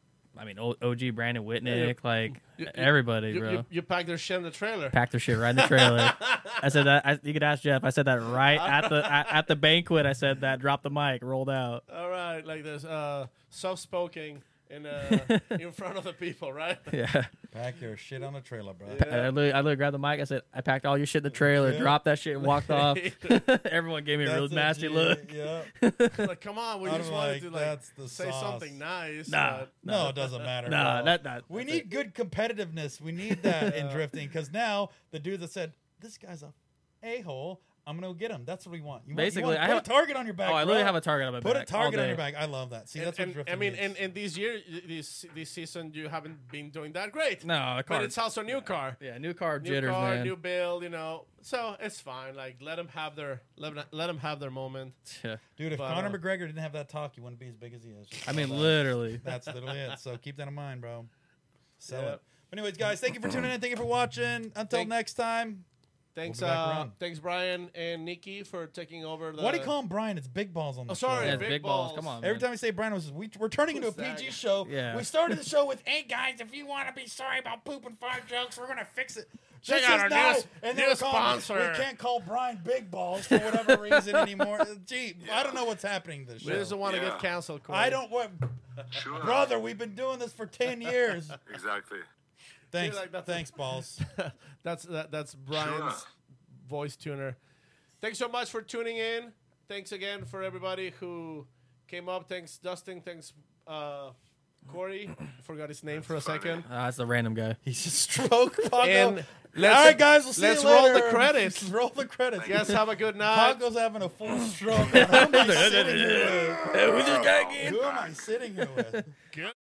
[SPEAKER 5] I mean, o- OG Brandon Whitnick,
[SPEAKER 4] Yeah, you-
[SPEAKER 5] like
[SPEAKER 4] you- you-
[SPEAKER 5] everybody,
[SPEAKER 4] you,
[SPEAKER 5] bro.
[SPEAKER 4] you, you packed their shit in the trailer.
[SPEAKER 5] Packed their shit right in the trailer. I said that. I, you could ask Jeff. I said that right at the at, at the banquet. I said that. Dropped the mic. Rolled out.
[SPEAKER 4] All right, like this uh, soft spoken in uh, in front of the people, right?
[SPEAKER 5] Yeah.
[SPEAKER 3] Pack your shit on a trailer, bro.
[SPEAKER 5] I, I, literally, I literally grabbed the mic. I said, I packed all your shit in the trailer.
[SPEAKER 3] Yeah.
[SPEAKER 5] Dropped that shit and walked off. Everyone gave me a real
[SPEAKER 3] That's
[SPEAKER 5] nasty
[SPEAKER 3] G,
[SPEAKER 5] look.
[SPEAKER 3] Yeah.
[SPEAKER 4] Like, come on, we
[SPEAKER 3] I'm
[SPEAKER 4] just wanted
[SPEAKER 3] like,
[SPEAKER 4] to like
[SPEAKER 3] that's the
[SPEAKER 4] say
[SPEAKER 3] sauce.
[SPEAKER 4] something nice.
[SPEAKER 5] Nah.
[SPEAKER 4] but-
[SPEAKER 3] No, it doesn't matter.
[SPEAKER 5] Nah,
[SPEAKER 3] bro.
[SPEAKER 5] that that.
[SPEAKER 3] we
[SPEAKER 5] that's
[SPEAKER 3] need
[SPEAKER 5] it.
[SPEAKER 3] good competitiveness. We need that in drifting because now the dude that said this guy's a a hole, I'm gonna go get him. That's what we want. You
[SPEAKER 5] Basically,
[SPEAKER 3] want, you
[SPEAKER 5] I
[SPEAKER 3] want,
[SPEAKER 5] have
[SPEAKER 3] put a target on your back.
[SPEAKER 5] Oh, I
[SPEAKER 3] bro.
[SPEAKER 5] literally have a target on my
[SPEAKER 3] Put
[SPEAKER 5] back.
[SPEAKER 3] a target
[SPEAKER 5] all
[SPEAKER 3] on your
[SPEAKER 5] day.
[SPEAKER 3] back. I love that. See,
[SPEAKER 4] And,
[SPEAKER 3] that's what
[SPEAKER 4] and,
[SPEAKER 3] drifting
[SPEAKER 4] I mean,
[SPEAKER 3] means.
[SPEAKER 4] and, and this year, this this season, you haven't been doing that great.
[SPEAKER 5] No, the car.
[SPEAKER 4] But it's also a new car.
[SPEAKER 5] yeah, new car
[SPEAKER 4] New
[SPEAKER 5] jitters,
[SPEAKER 4] car,
[SPEAKER 5] man.
[SPEAKER 4] new build, you know. So it's fine. Like let them have their let them, let them have their moment.
[SPEAKER 5] Yeah.
[SPEAKER 3] Dude, if
[SPEAKER 4] but,
[SPEAKER 3] Conor
[SPEAKER 4] uh,
[SPEAKER 3] McGregor didn't have that talk, he wouldn't be as big as he is. Just
[SPEAKER 5] I mean,
[SPEAKER 3] know that.
[SPEAKER 5] literally.
[SPEAKER 3] That's literally it. So keep that in mind, bro. Sell
[SPEAKER 4] Yeah.
[SPEAKER 3] it. But anyways, guys, thank you for tuning in. Thank you for watching. Until
[SPEAKER 4] Thank-
[SPEAKER 3] next time.
[SPEAKER 4] Thanks,
[SPEAKER 3] We'll be back
[SPEAKER 4] uh,
[SPEAKER 3] around.
[SPEAKER 4] thanks Brian and Nikki for taking over the.
[SPEAKER 3] Why do you call him Brian? It's Big Balls on the
[SPEAKER 4] Oh, sorry,
[SPEAKER 3] show.
[SPEAKER 5] Yeah, it's
[SPEAKER 4] big
[SPEAKER 5] big balls.
[SPEAKER 4] balls.
[SPEAKER 5] Come on,
[SPEAKER 3] Every
[SPEAKER 5] man.
[SPEAKER 3] time we say Brian, was we, we're turning into a
[SPEAKER 4] Who's that
[SPEAKER 3] P G
[SPEAKER 4] guy?
[SPEAKER 3] show.
[SPEAKER 5] Yeah.
[SPEAKER 3] We started the show with, "Hey guys, if you want to be sorry about poop and fart jokes, we're gonna fix it."
[SPEAKER 4] Check
[SPEAKER 3] This
[SPEAKER 4] out
[SPEAKER 3] is
[SPEAKER 4] our
[SPEAKER 3] now-
[SPEAKER 4] new,
[SPEAKER 3] and they
[SPEAKER 4] new
[SPEAKER 3] were calling-
[SPEAKER 4] sponsor.
[SPEAKER 3] We can't call Brian Big Balls for whatever reason anymore. Gee, I don't know what's happening to this
[SPEAKER 4] We
[SPEAKER 3] show.
[SPEAKER 4] just want to
[SPEAKER 8] Yeah.
[SPEAKER 4] get canceled, Corey.
[SPEAKER 3] I don't what,
[SPEAKER 8] Sure.
[SPEAKER 3] brother. We've been doing this for ten years.
[SPEAKER 8] Exactly.
[SPEAKER 3] Thanks,
[SPEAKER 4] like that's-
[SPEAKER 3] thanks, balls.
[SPEAKER 4] That's that, that's Brian's
[SPEAKER 8] Sure.
[SPEAKER 4] voice tuner. Thanks so much for tuning in. Thanks again for everybody who came up. Thanks, Dustin. Thanks, uh, Corey. Forgot his name for a
[SPEAKER 8] funny.
[SPEAKER 4] second.
[SPEAKER 5] Ah, that's the random guy.
[SPEAKER 3] He's a stroke. Paco.
[SPEAKER 4] And let's,
[SPEAKER 3] All right, guys. We'll see
[SPEAKER 4] let's
[SPEAKER 3] you
[SPEAKER 4] roll
[SPEAKER 3] later.
[SPEAKER 4] the credits.
[SPEAKER 3] roll the credits.
[SPEAKER 4] Guys, have a good night.
[SPEAKER 3] Paco's having a full stroke. Who am I sitting here with?
[SPEAKER 5] Who's this guy again?
[SPEAKER 3] Who am I sitting here with?